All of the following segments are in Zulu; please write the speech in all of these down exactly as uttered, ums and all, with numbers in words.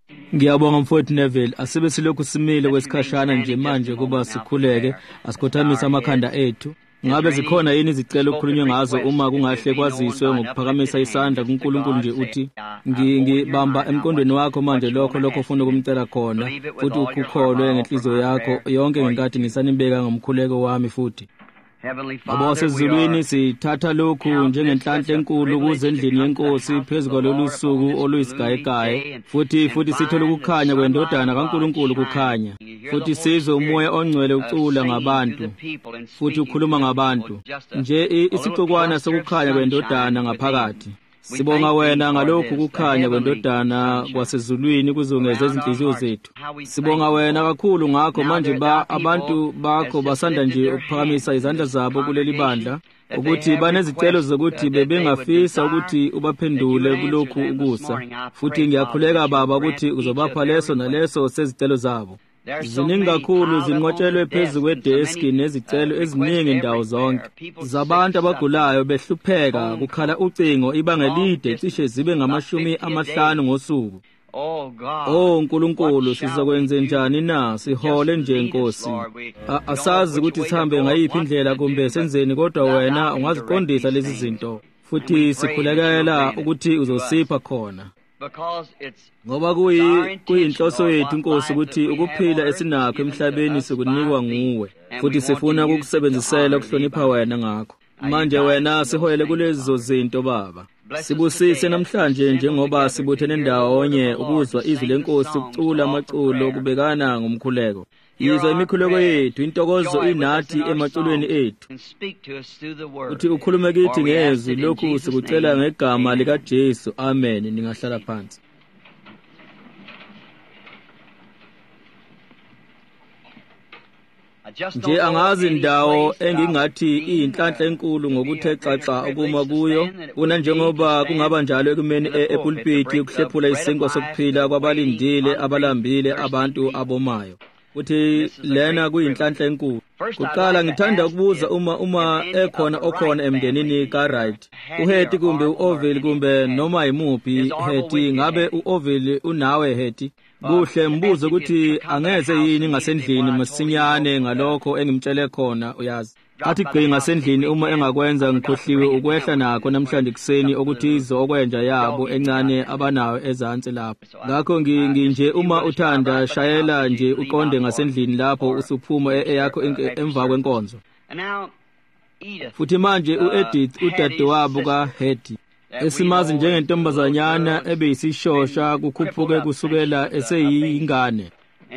Ngiyabonga mfowethu Neville, asibe silokhu simile kwesikhashana nje manje kuba sikhuleke asikhothamisa amakhanda ethu. Ngabe zikhona yini izicelo okukhulunywe ngazo uma kungahle kwaziswe ngokuphakamisa isandla kuNkulunkulu nje uthi ngibamba emqondweni wakho manje lokho lokho ufuna ukumcela khona futhi ukukholwe ngenhliziyo yakho yonke ngenkathi ngisanibeka ngomkhuleko wami futhi. Baba wasezulwini, sithatha lokhu njengenhlanhla enkulu ukuze endlini yenkosi phezu kwalolu suku oluyisigayegaye futhi futhi sithola ukukhanya kwendodana kaNkulunkulu kukhanya futhi sizwe umoya ongcwele ucula ngabantu futhi ukhuluma ngabantu nje isicukwana sokukhanya kwendodana ngaphakathi. Sibonga wena ngalokhu kukhanya kwendodana kwasezulwini kuzungeza izinhliziyo zethu. Sibonga wena kakhulu ngakho manje ba abantu bakho basanda nje ukuphakamisa izandla zabo kuleli bandla ukuthi banezicelo zokuthi bebengafisa ukuthi ubaphendule kulokhu ukusa futhi ngiyakhuleka baba ukuthi uzobapha leso naleso sezicelo zabo. Ziningi kakhulu zinqotshelwe phezu kwedeski nezicelo eziningi indawo zonke zabantu abagulayo behlupheka kukhala ucingo ibanga elide cishe zibe ngamashumi amahlanu ngosuku. Oh Nkulunkulu, sizakwenze njani na? Sihole nje Nkosi. Asazi ukuthi sihambe ngayiphi indlela kumbe senzeni, kodwa wena ungaziqondisa lezi zinto futhi sikhulekela ukuthi uzosipha khona. Ngoba kuyinhloso yethu Nkosi ukuthi ukuphila esinakho emhlabeni sikunikwa nguwe futhi sifuna ukukusebenzisela ukuhlonipha wena ngakho. Manje wena sihoyele kulezo zinto Baba. Sibusise namhlanje njengoba sibuthene ndawonye ukuzwa izwi leNkosi ukucula amaculo kubekana ngomkhuleko. Yizwa imikhuleko yethu, intokozo inathi emaculweni ethu. Uthi ukhulume kithi ngezwi lokhu sikucela ngegama lika Jesu. Amen. Ningahlala phansi. Nje angazi indawo engingathi iyinhlanhla enkulu ngokuthe xaxa ukuma kuyo una njengoba kungaba njalo ekumeni epulpiti ukuhlephula isinkwa sokuphila kwabalindile abalambile abantu abomayo. Uthi lena kuyinhlanhla enkulu. Kuqala ngithanda ukubuza uma uma ekhona okhona emndenini kaRight, uHeti kumbe uOvile kumbe noma imuphi Heti, ngabe uOvile unawe Heti? Kuhle mbuzo ukuthi angeze yini ngasendlini masinyane ngalokho engimtshele khona uyazi. Athi gqi ngasendlini uma engakwenza ngikhohliwe ukwehla nakho namhlanje kuseni okuthizo okwenja yabo encane abanayo ezantsi lapho. Ngakho nginje uma uthanda shayela nje uqonde ngasendlini lapho usuphuma eyakho emva kwenkonzo. Futhi manje uEdith udadewabo kaHeti esimazi njengentombazanyana ebeyisishosha kukhuphuke kusukela eseyingane.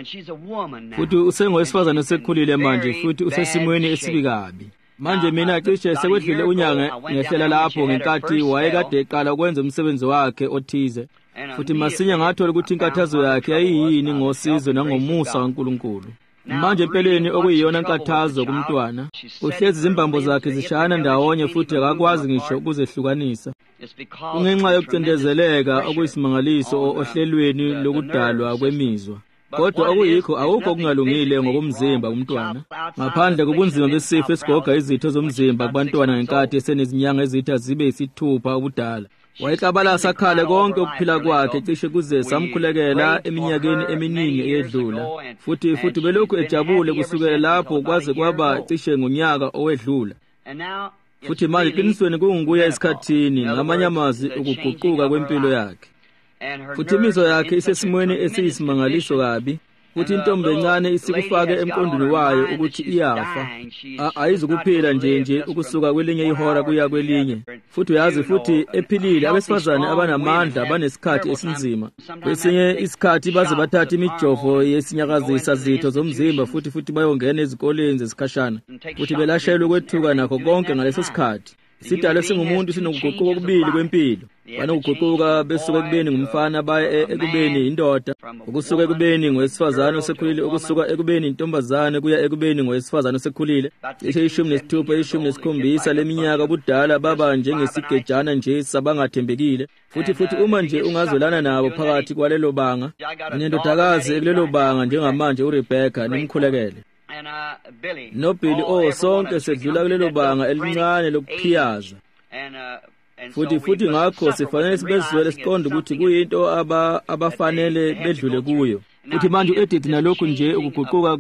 Futhi usengowesifazane osekhulile manje futhi usesimweni esibi kabi. Manje mina cishe sekwedlule unyanga ngehlela lapho ngenkathi wayekade eqala ukwenza umsebenzi wakhe othize. Futhi masinya ngathola ukuthi inkathazo yakhe yayiyini ngosizo nangomusa kaNkulunkulu. Manje empeleni okuyiyona nkathazo kumntwana, uhlezi izimbambo zakhe zishayana ndawonye futhi akakwazi ngisho ukuzehlukanisa. Kungenxa yokucindezeleka okuyisimangaliso ohlelweni lokudalwa kwemizwa. Kodwa okuyikho akukho okungalungile ngokomzimba kumntwana ngaphandle kobunzima besifo esigoga izitho zomzimba kubantwana ngenkathi esenezinyanga ezitha zibe isithupha ubudala. Wayeklabala sakhale konke ukuphila kwakhe cishe kuze samkhulekela eminyakeni eminingi eyedlula futhi futhi belokhu ejabule kusukela lapho kwaze kwaba cishe ngonyaka owedlula. Futhi manje qinisweni kungukuya esikhathini ngamanye amazwi ukuguquka kwempilo yakhe. Futhi imizwa yakhe isesimweni esiyisimangaliso kabi. Futhi intombi encane isikufake emqondweni wayo ukuthi iyafa. Ayizukuphila nje nje ukusuka kwelinye ihora kuya kwelinye. Futhi uyazi futhi ephilile abesifazane abanamandla banesikhathi esinzima. Kwesinye isikhathi baze bathatha imijovo yesinyakazisa zitho zomzimba futhi futhi bayongena ezikoleni zesikhashana. Futhi belashelwe kwethuka nakho konke ngaleso sikhathi. Isidalwa singumuntu sinokuguquka okubili kwempilo. Banokuguquka besuka ekubeni ngumfana baye ekubeni indoda, ukusuka ekubeni ngowesifazane osekhulile ukusuka ekubeni intombazane kuya ekubeni ngowesifazane osekhulile. Cishe ishumi nesithupha ishumi nesikhombisa leminyaka budala baba njengesigejana nje sabangathembekile. Futhi futhi uma nje ungazwelana nabo phakathi kwalelo banga, nendodakazi kulelo banga njengamanje uRebecca nimkhulekele. No Billy oh sonke sedlula kulelo banga elincane lokuphiyaza. futhi futhi ngakho sifanele sibezwele siqonde ukuthi kuyinto aba abafanele bedlule kuyo. Uthi manje u-Edith nalokhu nje ukuguquka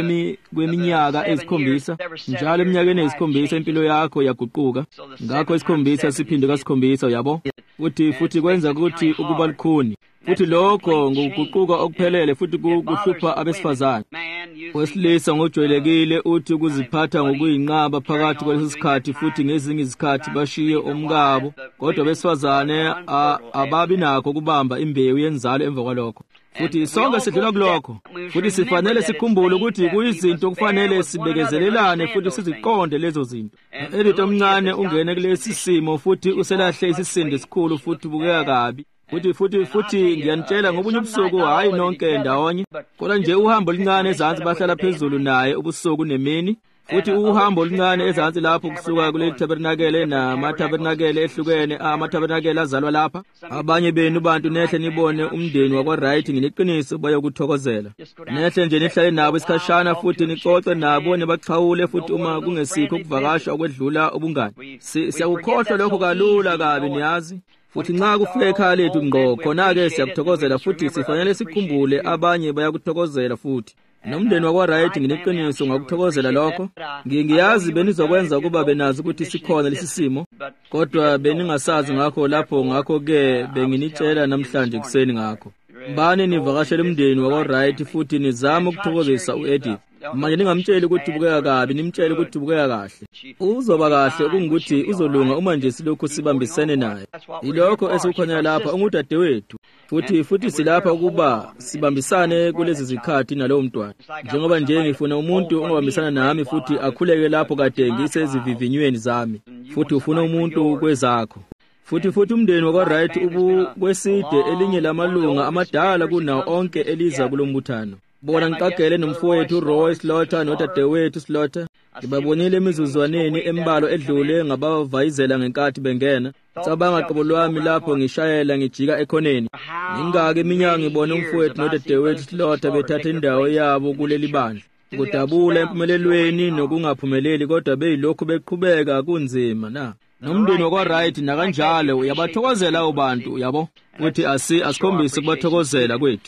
kweminyaka esikhombisa, njalo eminyakeni esikhombisa impilo yakho yaguquka, ngakho isikhombisa siphinde kasikhombisa, yabo? Uthi futhi kwenza ukuthi ukuba lukhuni, futhi lokho ngokuguquka okuphelele futhi kuhlupha abesifazane. Wesilisa ngojwayelekile uthi ukuziphatha ngokuyinqaba phakathi kwalesi sikhathi futhi ngezinye izikhathi bashiye omkabo, kodwa abesifazane ababi nakho kubamba imbewu yenzalo emva kwalokho. Futhi sonke sidlula kulokho, futhi sifanele sikhumbule ukuthi kuyizinto kufanele sibekezelelane futhi siziqonde lezo zinto. Edith omncane ungene kulesi simo futhi uselahle isisindo esikhulu futhi ubukeka kabi. Futhi futhi futhi ngiyanitshela ngobunye ubusuku, hayi nonke ndawonye, kodwa nje uhambo oluncane ezansi bahlala phezulu naye ubusuku nemini. Futhi uhambo oluncane ezansi lapho kusuka kuleli tabernakele namathabernakele ehlukene, amathabernakele azalwa lapha. Abanye benu bantu nehle nibone umndeni wakwa-right ngineqiniso bayokuthokozela. Nehle nje nihlale nabo isikhashana futhi nicoce nabo nibachawule futhi uma kungesikho ukuvakasha okwedlula ubungane. Siyakukhohlwa lokho kalula kabi niyazi. Futhi nxa kufika ekhaya lethu ngqo, khona-ke siyakuthokozela futhi sifanele sikhumbule abanye bayakuthokozela futhi. Nomndeni wakwa-right ngineqiniso ngakuthokozela lokho. Ngiyazi benizokwenza ukuba benazi ukuthi sikhona lesi simo, kodwa beningasazi ngakho lapho. Ngakho-ke benginitshela namhlanje kuseni ngakho. Mbani nivakashele umndeni wakwa-right futhi nizame ukuthokozisa u-Edith. Manje ningamtsheli ukuthi ubukeka kabi, nimtshele ukuthi ubukeka kahle. Uzoba kahle okungukuthi uzolunga uma nje silokhu sibambisene naye. Yilokho esikukhona lapha, ungudade wethu. Futhi futhi silapha ukuba sibambisane kulezi zikhathi nalowo mntwana. Njengoba nje ngifuna umuntu ongabambisana nami futhi akhuleke lapho kade ngisezivivinyweni zami. Futhi ufuna umuntu kwezakho. Futhi futhi umndeni wakwa-right ubu kweside elinye lamalunga amadala kunawo onke eliza kulombuthano. Bona ngiqagele nomfowethu Roy Slaughter nodadewethu Slaughter. Ngibabonile emizuzwaneni embalo edlule ngabavayizela ngenkathi bengena. Cabanga qobo lwami lapho ngishayela ngijika ekhoneni. Ingake iminyaka ngibone umfowethu nodadewethu Slaughter bethatha indawo yabo kuleli bandla. Kudabula empumelelweni nokungaphumeleli, kodwa beyilokhu beqhubeka kunzima na. Nomndeni wakwa-right nakanjalo uyabathokozela abantu, yabo? Futhi asi asikhombise kubathokozela kwethu.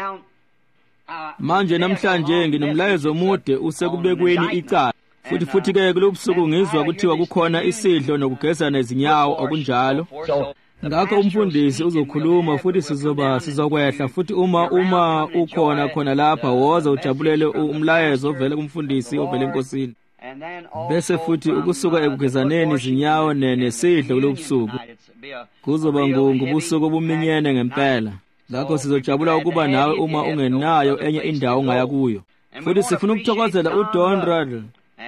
Manje namhlanje nginomlayezo omude usekubekweni icala. Futhi futhi ke kulobusuku ngizwa kuthiwa kukhona isidlo nokugezana izinyawo okunjalo. Ngakho umfundisi uzokhuluma futhi sizoba sizokwehla futhi uma uma ukhona khona lapha woza ujabulele umlayezo ovela kumfundisi ovela enkosini. Bese futhi ukusuka ekugezaneni izinyawo nesidlo kulobusuku kuzoba ngobusuku obuminyene ngempela. Ngakho sizojabula ukuba nawe uma ungenayo enye indawo ongaya kuyo. Futhi sifuna ukuthokozela uDon Radle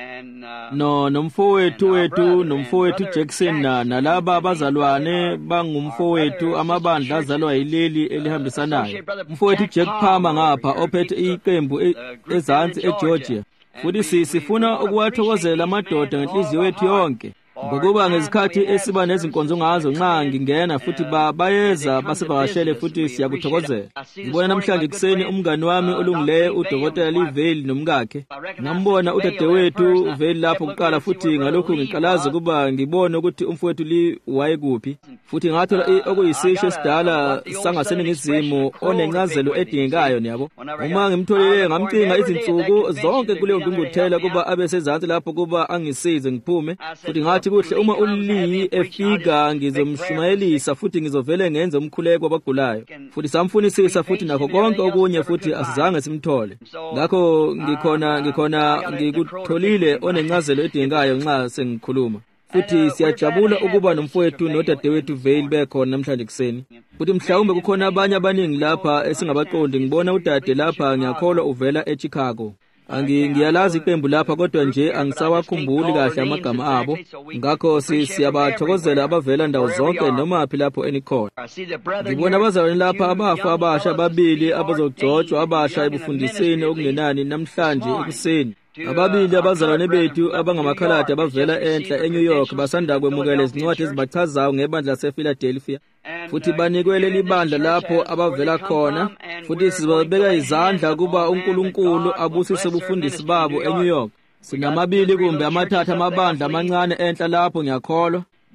no nomfowethu wethu nomfowethu Jackson na nalaba abazalwane bangumfowethu amabandla azalwa yileli elihambisanayo. Umfowethu Jack Palmer ngapha ophethe iqembu ezansi eGeorgia. Futhi sifuna ukuwathokozela amadoda ngenhliziyo yethu yonke. Ngokuba ngezikhathi esiba nezinkonzo ngazo nxa ngingena futhi bayeza basivakashele futhi siyakuthokozela. Ngibona namhlanje kuseni umngani wami olungileyo uDokotela Liveli nomkakhe. Ngambona udadewethu Veli lapho kuqala futhi ngalokho ngiqalaza kuba ngibone ukuthi umfowethu li wayekuphi. Futhi ngathola okuyisisho esidala sangaseningizimu onencazelo edingekayo niyabo. Uma ngimtholile ngamcinga izinsuku zonke kuleyo ngingutela kuba abe sezansi lapho kuba angisize ngiphume. Futhi ngathi kuhle uma uLi efika ngizomshumayelisa futhi ngizovele ngenze umkhuleko wabagulayo. Futhi samfunisisa futhi nakho konke okunye futhi asizange simthole. Ngakho ngikhona ngikhona ngikutholile onencazelo edingekayo nxa sengikhuluma. Futhi siyajabula ukuba nomfowethu nodadewethu Vale bekhona namhlanje kuseni. Futhi mhlawumbe kukhona abanye abaningi lapha esingabaqondi. Ngibona udade lapha ngiyakholwa uvela eChicago. Angi ngiyalazi iqembu lapha kodwa nje angisawakhumbuli kahle amagama abo. Ngakho siyabathokozela abavela ndawo zonke noma phi lapho enikhona. Ngibona abazalwane lapha abafa abasha babili abazogcotshwa abasha ebufundiseni okungenani namhlanje ekuseni. Ababili abazalwane bethu abangamakhaladi abavela enhla eNew York basanda kwemukela izincwadi ezibachazayo ngebandla lasePhiladelphia. Futhi banikwe leli bandla lapho abavela khona. Futhi sizobeka izandla kuba uNkulunkulu abusise ubufundisi babo eNew York. Sinamabili kumbe amathathu amabandla amancane enhla lapho ngiyakholwa.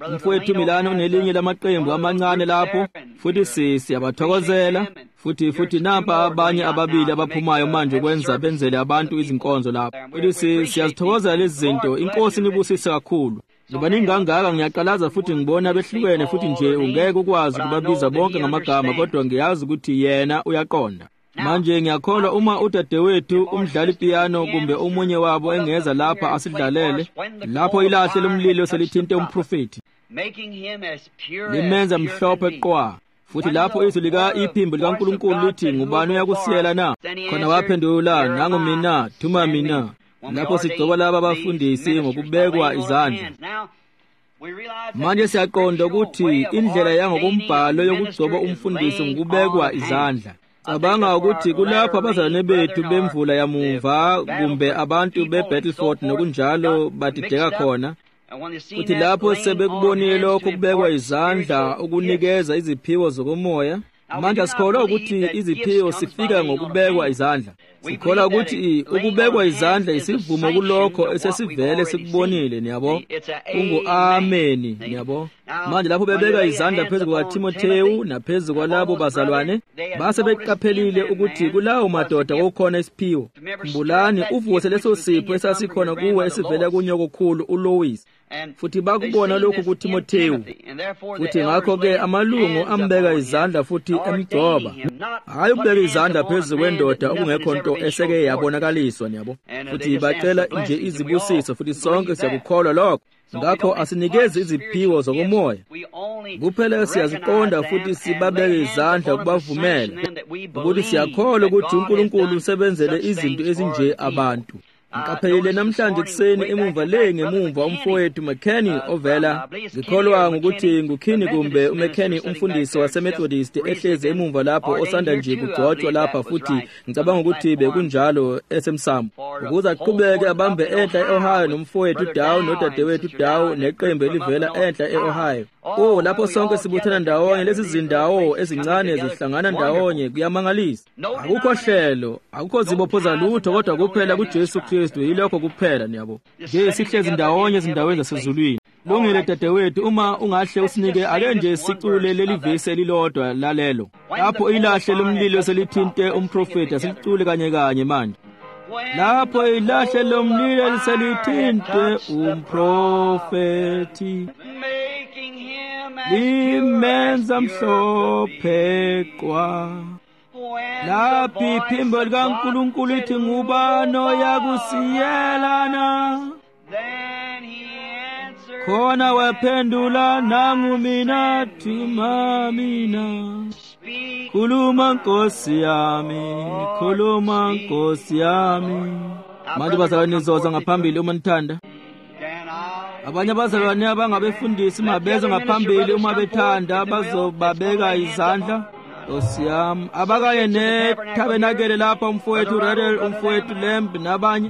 Umfowethu Milano unelinye lamaqembu amancane lapho, futhi siyabathokozela, futhi futhi nampa abanye ababili abaphumayo manje ukwenza benzele abantu izinkonzo lapho. Futhi siyazithokozela lezi zinto. Inkosi nibusise kakhulu. Nibaningi kangaka ngiyaqalaza futhi ngibona behlukene futhi nje ungeke ukwazi ukubabiza bonke ngamagama, kodwa ngiyazi ukuthi yena uyaqonda. Manje ngiyakholwa uma udadewethu umdlali piano kumbe umunye wabo engeza lapha asidlalele, lapho ilahle lomlilo selithinte umprofeti, limenza mhlophe qwa. Futhi lapho izwi lika iphimbo likaNkulunkulu lithi ngubani uyakusiyela na, khona waphendula nangu mina, thuma mina. Lapho sigcoba laba abafundisi ngokubekwa izandla. Manje siyaqonda ukuthi indlela yangokumbhalo yokugcoba umfundisi ngokubekwa izandla. Cabanga ukuthi kulapho abazalwane bethu bemvula yamuva kumbe abantu beBattlefield nokunjalo badideka khona. Kuthi lapho sebekubonile lokho kubekwa izandla ukunikeza iziphiwo zokumoya. Manje sikholwa ukuthi iziphiwo sifika ngokubekwa izandla. Sikholwa ukuthi ukubekwa izandla isivumo kulokho esesivele sikubonile, niyabo. Kungu ameni, niyabo. Manje lapho bebeka izandla phezu kwa Timotheyu naphezu kwalabo bazalwane, base beqaphelile ukuthi kulawo madoda kukhona isiphiwo. Khumbulani uvuse leso sipho esasikhona kuwe esivela kunyoko khulu uLois. Futhi bakubona lokhu kuTimotheyu. Futhi ngakho-ke amalungu ambeka izandla futhi emgcoba. Hayi ukubeka izandla phezu kwendoda okungekho nto eseke yabonakaliswa, niyabo. Futhi bacela nje izibusiso, futhi sonke siyakukholwa lokho. Ngakho asinikeze iziphiwo zokumoya. Kuphela siyaziqonda futhi sibabeke izandla ukubavumela ukuthi siyakholwa ukuthi uNkulunkulu usebenzele izinto ezinje abantu. Ngikaphelile namhlanje kuseni emuva le ngemuva umfowethu McKenny ovela, ngikholwa ngokuthi ngukhini kumbe uMcKenny umfundisi waseMethodist ehlezi emuva lapho osanda nje kugcotshwa lapha, futhi ngicabanga ukuthi bekunjalo esemsamo ukuze aqhubeke abambe enhla eOhio nomfowethu Dow nodadewethu Dow neqembu elivela enhla eOhio. Oh, lapho sonke sibuthana ndawonye, lezi zindawo ezincane zihlangana ndawonye, kuyamangalisa. Akukho hlelo, akukho zibophoza lutho, kodwa kuphela kuJesu Kristu, yilokho kuphela, niyabo. Nje sihlezi ndawonye ezindaweni zasezulwini. Lungile dadewethu, uma ungahle usinike ake nje sicule leli vesi elilodwa lalelo. Lapho ilahle lomlilo selithinte umprofeti, silicule kanye kanye manje. Lapho ilahle lomlilo selithinte umprofeti, limenza mhlophe qwa. Lapho iphimbo likaNkulunkulu lithi ngubani oyakusiyelana, khona waphendula nangu mina, thuma mina. Khuluma Nkosi yami, khuluma Nkosi yami. Manje bazalwane nizoza ngaphambili uma nithanda. Abanye abazalwane abangabefundisi mabeze ngaphambili uma bethanda, bazobabeka izandla. Nkosi yami, abakaye neTabernacle lapha, umfowethu Radel, umfowethu Lemb nabanye.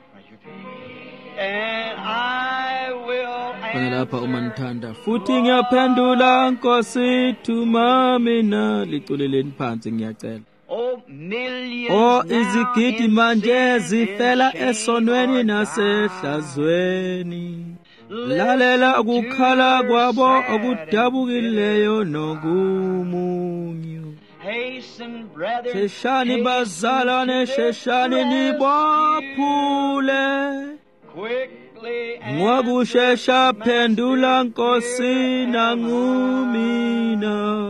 Khona lapha uma nithanda. Futhi ngiyaphendula Nkosi, thuma mina. Liculeleni phansi ngiyacela. Oh, izigidi manje zifela esonweni nasehlazweni. Lalela ukukhala kwabo okudabukileyo nokumunyu. Sheshani bazalwane, sheshani nibophule. Ngokushesha phendula Nkosi nangumina.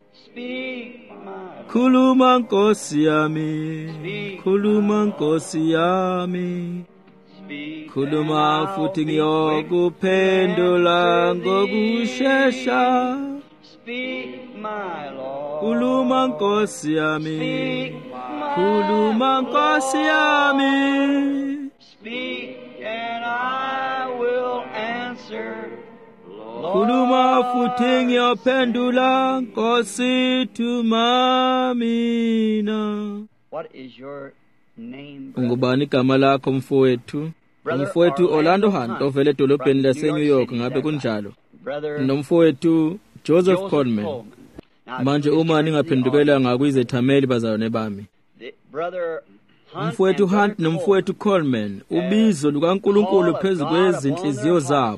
Khuluma Nkosi yami, khuluma Nkosi yami. Khuluma futhi ngiyokuphendula ngokushesha. Khuluma Nkosi yami, khuluma Nkosi yami. Khuluma futhi ngiyophendula Nkosi, thuma mina. What is your name? Ungubani igama lakho mfowethu? Umfowethu Orlando Hunt ovela edolobheni lase New York, ngabe kunjalo. Nomfowethu Joseph Coleman. Manje uma ningaphendukela ngakwizethameli bazalwane bami. Umfowethu Hunt nomfowethu Coleman, ubizo lukaNkulunkulu phezu kwezinhliziyo zabo.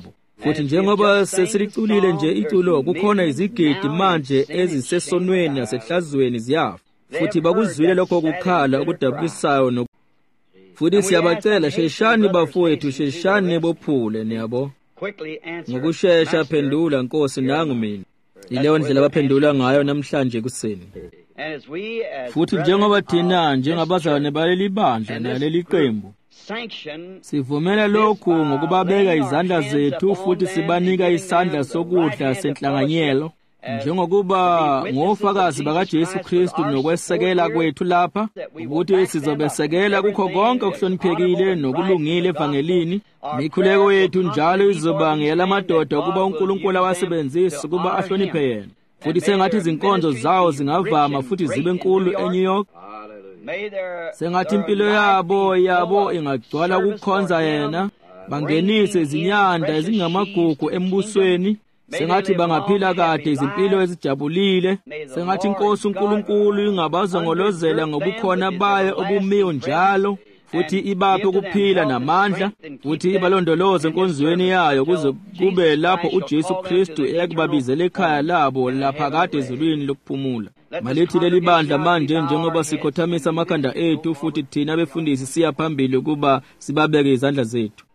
futhi njengoba sesiliculile nje iculo kukhona izigidi manje ezisesonweni nasehlazweni ziyafa futhi bakuzwile lokho kukhala okudabukisayo no futhi siyabacela sheshani bafowethu sheshani bophule niyabo ngokushesha phendula Nkosi nangu mina ileyo ndlela baphendula ngayo namhlanje kuseni futhi njengoba thina njengabazalwane baleli bandla naleli qembu sivumela lokhu ngokubabeka izandla zethu futhi sibanika isandla sokudla senhlanganyelo njengokuba ngofakazi bakaJesu Kristu nokwesekela kwethu lapha ukuthi sizobesekela kukho konke okuhloniphekile nokulungile evangelini. Mikhuleko yethu njalo izoba ngeyalamadoda ukuba uNkulunkulu awasebenzise ukuba ahloniphe yena, futhi sengathi izinkonzo zawo zingavama futhi zibe nkulu eNew York. Sengathi impilo yabo yabo ingagcwala ukukhonza yena, bangenise izinyanda ezingamagugu embusweni. Sengathi bangaphila kade izimpilo ezijabulile. Sengathi Nkosi uNkulunkulu ingabazongolozela ngobukhona bayo obumiyo njalo, futhi ibaphe ukuphila namandla, futhi ibalondoloze enkonzweni yayo kuze kube lapho uJesu Kristu ekubabizela ekhaya labo laphakade ezulwini lokuphumula. Malithi leli bandla manje njengoba sikhothamisa amakhanda ethu futhi thina befundisi siya phambili ukuba sibabeke izandla zethu.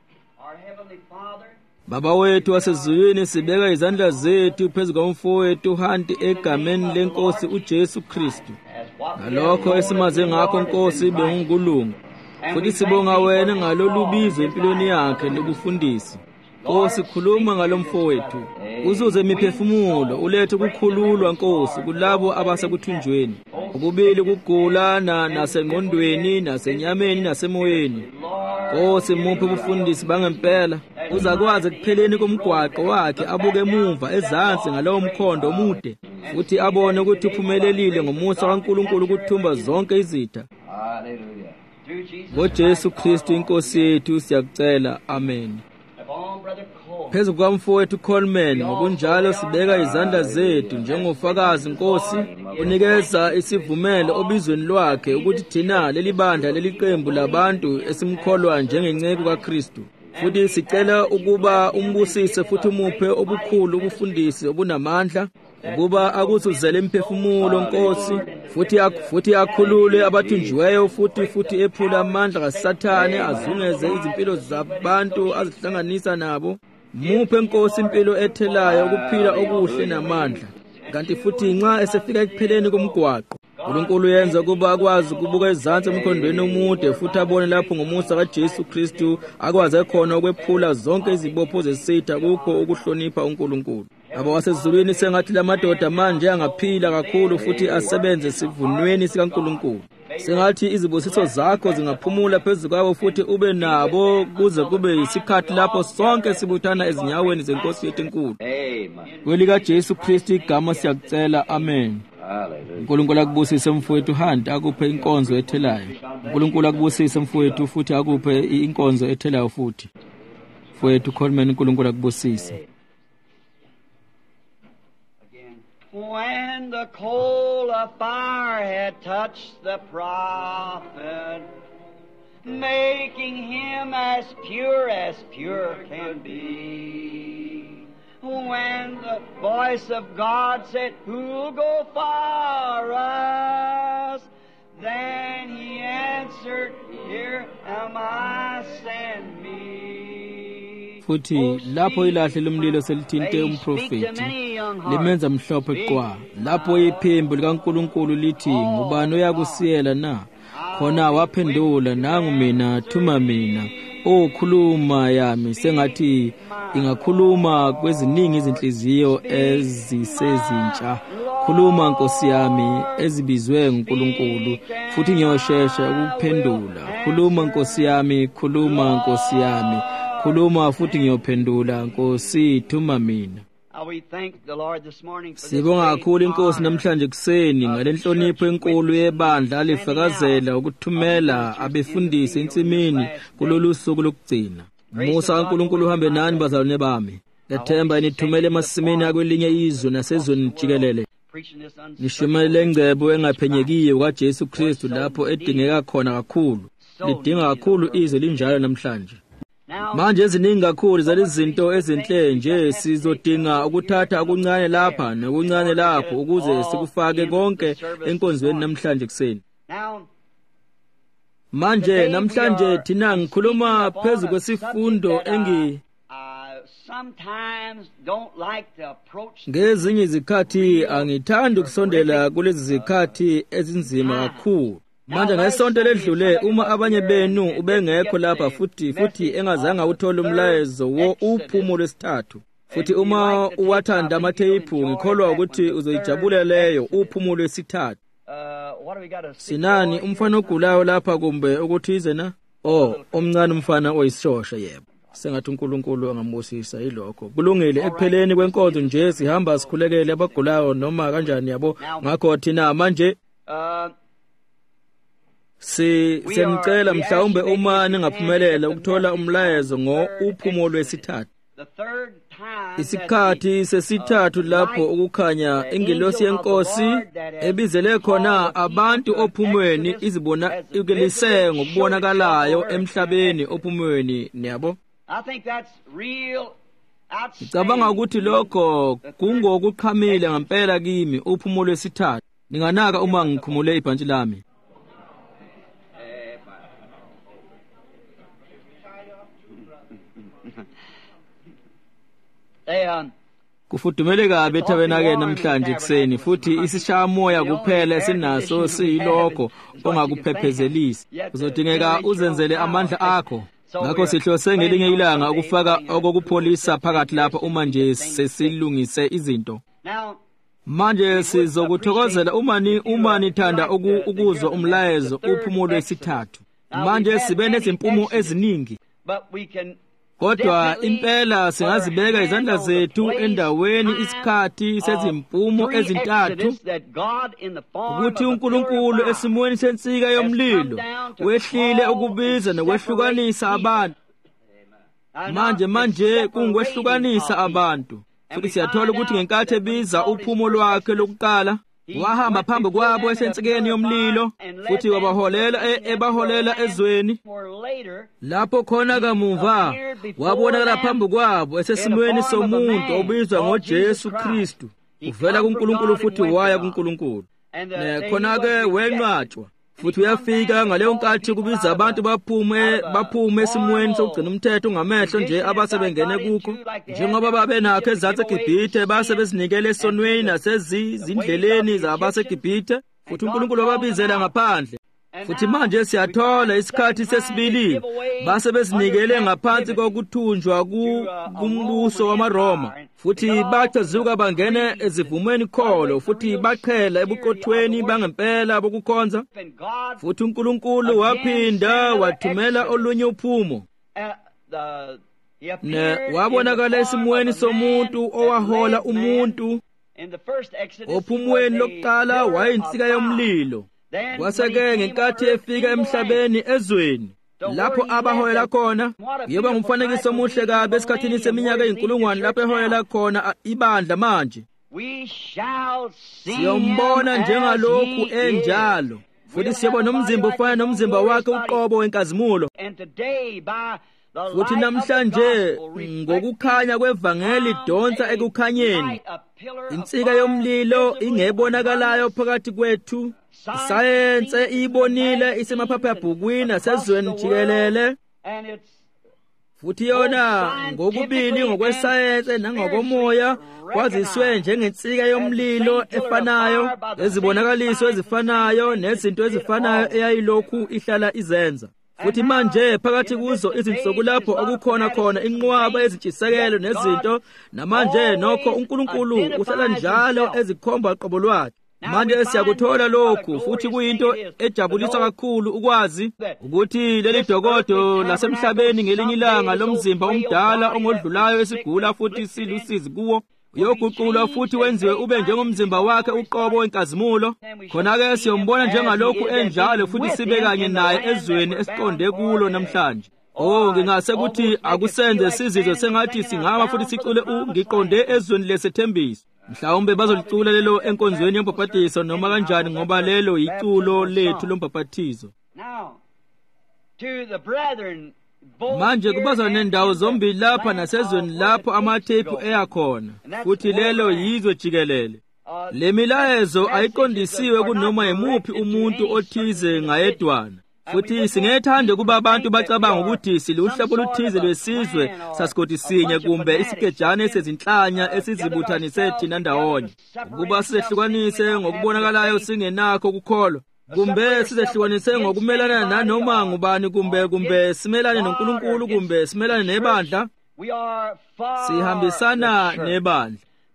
Baba wethu wasezulwini, sibeka izandla zethu phezu komfowethu Hunt egameni leNkosi uJesu Kristu. Ngalokho esimaze ngakho Nkosi bengukulunga, futhi sibonga wena ngalolubizo empilweni yakhe lokufundisa. Nkosi khuluma ngalomfowethu, uzuze imiphefumulo, ulethe ukukhululwa Nkosi kulabo abasekuthunjweni, ukubili kugulana nasengqondweni nasenyameni nasemoyeni. Nkosi muphe ubufundisi bangempela, uzakwazi ekupheleni komgwaqo wakhe abuke emuva ezansi ngalowo mkhondo omude, futhi abone ukuthi uphumelelile ngomusa kaNkulunkulu ukuthumba zonke izitha. Haleluya. NgoJesu Kristu Inkosi yethu siyakucela, amen. Phezu kwamfowethu Coleman ngokunjalo sibeka izandla zethu njengofakazi Nkosi unikeza isivumelo obizweni lwakhe ukuthi thina leli bandla leli qembu labantu esimkholwa njengenceku kaKristu, futhi sicela ukuba umbusise futhi umuphe obukhulu ubufundisi obunamandla ukuba akuzuzele imphefumulo Nkosi, futhi futhi akhulule abathunjiweyo, futhi futhi ephula amandla kaSathane, azungeze izimpilo zabantu azihlanganisa nabo. Muphe Nkosi impilo ethelayo, ukuphila okuhle namandla. Kanti futhi nxa esefika ekupheleni komgwaqo, uNkulunkulu yenza ukuba akwazi ukubuka ezansi emkhondweni omude, futhi abone lapho ngomusa kaJesu Kristu akwazi khona ukwephula zonke izibopho zesitha kukho ukuhlonipha uNkulunkulu. Abawasezulwini sengathi lamadoda manje angaphila kakhulu futhi asebenze sivunweni sikaNkulunkulu. Sengathi izibusiso zakho zingaphumula phezu kwabo, futhi ube nabo kuze kube yisikhathi lapho sonke sibuthana ezinyaweni zeNkosi yethu enkulu. Kwelika Jesu Kristu igama siyakucela, amen. uNkulunkulu akubusise mfowethu Hunt, akuphe inkonzo ethelayo. uNkulunkulu akubusise mfowethu futhi akuphe inkonzo ethelayo futhi. Mfowethu Coleman, uNkulunkulu akubusise. When the coal of fire had touched the prophet, making him as pure as pure can be. When the voice of God said, who'll go for us? Then he answered, here am I, send me. Futhi lapho ilahle lomlilo selithinte umprofeti limenza mhlophe qwa. Lapho iphimbo likaNkulunkulu lithi ngubani oyakusiyela na? Khona waphendula, nangu mina, thuma mina. O khuluma yami, sengathi ingakhuluma kweziningi izinhliziyo ezisezintsha. Khuluma Nkosi yami ezibizwe uNkulunkulu, futhi ngiyoshesha ukuphendula. Khuluma Nkosi yami, khuluma Nkosi yami, khuluma futhi ngiyophendula. Nkosi thuma mina. Sibonga kakhulu Inkosi namhlanje kuseni ngalenhlonipho enkulu yebandla alifakazela ukuthumela abefundisi ensimini kulolu suku lokugcina. Musa kaNkulunkulu uhambe nani bazalwane bami. Lethemba inithumele emasimini akwelinye izwe nasezweni jikelele. Nishumayele ingcebo engaphenyekiyo kaJesu Kristu lapho edingeka khona kakhulu. Lidinga kakhulu izwe linjalo namhlanje. Manje eziningi kakhulu zalezinto ezinhle nje sizodinga ukuthatha okuncane lapha nokuncane lapho ukuze sikufake konke enkonzweni namhlanje kuseni. Manje namhlanje thina ngikhuluma phezu kwesifundo engi ngezinye izikhathi angithandi ukusondela kulezi zikhathi ezinzima kakhulu. Manje ngesonto ledlule uma abanye benu ubengekho lapha futhi futhi engazange uthola umlayezo wo uphumulo lwesithathu, futhi uma uwathanda amatheyiphu ngikholwa ukuthi uzoyijabulela leyo uphumulo lwesithathu. Sinani umfana ogulayo lapha kumbe ukuthi ize na? Oh, omncane umfana oyisishosha yebo. Sengathi uNkulunkulu angamubusisa yilokho. Kulungile ekupheleni kwenkonzo nje sihamba sikhulekele abagulayo noma kanjani yabo. Ngakho thina manje si semcela mhlawumbe uma ningaphumelela ukuthola umlayezo ngo uphumulo lwesithathu. Isikhathi sesithathu lapho ukukhanya ingelosi yenkosi ebizele khona abantu ophumweni izibona ikelise ngokubonakalayo emhlabeni ophumweni niyabo. Ngicabanga ukuthi lokho kungokuqhamile ngempela kimi uphumulo lwesithathu. Ninganaka uma ngikhumule ibhantshi lami. Kufudumele kabi ethabenakeni namhlanje kuseni futhi isishamoya kuphela esinaso siyilokho ongakuphephezelisi. Uzodingeka uzenzele amandla akho. Ngakho sihlose ngelinye ilanga ukufaka okokupholisa phakathi lapha uma nje sesilungise izinto. Manje sizokuthokozela uma ni uma nithanda ukuzwa umlayezo uphumulo lwesithathu. Manje sibe nezimpumo eziningi. Kodwa impela singazibeka izandla zethu endaweni isikhathi sezimpumo ezintathu ukuthi uNkulunkulu esimweni sensika yomlilo wehlile ukubiza nokwehlukanisa abantu. Manje manje kungokwehlukanisa abantu. Futhi siyathola ukuthi ngenkathi ebiza uphumo lwakhe lokuqala wahamba phambi kwabo esensikeni yomlilo futhi wabaholela ebaholela ezweni. Lapho khona kamuva wabonakala phambi kwabo esesimweni somuntu obizwa ngoJesu Kristu uvela kuNkulunkulu futhi waya kuNkulunkulu. Khona-ke wenqatshwa futhi uyafika ngaleyo nkathi kubiza abantu baphume baphume esimweni sokugcina umthetho ngamehlo nje abasebengene kukho njengoba babenakho ezantsi eGibhithe base bezinikele esonweni nasezindleleni zabaseGibhithe futhi uNkulunkulu wababizela ngaphandle. Futhi manje siyathola isikhathi sesibili base bezinikele ngaphansi kokuthunjwa kumbuso wamaRoma futhi bachazuka bangene ezivumeni kholo futhi baqhela ebuqothweni bangempela bokukhonza. Futhi uNkulunkulu waphinda wathumela olunye uphumo ne wabonakala esimweni somuntu owahola umuntu. Ophumweni lokuqala wayinsika yomlilo. Kwaseke ngenkathi efika emhlabeni ezweni lapho abaholela khona yeba ngumfanekiso omuhle kabi esikhathini seminyaka eyinkulungwane lapho eholela khona ibandla. Manje siyombona njengalokhu enjalo futhi siyabona umzimba ofana nomzimba wakhe uqobo wenkazimulo. Futhi namhlanje ngokukhanya kwevangeli donsa ekukhanyeni insika yomlilo ingebonakalayo phakathi kwethu. Isayense ibonile isemaphephabhukwini nasezweni jikelele futhi yona ngokubili ngokwesayense nangokomoya kwaziswe njengensika yomlilo efanayo ezibonakaliso ezifanayo nezinto ezifanayo eyayilokhu ihlala izenza. Futhi manje phakathi kuzo izinsuku lapho okukhona khona inqwaba ezintshisekelo nezinto namanje nokho uNkulunkulu uhlala njalo ezikhomba qobo lwakhe. Manje siyakuthola lokhu futhi kuyinto ejabulisa kakhulu ukwazi ukuthi leli dokodo lasemhlabeni ngelinye ilanga lomzimba omdala ongodlulayo esigula futhi silusizi kuwo uyoguqulwa futhi wenziwe ube njengomzimba wakhe uqobo wenkazimulo. Khona-ke siyombona njengalokhu enjalo futhi sibe kanye naye ezweni esiqonde kulo namhlanje. Oh, ngingase ukuthi akusenze sizizwe sengathi singaba futhi sicule ungiqonde ezweni lesethembiso. Mhlawumbe bazolicula lelo enkonzweni yombhaphathizo noma kanjani ngoba lelo yiculo lethu lombhaphathizo. Now, to the brethren Manje kubaza nendawo zombili lapha nasezweni lapho amathephu eyakhona, futhi lelo yizwe jikelele. Le milayezo ayiqondisiwe kunoma yimuphi umuntu othize ngayedwana. Futhi singethande kuba abantu bacabanga ukuthi siluhlobo oluthize lwesizwe sasigodi sinye kumbe isikejane sezinhlanya esizibuthanise thina ndawonye. Ukuba sihlukanise ngokubonakalayo singenakho ukukholwa, kumbe sizehlukanise ngokumelana nanoma ngubani, kumbe kumbe simelane noNkulunkulu, kumbe simelane nebandla, sihambisana nebandla.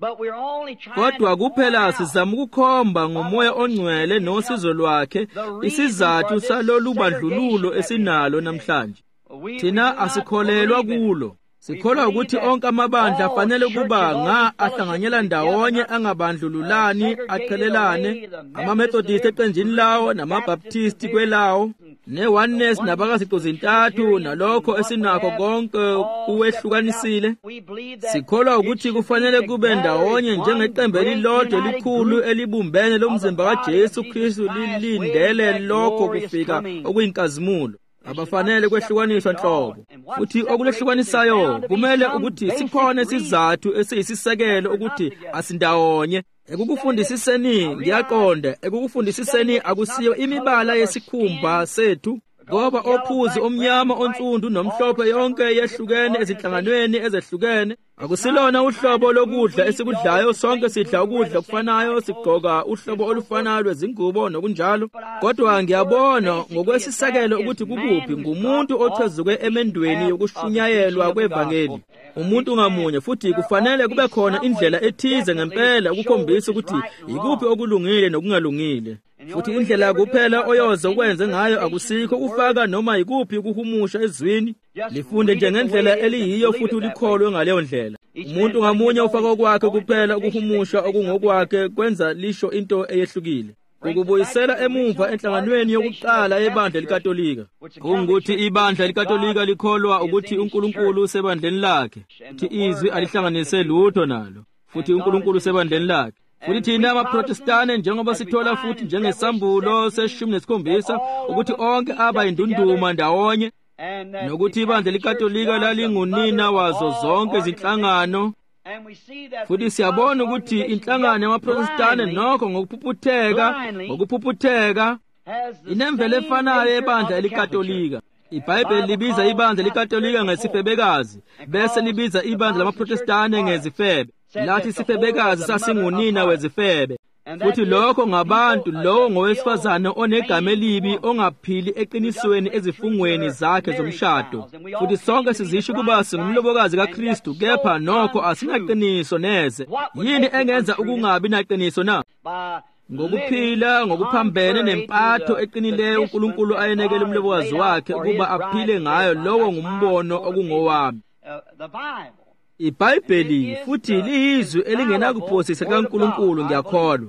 Kodwa kuphela sizama ukukhomba ngomoya ongcwele nosizo lwakhe isizathu salolu bandlululo esinalo namhlanje. Thina asikholelwa kulo. Sikholwa ukuthi onke amabandla afanele kuba nga ahlanganyela ndawonye, angabandlululani, aqhelelane, ama-Methodist eqenjini lawo, nama-Baptist kwelawo, ne-oneness nabakazitho zintathu, nalokho esinakho konke kuwehlukanisile. Sikholwa ukuthi kufanele kube ndawonye njengeqembu elilodwa elikhulu elibumbene lomzimba kaJesu Kristu, lilindele lokho kufika okuyinkazimulo. Abafanele kwehlukaniswa nhlobo. Futhi okulehlukanisayo kumele ukuthi sikhona isizathu esiyisisekelo ukuthi asindawonye. Ekukufundisiseni ngiyaqonda, ekukufundisiseni akusiyo imibala yesikhumba sethu, ngoba ophuzi omnyama, onsundu nomhlophe yonke yehlukene ezinhlanganweni ezehlukene. Akusilona uhlobo lokudla esikudlayo, sonke sidla ukudla kufanayo, sigqoka uhlobo olufanayo lwezingubo nokunjalo. Kodwa ngiyabona ngokwesisekelo ukuthi kukuphi ngumuntu ochezuke emendweni yokushunyayelwa kwevangeli. Umuntu ngamunye, futhi kufanele kube khona indlela ethize ngempela ukukhombisa ukuthi yikuphi okulungile nokungalungile. Futhi indlela kuphela oyoze ukwenze ngayo akusikho ukufaka noma yikuphi ukuhumusha ezwini. Lifunde njengendlela eliyiyo futhi ulikholwe ngaleyo ndlela. Umuntu ngamunye ufaka okwakhe kuphela ukuhumusha okungokwakhe kwenza lisho into eyehlukile. Ukubuyisela emumva enhlanganweni yokuqala yebandla likatolika, kungukuthi ibandla likatolika likholwa ukuthi uNkulunkulu usebandleni lakhe, futhi izwi alihlanganise lutho nalo, futhi uNkulunkulu usebandleni lakhe. Futhi thina amaProtestane njengoba sithola futhi njengesambulo seshumi nesikhombisa ukuthi onke aba yindunduma ndawonye, nokuthi ibandla likatolika lalingunina wazo zonke izinhlangano. Futhi siyabona ukuthi inhlangano yamaProtestane nokho ngokuphuputheka ngokuphuputheka inemvelo efanayo yebandla elikatolika. IBhayibheli libiza ibandla likatolika ngesifebekazi, bese libiza ibandla lamaProtestane ngezifebe. Lathi isifebekazi sasingunina wezifebe. Futhi lokho ngabantu, lowo ngowesifazane onegama elibi, ongaphili eqinisweni ezifungweni zakhe zomshado. Futhi sonke sizisho ukuba singumlobokazi kaKristu, kepha nokho asinaqiniso neze. Yini engenza ukungabi naqiniso na? Ngokuphila ngokuphambene nempatho eqinileyo uNkulunkulu ayenekele umlobokazi wakhe ukuba aphile ngayo. Lowo ngumbono okungowami. IBhayibheli futhi liyizwi elingenakuphosisa kaNkulunkulu, ngiyakholwa.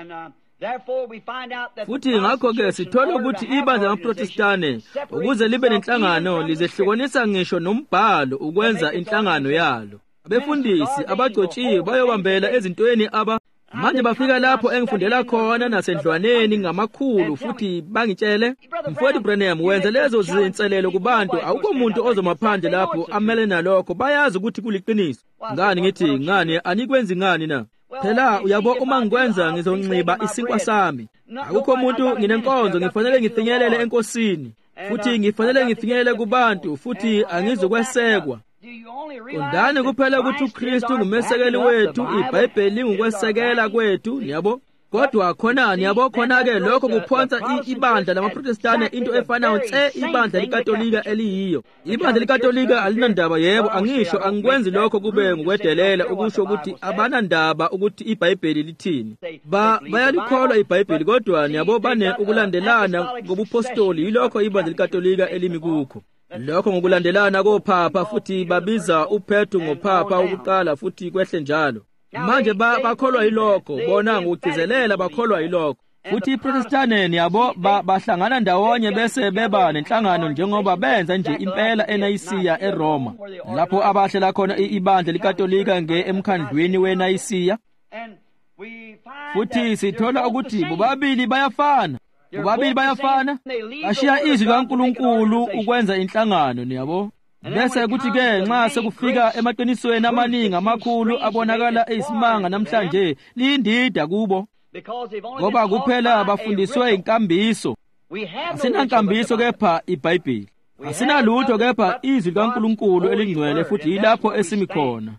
Futhi ngakho-ke sithola ukuthi ibandla lamaProtestane ukuze libe nenhlangano lizehlukanisa ngisho nombhalo ukwenza inhlangano yalo. Abefundisi abagcotshiwe bayobambela ezintweni aba manje bafika lapho engifundela khona nasendlwaneni ngamakhulu, futhi bangitshele, mfowethu Branham, wenza lezo zinselelo kubantu, awukho umuntu ozomaphandle lapho amele nalokho, bayazi ukuthi kuliqiniso. Ngani ngithi ngani, anikwenzi ngani na? Phela uyabo, uma ngikwenza ngizonxiba isinkwa sami. Akukho umuntu nginenkonzo ngifanele ngifinyelele enkosini, futhi ngifanele ngifinyelele kubantu, futhi angizokwesekwa. Kundani kuphela ukuthi uKristu ngumesekeli wethu, iBhayibheli ngukwesekela kwethu, yabo. Kodwa khonani, yabo, khona-ke lokho kuphonsa ibandla lamaProtestane into efanayo nse ibandla likatolika eliyiyo. Ibandla likatolika alinandaba, yebo, angisho angikwenzi lokho kube ngokwedelela ukusho ukuthi abanandaba ukuthi iBhayibheli lithini. Ba bayalikholwa iBhayibheli, kodwa yabo bane ukulandelana ngobupostoli, yilokho ibandla likatolika elimi kukho. Lokho ngokulandelana koPhapa, futhi babiza uPetru ngoPhapa ukuqala futhi kwehle njalo. Manje bakholwa yilokho, bona ngokugcizelela bakholwa yilokho. Futhi iProtestane yabo bahlangana ndawonye bese beba nenhlangano njengoba benza nje impela eNayisiya eRoma, lapho abahlela khona ibandla likatolika ngeemkhandlwini weNayisiya. Futhi sithola ukuthi bobabili bayafana. bobabili bayafana, bashiya izwi kaNkulunkulu ukwenza inhlangano, niyabo. Bese kuthi-ke nxa sekufika emaqinisweni amaningi amakhulu abonakala eyisimanga namhlanje, liyindida kubo, ngoba kuphela bafundiswe inkambiso. Asinankambiso kepha iBhayibheli, asinalutho kepha izwi likaNkulunkulu elingcwele, futhi yilapho esimi khona.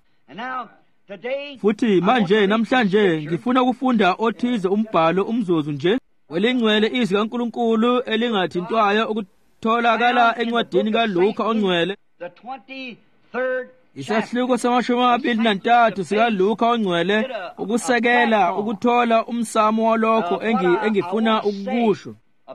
Futhi manje namhlanje ngifuna ukufunda othize umbhalo umzuzu nje welingcwele izwi kaNkulunkulu elingathintwayo ukutholakala encwadini kaLuka ongcwele, isahluko samashumi amabili nantathu sikaLuka ongcwele, ukusekela ukuthola umsamo walokho engifuna ukukusho,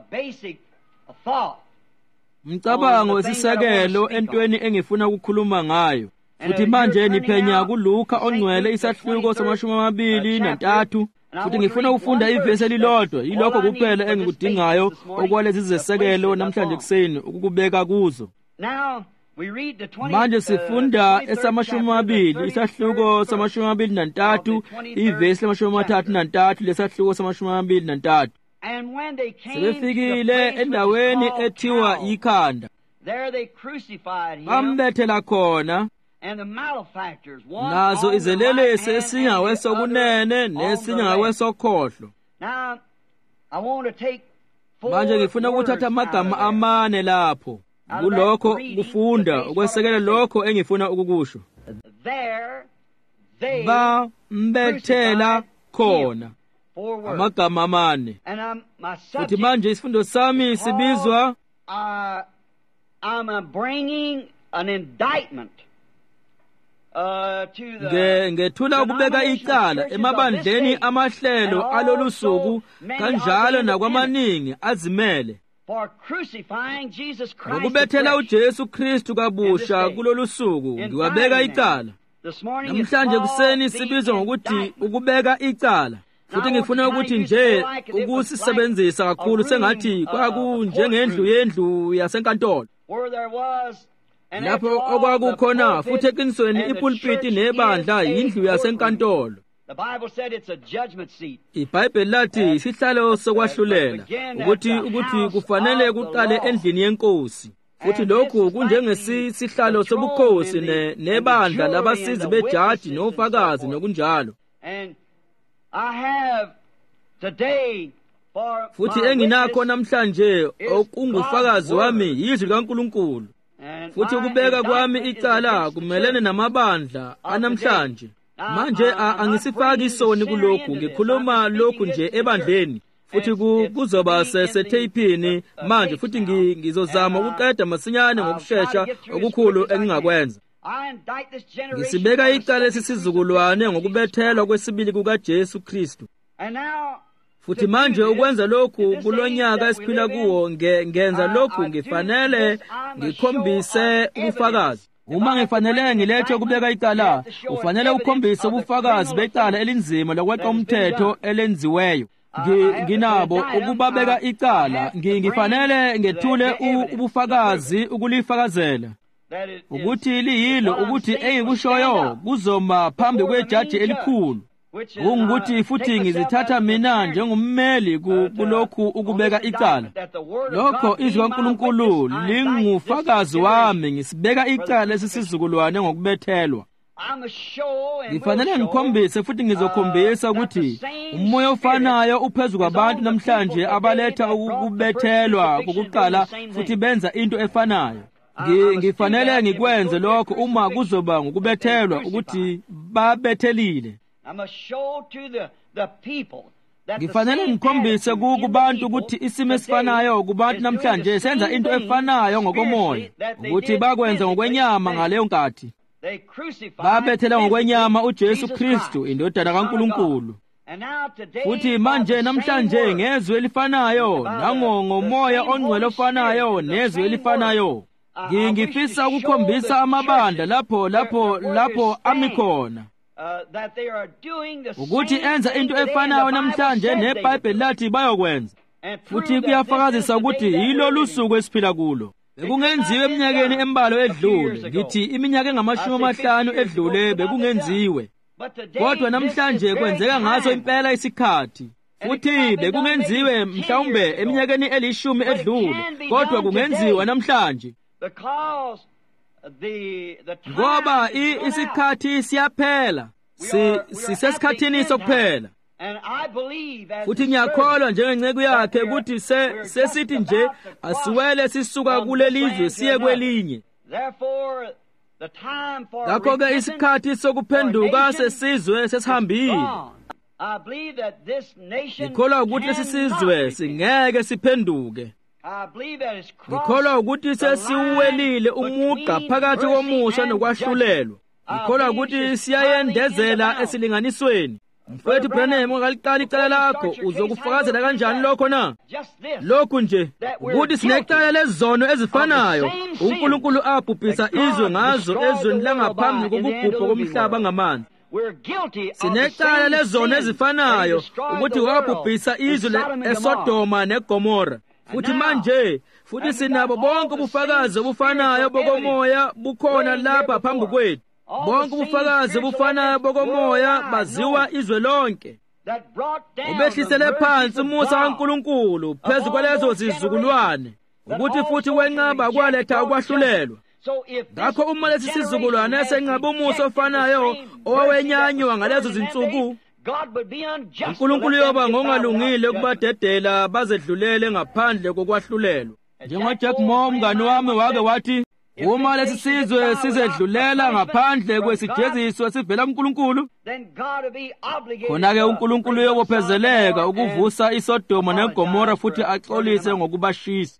umcabango wesisekelo entweni engifuna ukukhuluma ngayo. Futhi manje niphenya kuLuka ongcwele isahluko samashumi amabili nantathu, futhi ngifuna ukufunda ivesi elilodwa, yilokho kuphela engikudingayo okwalezi zesekelo namhlanje kuseni ukukubeka kuzo. Manje sifunda esamashumi amabili, isahluko samashumi amabili nantathu, ivesi lamashumi amathathu nantathu lesahluko samashumi amabili nantathu. Sebefikile endaweni ethiwa ikhanda, bambethela khona, nazo izelelesi esinye ngakwesokunene nesinye ngakwesokhohlo. Manje ngifuna ukuthatha amagama amane lapho kulokho kufunda ukwesekela lokho engifuna ukukusho. Bambethela khona, amagama amane. Futhi manje isifundo sami sibizwa ngethula ukubeka icala emabandleni amahlelo alolu suku, kanjalo nakwamaningi azimele, ngokubethela uJesu Kristu kabusha kulolu suku ngiwabeka icala. Namhlanje kuseni sibizwa ngokuthi ukubeka icala, futhi ngifuna ukuthi nje ukusisebenzisa kakhulu sengathi kwakunjengendlu yendlu yasenkantolo, lapho okwakukhona futhi eqinisweni ipulpiti nebandla yindlu yasenkantolo. iBhayibheli lathi isihlalo sokwahlulela, ukuthi ukuthi kufanele kuqale endlini yenkosi, futhi lokhu kunjengesihlalo sobukhosi nebandla labasizi bejaji nofakazi nokunjalo. Futhi enginakho namhlanje okungufakazi wami yizwi likaNkulunkulu, futhi ukubeka kwami icala kumelene namabandla anamhlanje. Manje angisifaki isoni kulokhu, ngikhuluma lokhu nje ebandleni, futhi kuzoba sesetheyipini manje, futhi ngizozama ukuqeda masinyane ngokushesha okukhulu engingakwenza. Ngisibeka icala lesisizukulwane ngokubethelwa kwesibili kukaJesu Kristu. Futhi manje ukwenza lokhu kulonyaka esiphila kuwo, ngenza lokhu ngifanele ngikhombise ubufakazi. Uma ngifanele ngilethe ukubeka icala, ufanele ukhombise ubufakazi becala elinzima lokweqa umthetho elenziweyo. Nginabo ukubabeka icala, ngifanele ngethule ubufakazi ukulifakazela, ukuthi liyilo ukuthi engikushoyo kuzoma phambi kwejaji elikhulu, ukuthi futhi ngizithatha mina njengommeli kulokhu ukubeka icala. Lokho izwi kaNkulunkulu lingufakazi wami, ngisibeka icala lesisizukulwane ngokubethelwa. Ngifanele ngikhombise futhi ngizokhombisa ukuthi umoya ofanayo uphezu kwabantu namhlanje abaletha ukubethelwa kokuqala futhi benza into efanayo. Ngifanele ngikwenze lokho uma kuzoba ngokubethelwa ukuthi babethelile. Ngifanele ngikhombise kubantu ukuthi isimo esifanayo kubantu namhlanje senza into efanayo ngokomoya, ukuthi bakwenza ngokwenyama. Ngaleyo nkathi babethela ngokwenyama uJesu Kristu, indodana kaNkulunkulu. Futhi manje namhlanje ngezwi elifanayo, nangomoya ongcwele ofanayo nezwi elifanayo, ngingifisa ukukhombisa amabandla lapho lapho lapho ami khona ukuthi enza into efanayo namhlanje neBhayibheli lathi bayokwenza. Futhi kuyafakazisa ukuthi yilolu suku esiphila kulo. Bekungenziwe eminyakeni embalwa edlule, ngithi iminyaka engamashumi amahlanu edlule bekungenziwe, kodwa namhlanje kwenzeka ngaso impela isikhathi. futhi bekungenziwe mhlawumbe eminyakeni elishumi edlule, kodwa kungenziwa namhlanje. Ngoba isikhathi siyaphela, sisesikhathini sokuphela. Futhi ngiyakholwa njengenceku yakhe ukuthi sesithi nje asiwele sisuka kulelizwe siye kwelinye. Ngakho-ke isikhathi sokuphenduka sesizwe sesihambile. Ngikholwa ukuthi lesi sizwe singeke siphenduke. Ngikholwa ukuthi sesiwelile umugqa phakathi komusha nokwahlulelwa. Ngikholwa ukuthi siyayendezela esilinganisweni. Mfowethu Branham, ungaliqala icala lakho, uzokufakazela kanjani lokho na? Lokhu nje ukuthi sinecala lezono ezifanayo uNkulunkulu abhubhisa izwe ngazo ezweni langaphambi kokubhubha komhlaba ngamanzi. Sinecala lezono ezifanayo ukuthi wabhubhisa izwe eSodoma neGomora. Futhi manje futhi sinabo bonke ubufakazi obufanayo bokomoya bukhona lapha phambi kwethu. Bonke ubufakazi bufanayo bokomoya baziwa izwe lonke. Ubehlisele phansi umusa kaNkulunkulu phezu kwalezo zizukulwane, ukuthi futhi wenqaba kwaletha ukwahlulelwa. Ngakho uma lesi sizukulwane esenqaba umusa ofanayo owawenyanywa ngalezo zinsuku, uNkulunkulu yoba ngongalungile ukubadedela bazedlulele ngaphandle kokwahlulelwa. NjengoJack Moore umngane wami wake wathi, uma lesi sizwe sizedlulela ngaphandle kwesijeziso esivela kuNkulunkulu, khona-ke uNkulunkulu uyobophezeleka ukuvusa iSodoma neGomora futhi axolise ngokubashisa.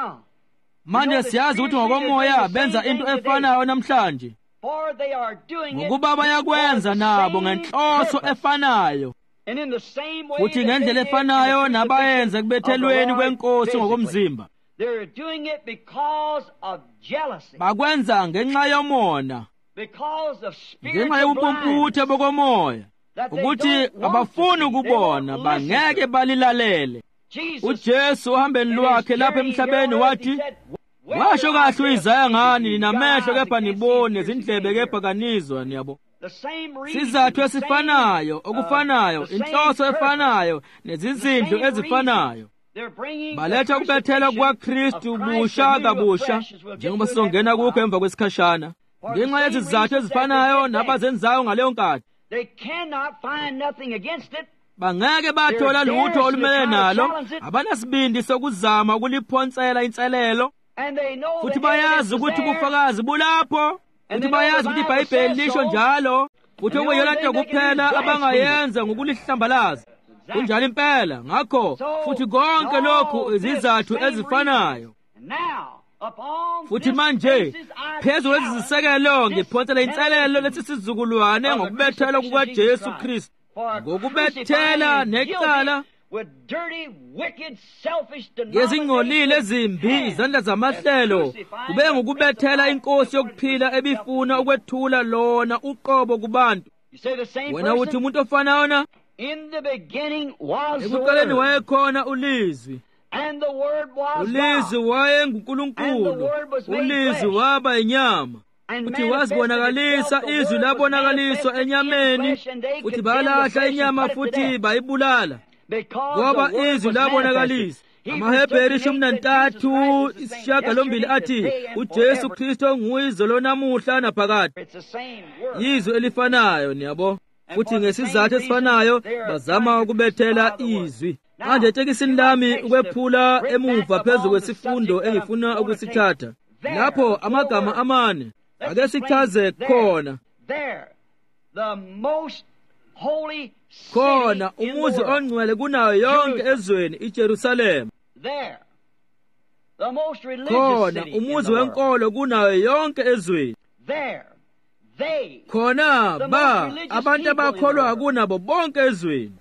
Manje siyazi ukuthi ngokomoya benza into efanayo namhlanje, ngokuba bayakwenza nabo ngenhloso efanayo, futhi ngendlela efanayo nabayenza ekubethelweni kwenkosi ngokomzimba. They're doing it because of jealousy. Bakwenza ngenxa yomona, because of ngenxa yobumputhe bokomoya, ukuthi abafuni ukubona, bangeke balilalele. uJesu ohambeni lwakhe lapha emhlabeni wathi, washo kahle uIsaya ngani, ninamehlo kepha nibone, izindlebe kepha kanizwa. Niyabo, sizathu esifanayo, okufanayo, inhloso efanayo, nezizindlu ezifanayo. Baletha ukubethela kukaKristu busha kabusha, njengoba sizongena kukho emva kwesikhashana, ngenxa yezizathu ezifanayo nabazenzayo ngaleyo nkathi. Bangeke bathola lutho olumele nalo, abanasibindi sokuzama ukuliphonsela inselelo, futhi bayazi ukuthi ubufakazi bulapho, futhi bayazi ukuthi iBhayibheli lisho njalo, futhi okuyona nto kuphela abangayenza ngokulihlambalaza. Kunjalo impela. Ngakho futhi konke lokhu izizathu ezifanayo. Futhi manje phezu kwezisekelo ngiphonsela inselelo lesi sizukulwane ngokubethela kukaJesu Kristu, ngokubethela necala ngezingcolile ezimbi, izandla zamahlelo, kube ngokubethela inkosi yokuphila ebifuna ukwethula lona uqobo kubantu. Wena uthi umuntu ofanayo na? In the beginning was the Ekuqaleni Word, wayekhona ulizwi, and the Word was ulizwi God, wayenguNkulunkulu, ulizwi waba inyama, futhi wazibonakalisa, izwi labonakaliswa enyameni, futhi balahla inyama futhi bayibulala, ngoba izwi labonakalisa. AmaHebheru ishumi nantathu isishiyagalombili athi uJesu Kristu nguyizwi lonamuhla naphakade. Izwi elifanayo, niyabo, futhi ngesizathu esifanayo bazama ukubethela izwi. Manje etekisini lami ukwephula emuva phezu kwesifundo engifuna ukusithatha, lapho amagama amane ake sichaze khona. Khona umuzi ongcwele kunayo yonke ezweni, iJerusalema. Khona umuzi wenkolo kunayo yonke ezweni. Khona ba abantu abakholwa kunabo bonke ezweni.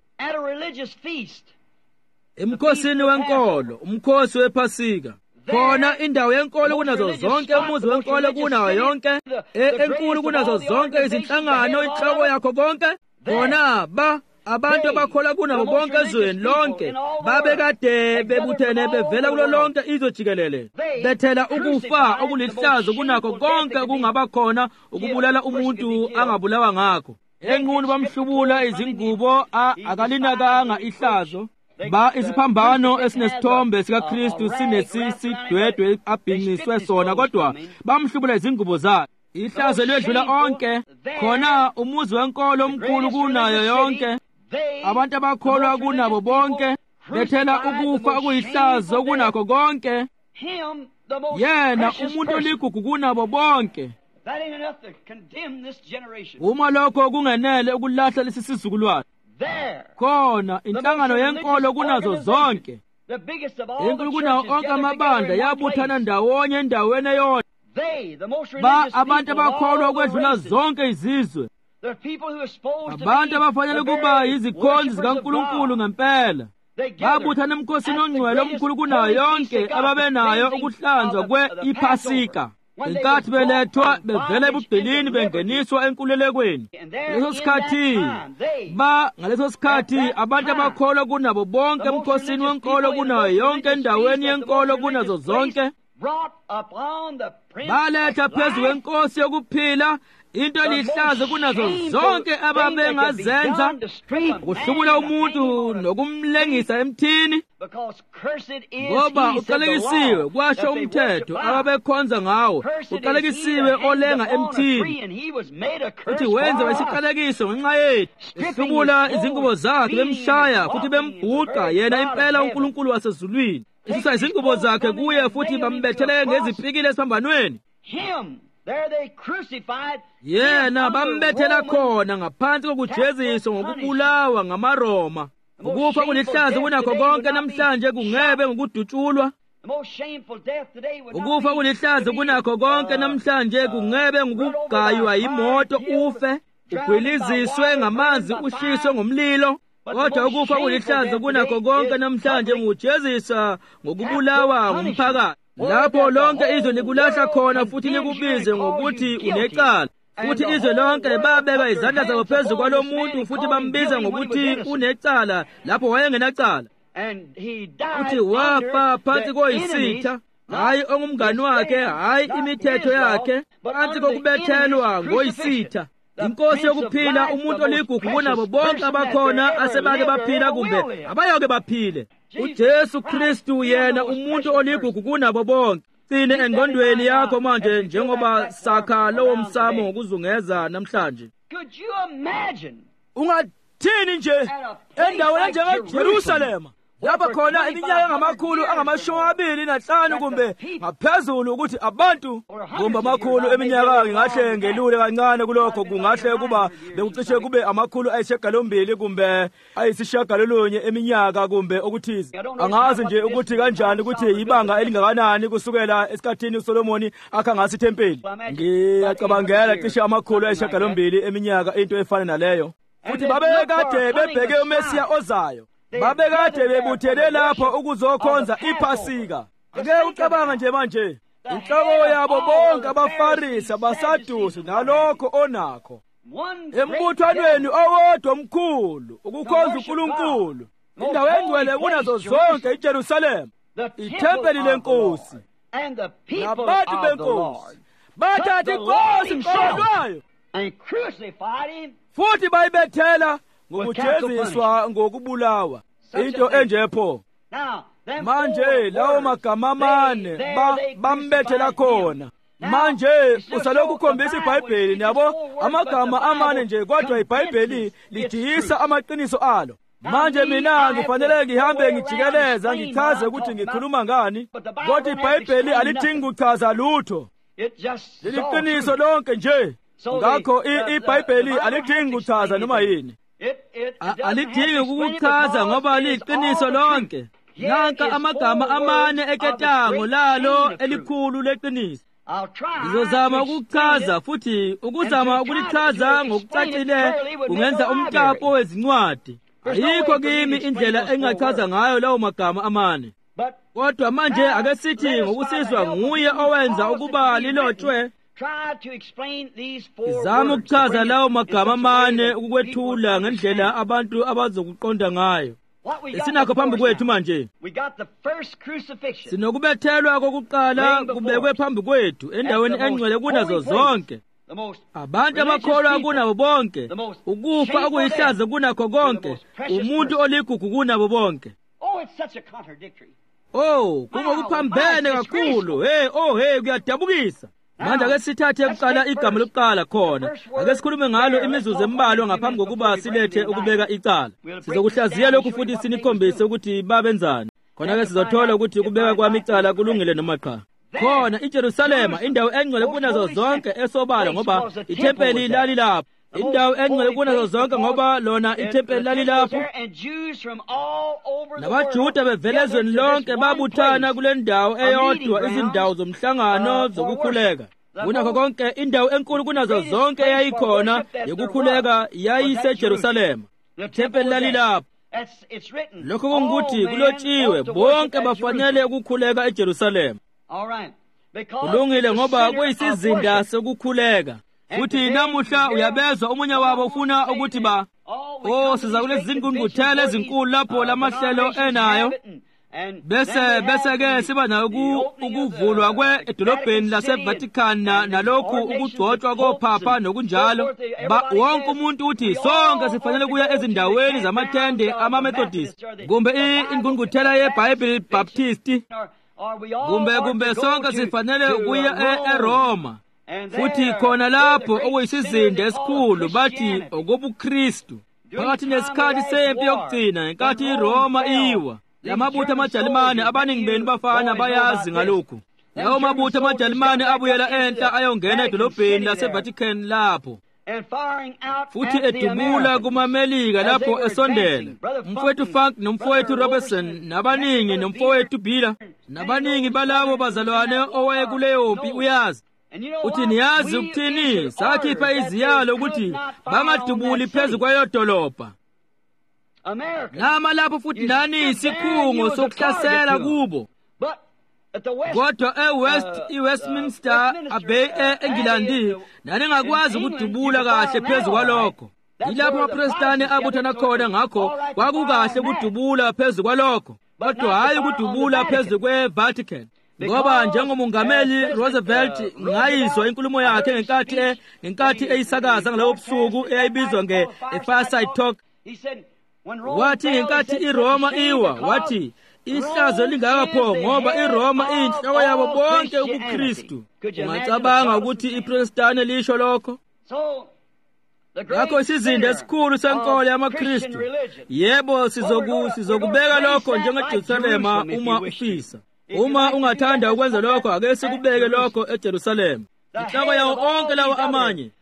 Emkhosini wenkolo, umkhosi wePhasika. Khona indawo yenkolo kunazo zonke, umuzi wenkolo kunayo yonke, enkulu kunazo zonke izinhlangano, inhloko yakho konke. Khona ba abantu abakholwa kunabo bonke ezweni lonke, babekade bebuthene bevela kulo lonke izwe jikelele, bethela ukufa okulihlazo kunakho konke kungaba khona ukubulala umuntu angabulawa ngakho. enqunu bamhlubula izingubo akalinakanga ihlazo ba isiphambano esinesithombe sikaKristu sinesidwedwe abhinqiswe sona kodwa bamhlubula izingubo zakhe. Ihlazo ledlula onke, khona umuzi wenkolo omkhulu kunayo yonke. Abantu abakholwa kunabo bonke, bethela ukufa okuyihlazo kunakho konke. Yena umuntu oligugu kunabo bonke. Uma lokho kungenele ukulahla lesi sizukulwane, khona inhlangano yenkolo kunazo zonke. Inkulu kunawo onke amabandla yabuthana ndawonye endaweni eyodwa. Ba abantu abakholwa ukwedlula zonke izizwe, abantu abafanele kuba yizikhonzi zikaNkulunkulu ngempela, babuthana emkhosini ongcwele omkhulu kunayo yonke ababenayo ukuhlanzwa kwe-iphasika. Inkathi belethwa bevela ebugqilini bengeniswa enkululekweni. Ngaleso sikhathi ba ngaleso sikhathi abantu abakholwa kunabo bonke emkhosini wenkolo kunayo yonke endaweni yenkolo kunazo zonke baletha phezu kwenkosi yokuphila into elihlazo kunazo zonke ababengazenza, ukuhlubula umuntu nokumlengisa emthini, ngoba uqalekisiwe kwasho umthetho ababekhonza ngawo. Uqalekisiwe olenga emthini, uthi wenza wesiqalekiso ngenxa yethu. Ihlubula izingubo zakhe bemshaya futhi bembhuqa, yena impela uNkulunkulu wasezulwini. Isusa izingubo zakhe kuye futhi bambethele ngezipikile esiphambanweni. Yena bambethela khona ngaphansi kokujeziswa ngokubulawa ngamaRoma. Ukufa kulihlazo kunakho konke namhlanje kungebe ngokudutshulwa. Ukufa kulihlazo kunakho konke namhlanje kungebe ngokugaywa yimoto ufe, ugwiliziswe ngamanzi, ushiswe ngomlilo. Kodwa ukufa kulihlazo kunakho konke namhlanje ngokujeziswa ngokubulawa ngumphakathi. Lapho lonke izwe likulahla khona futhi likubize ngokuthi unecala. Futhi izwe lonke babeka izandla zabo phezu kwalo muntu futhi bambiza ngokuthi unecala lapho wayengenacala. Uthi wafa phansi koyisitha, hayi ongumngani wakhe, hayi imithetho yakhe, phansi kokubethelwa ngoyisitha. Inkosi yokuphila, umuntu oligugu kunabo bonke abakhona asebake baphila kumbe abayoke baphile. uJesu Kristu yena umuntu oligugu kunabo bonke. Sine engqondweni yakho manje njengoba sakha lowo msamo ngokuzungeza namhlanje. Could you imagine? Ungathini nje endaweni enjengeJerusalema lapha khona iminyaka engamakhulu angamashumi amabili nanhlanu kumbe ngaphezulu, ukuthi abantu kumbe amakhulu eminyaka ngingahle ngelule kancane kulokho, kungahle kuba bekucishe kube amakhulu ayisishiyagalombili kumbe ayisishiyagalolunye eminyaka kumbe okuthize. Angazi nje ukuthi kanjani ukuthi yibanga elingakanani kusukela esikhathini uSolomoni akha ngasi ithempeli. Ngiyacabangela cishe amakhulu ayisishiyagalombili eminyaka into efana naleyo. Futhi babekade bebheke uMesiya ozayo, babekade bebuthele lapho ukuzokhonza iPhasika. Ake ucabanga nje manje, inhloko yabo bonke abaFarisi, abaSadusi nalokho onakho, embuthwanweni owodwa omkhulu ukukhonza uNkulunkulu. Indawo engcwele kunazo zonke iJerusalema, ithempeli lenkosi nabantu benkosi, bathatha inkosi mqondwayo futhi bayibethela ngokujeziswa ngokubulawa. Into enjepho manje lawo magama amane bambethela khona. Manje usalokhu ukhombisa iBhayibheli nabo amagama amane nje, kodwa iBhayibheli lijiyisa amaqiniso alo. Manje mina ngifanele ngihambe ngijikeleza ngichaze ukuthi ngikhuluma ngani, kodwa iBhayibheli alidingi kuchaza lutho, liliqiniso lonke nje. Ngakho iBhayibheli alidingi kuchaza noma yini, alidingi ukuchaza ngoba liqiniso lonke. Nanka amagama amane eketango lalo elikhulu leqiniso. Ngizozama ukuchaza, futhi ukuzama ukulichaza ngokucacile kungenza umtapo wezincwadi. Ayikho kimi indlela engachaza ngayo lawo magama amane, kodwa manje ake sithi ngokusizwa nguye owenza ukuba lilotshwe, izama ukuchaza lawo magama amane ukukwethula ngendlela abantu abazokuqonda ngayo. Sinakho phambi kwethu manje, sinokubethelwa kokuqala kubekwe phambi kwethu endaweni engcwele kunazo zonke. abantu abakholwa kunabo bonke, ukufa okuyihlazo kunakho konke, umuntu oligugu kunabo bonke. Oh, kungokuphambene kakhulu. Hey, oh hey, kuyadabukisa. Manje ake sithathe kuqala igama lokuqala khona. Ake sikhulume ngalo imizuzu embalwa ngaphambi kokuba silethe ukubeka icala. Sizokuhlaziya lokhu futhi sinikhombise ukuthi babenzani. Khona ke sizothola ukuthi ukubeka kwami icala kulungile noma cha. Khona iJerusalema indawo engcwele kunazo zonke esobala ngoba ithempeli lali lapho. Indawo engcwele kunazo zonke ngoba lona ithempeli lali lapho. NabaJuda bevela ezweni lonke babuthana kule ndawo eyodwa, izindawo zomhlangano zokukhuleka. Kunakho konke indawo enkulu kunazo zonke eyayikhona yokukhuleka yayiseJerusalema. Ithempeli lali lapho. Lokho kungukuthi kulotshiwe bonke bafanele ukukhuleka eJerusalema. Kulungile ngoba kuyisizinda sokukhuleka. Futhi namuhla uyabezwa umunye wabo ufuna ukuthi ba oh siza kulezi zingqungquthela ezinkulu lapho lamahlelo enayo, bese bese ke siba nayo ukuvulwa kwedolobheni laseVatican nalokhu ukugcotshwa kophapha nokunjalo. Wonke umuntu uthi sonke sifanele kuya ezindaweni zamathende ama-Methodist kumbe ingqungquthela yeBible Baptist kumbe kumbe sonke sifanele kuya eRoma. Futhi khona lapho okuyisizinda esikhulu bathi okobuKristu. Phakathi nesikhathi sempi yokugcina ngenkathi iRoma iwa, lamabutho amaJalimane abaningi benu bafana bayazi ngalokhu. Lawo mabutho amaJalimane abuyela enhla ayongena edolobheni laseVatican lapho, futhi edubula kumaMelika lapho esondela. Umfowethu Funk nomfowethu Robertson nabaningi nomfowethu Bila nabaningi balabo bazalwane owayekuleyo mpi uyazi. Uthi niyazi ukuthini? Sakhipha iziyalo ukuthi bangadubuli phezu kwayo dolobha. Nama lapho futhi nani isikhungo sokuhlasela kubo. Kodwa eWest iWestminster Abbey eNgilandi nani ngakwazi ukudubula kahle phezu kwalokho. Yilapho amaProtestani abuthana khona, ngakho kwakukahle ukudubula phezu kwalokho, kodwa hayi ukudubula phezu kweVatican. Ngoba njengomongameli Roosevelt ngayizwa inkulumo yakhe ngenkathi ngenkathi eyisakaza ngalowo busuku eyayibizwa nge-Fireside Talk. Wathi ngenkathi iRoma iwa, wathi ihlazo lingakapho ngoba iRoma iyinhloko yabo bonke ubuKristu. Ungacabanga ukuthi iProtestani lisho lokho? Ngakho isizinda esikhulu senkolo yamaKristu, yebo sizokubeka lokho njengeJerusalema uma ufisa. Uma ungathanda ukwenza lokho, ake sikubeke lokho eJerusalema. Inhloko yawo onke lawo amanye,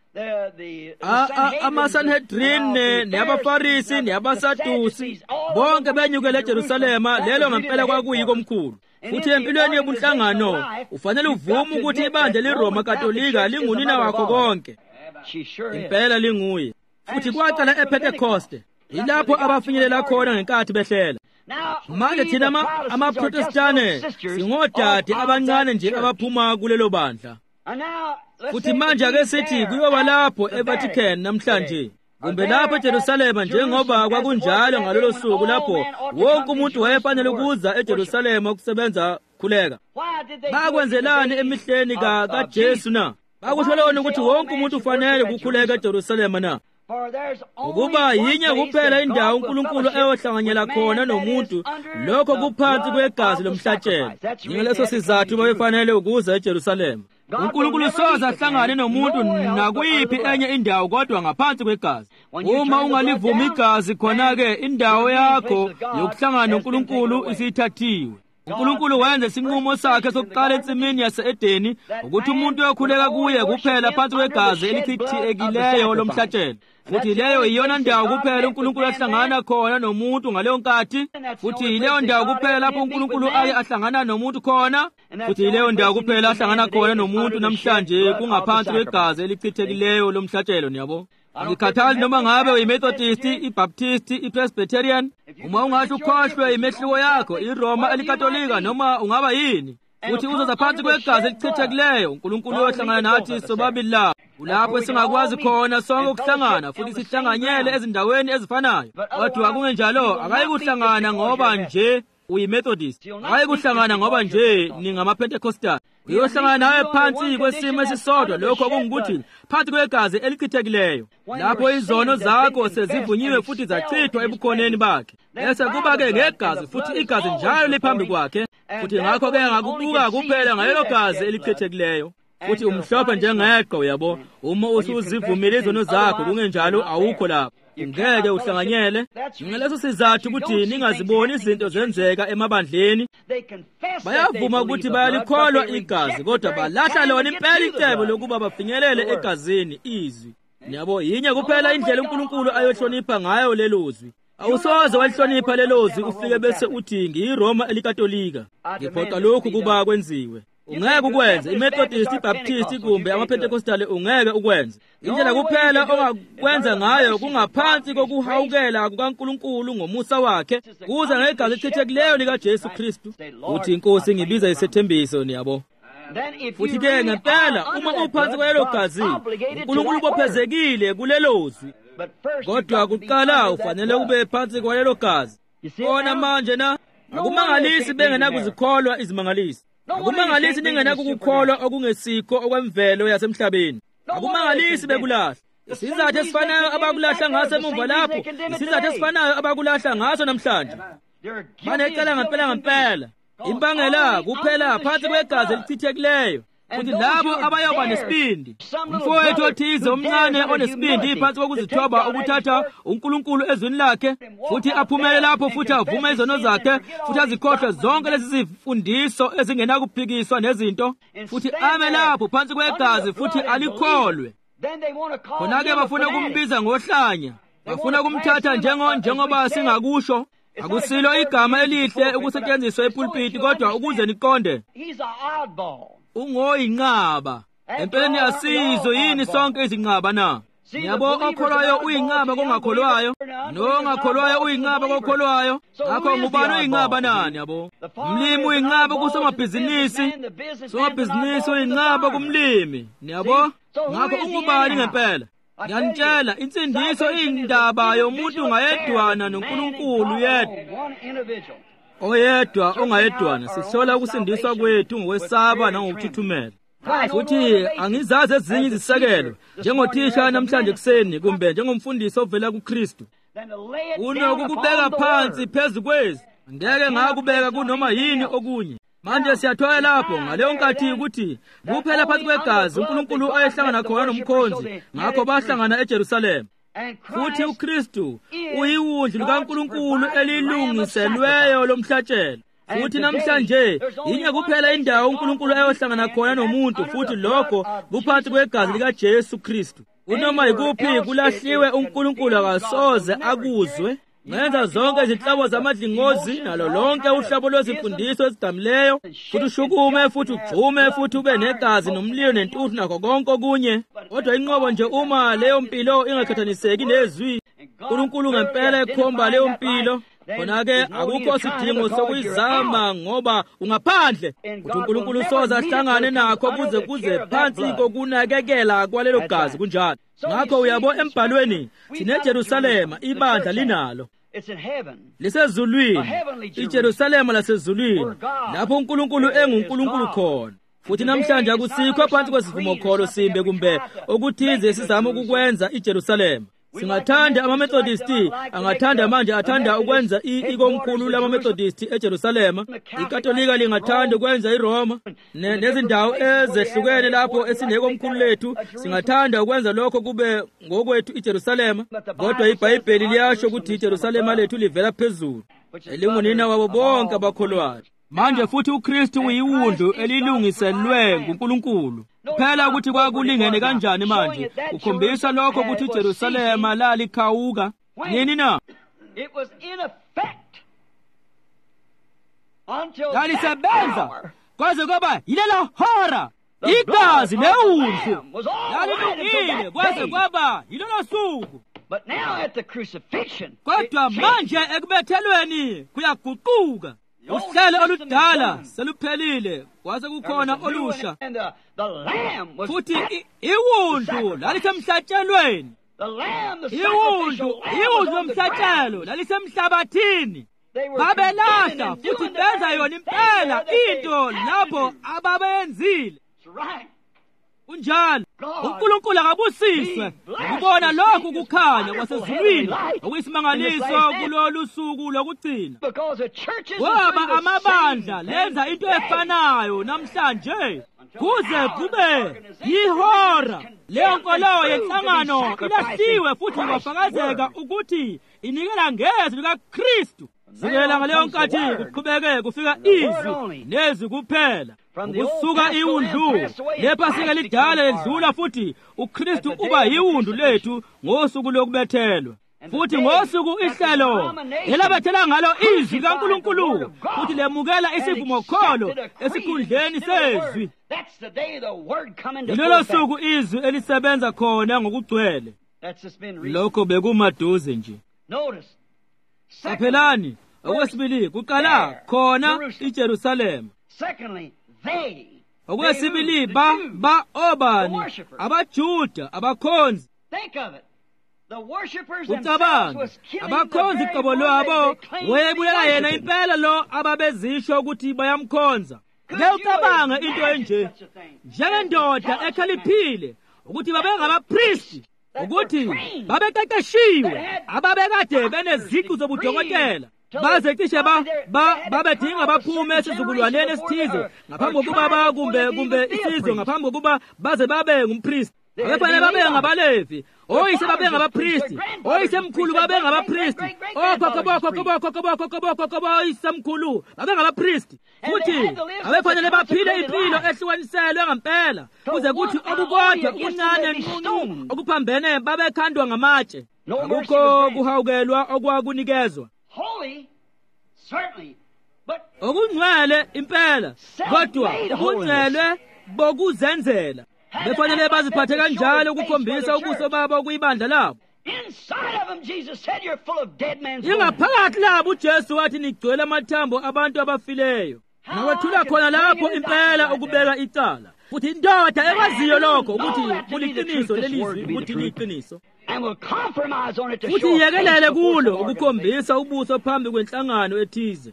ama-Sanhedrin neabaFarisi neabaSadusi, bonke benyukele eJerusalema. Lelo ngempela kwakuyiko omkhulu. Futhi empilweni yobunhlangano ufanele uvume ukuthi ibandla leRoma Katolika lingunina wakho konke. Impela linguye. Futhi kwaqala ePentecoste, yilapho abafinyelela khona ngenkathi behlela. Manje thina amaProtestani singodade abancane nje abaphuma kulelo bandla. Futhi manje ake sithi kuyoba lapho eVatican namhlanje kumbe lapho eJerusalema, njengoba kwakunjalo ngalolo suku lapho wonke umuntu wayefanele ukuza eJerusalema ukusebenza khuleka. Bakwenzelani emihleni kaJesu na? Bakusholona ukuthi wonke umuntu ufanele ukukhuleka eJerusalema na? Ukuba yinye kuphela indawo uNkulunkulu ayohlanganyela khona nomuntu, lokho kuphansi kwegazi lomhlatshelo. Ngaleso sizathu babefanele ukuza eJerusalema. uNkulunkulu soze ahlangane nomuntu nakuyiphi enye indawo kodwa ngaphansi kwegazi. Uma ungalivumi igazi, khona-ke indawo yakho yokuhlangana noNkulunkulu isithathiwe. uNkulunkulu wenza isinqumo sakhe sokuqala ensimini yase-Edeni ukuthi umuntu uyokhuleka kuye kuphela phansi kwegazi elichithekileyo lomhlatshelo. Futhi leyo iyona ndawo kuphela uNkulunkulu ahlangana khona nomuntu ngaleyo nkathi. Futhi yileyo ndawo kuphela lapho uNkulunkulu aye ahlangana nomuntu khona. Futhi yileyo ndawo kuphela ahlangana khona nomuntu namhlanje kungaphansi kwegazi elichithekileyo lomhlatshelo. Niyabo, ngikhathali noma ngabe uyiMethodist, iBaptist, iPresbyterian, uma ungasho ukhohlwe imehluko yakho, iRoma elikatolika noma ungaba yini, futhi uzoza phansi kwegazi elichithekileyo, uNkulunkulu uyohlangana nathi sobabili lapho. Kulapho singakwazi khona sonke ukuhlangana futhi sihlanganyele ezindaweni ezifanayo. Kodwa kungenjalo akayikuhlangana ngoba nje uyi-Methodist, hayi kuhlangana ngoba nje ningama-Pentecostal. Uyohlangana nawe phansi kwesimo esisodwa, lokho kungukuthi phansi kwegazi elichithekileyo, lapho izono zakho sezivunyiwe futhi zachithwa ebukhoneni bakhe. Bese kuba-ke ngegazi, futhi igazi njalo liphambi kwakhe, futhi ngakho-ke ngakubuka kuphela ngalelo gazi elichithekileyo. Futhi umhlophe njengeqhwa, uyabo. Uma usuzivumile izono zakho, kungenjalo awukho lapho, ngeke uhlanganyele. Ngaleso sizathu ukuthi ningaziboni izinto zenzeka emabandleni. Bayavuma ukuthi bayalikholwa igazi, kodwa balahla lona impela icebo lokuba bafinyelele egazini, izwi. Yabo, yinye kuphela indlela uNkulunkulu ayohlonipha ngayo lelo zwi. Awusoze walihlonipha lelo zwi ufike bese uthi ngiyiRoma elikatolika, ngiphoqa lokhu kuba kwenziwe. Ungeke ukwenza. iMethodist, iBaptist kumbe amaPentecostal ungeke ukwenza. Indlela kuphela ongakwenza ngayo kungaphansi kokuhawukela kukaNkulunkulu ngomusa wakhe, kuza ngegazi elichithekileyo likaJesu Kristu. Uthi inkosi ngibiza isethembiso, niyabo. Futhi-ke ngempela uma uphansi kwalelo gazi, uNkulunkulu ubophezekile kulelo zwi. Kodwa kuqala ufanele ube phansi kwalelo gazi. Ona manje na, akumangalisi bengenakuzikholwa izimangalisi. Akumangalisi ningenakukukholwa okungesikho okwemvelo yasemhlabeni. Akumangalisi bekulahla. Isizathu esifanayo abakulahla ngaso emuva lapho, isizathu esifanayo abakulahla ngaso namhlanje. Banecala ngempela ngempela. Imbangela kuphela phansi kwegazi elichithekileyo. Futhi labo abayoba nesibindi, umfowethu othize omncane onesibindi phansi kokuzithoba ukuthatha uNkulunkulu ezwini lakhe, futhi aphumele lapho futhi avume izono zakhe, futhi azikhohlwe zonke lezi zifundiso ezingenakuphikiswa nezinto, futhi ame lapho phansi kwegazi futhi alikholwe. Khona-ke bafuna ukumbiza ngohlanya, bafuna ukumthatha njengo njengoba singakusho. Akusilo igama elihle ukusetshenziswa epulpiti, kodwa ukuze niqonde, ungoyinqaba. Empeleni asizo yini sonke izinqaba na? Yabo, okholwayo uyinqaba kongakholwayo, nongakholwayo uyinqaba kokholwayo. Ngakho ngubani uyinqaba nani? Yabo, umlimi uyinqaba kusomabhizinisi, somabhizinisi uyinqaba kumlimi. Niyabo, ngakho ungubani ngempela? Ngiyanitshela, insindiso iyindaba yomuntu ngayedwana noNkulunkulu yedwa. Oyedwa ongayedwana. Sihlola ukusindiswa kwethu ngokwesaba nangokuthuthumela. Futhi angizazi ezinye izisekelo njengothisha namhlanje kuseni kumbe njengomfundisi ovela kuKristu. Unokukubeka phansi phezu kwezi, ngeke ngakubeka kunoma yini okunye. Manje siyathola lapho ngaleyo nkathi ukuthi kuphela phansi kwegazi uNkulunkulu ayehlangana khona nomkhonzi, ngakho bahlangana eJerusalema. Futhi uKristu uyiwundlu likaNkulunkulu elilungiselweyo lomhlatshelo. Futhi namhlanje yinye kuphela indawo uNkulunkulu ayohlangana khona nomuntu, futhi lokho kuphansi kwegazi likaJesu Kristu. Unoma yikuphi kulahliwe uNkulunkulu akasoze akuzwe. Ngenza zonke izinhlobo zamadlingozi nalo lonke uhlabo lwezimfundiso ezidamileyo, futhi ushukume futhi ugxume futhi ube negazi nomlilo nentuthu nakho konke okunye. Kodwa inqobo nje uma leyo mpilo ingakhathaniseki nezwi, uNkulunkulu ngempela ekhomba leyo mpilo, khona-ke akukho sidingo sokuyizama ngoba ungaphandle. Kuthi uNkulunkulu usoze ahlangane nakho kuze kuze phansi kokunakekela kwalelo gazi kunjalo. Ngakho uyabo embhalweni thina eJerusalema ibandla linalo. Lisezulwini, iJerusalema lasezulwini, lapho uNkulunkulu enguNkulunkulu khona. Futhi namhlanje akusikho phansi kwesivumo kholo simbe kumbe okuthize sizama ukukwenza iJerusalema. Singathanda amaMethodist, angathanda manje athanda ukwenza ikomkhulu lamaMethodist eJerusalema. IKatolika lingathanda ukwenza iRoma nezindawo ezehlukene lapho esinekomkhulu lethu. Singathanda ukwenza lokho kube ngokwethu iJerusalema. Kodwa iBhayibheli liyasho ukuthi iJerusalema lethu livela phezulu, elingunina wabo bonke abakholwayo. Manje futhi uKristu uyiwundlu elilungiselwe nguNkulunkulu. Phela ukuthi kwakulingene kanjani manje ukhombisa lokho ukuthi iJerusalema lalikhawuka nini na? It was in effect until lalisebenza kwaze kwaba yilela hora. Igazi lewundlu lalilungile kwaze kwaba yilelo suku. But now at the crucifixion, kodwa manje ekubethelweni kuyaguquka. Uhlelo oludala seluphelile kwaze kukhona olusha. Futhi iwundlu lalisemhlatshelweni. Iwundlu, iwundlu lomhlatshelo lalisemhlabathini. babelahla futhi benza yona impela into lapho ababenzile. Unjalo uNkulunkulu akabusiswe ukubona lokhu kukhanya kwasezulwini okuyisimangaliso kulolu suku lokugcina, ngoba amabandla lenza into efanayo namhlanje kuze kube yihora leyo nkolo yenhlangano ilahliwe futhi kwafakazeka ukuthi inikela ngezwi likaKristu. Sikela ngaleyo nkathi kuqhubeke kufika izwi nezwi kuphela, ukusuka iwundlu lephasika lidala ledlula, futhi uKristu uba yiwundu lethu ngosuku lokubethelwa, futhi ngosuku ihlelo elabethela ngalo izwi kaNkulunkulu futhi lemukela isivumo kholo esikhundleni sezwi. Lelo suku izwi elisebenza khona ngokugcwele. Lokho bekumaduze nje. Qaphelani, okwesibili kuqala khona iJerusalema. Okwesibili ba ba obani abaJuda abakhonzi. Ucabanga abakhonzi qobo lwabo webulela yena impela lo ababezisho ukuthi bayamkhonza. Ngiyacabanga into enje, njengendoda ekhaliphile ukuthi babengabapristi, ukuthi babeqeqeshiwe, ababekade beneziqu zobudokotela, baze cishe ba babedinga baphume esizukulwaneni esithize ngaphambi kokuba ba kumbe kumbe isizwe ngaphambi kokuba baze babe ngumpristi. Babefanele babe ngabalevi, oyise babe ngabapristi, oyise mkhulu babe ngabapristi, okhokho bokhokho bokhokho bokhokho bokhokho boyise mkhulu babe ngabapristi, futhi babefanele baphile impilo ehlukaniselwe ngempela kuze kuthi okukodwa okuncane nqunu okuphambene babekhandwa ngamatshe. Akukho kuhawukelwa okwakunikezwa okungcwele impela, kodwa ukungcwele bokuzenzela. Befanele baziphathe kanjalo ukukhombisa ubuso babo kuyibandla labo. Ingaphakathi labo uJesu wathi nigcwele amathambo abantu abafileyo. Nawethula khona lapho impela ukubeka icala, futhi indoda ekwaziyo lokho ukuthi kuliqiniso lelizwi ukuthi liqiniso, futhi yekelele kulo ukukhombisa ubuso phambi kwenhlangano ethize.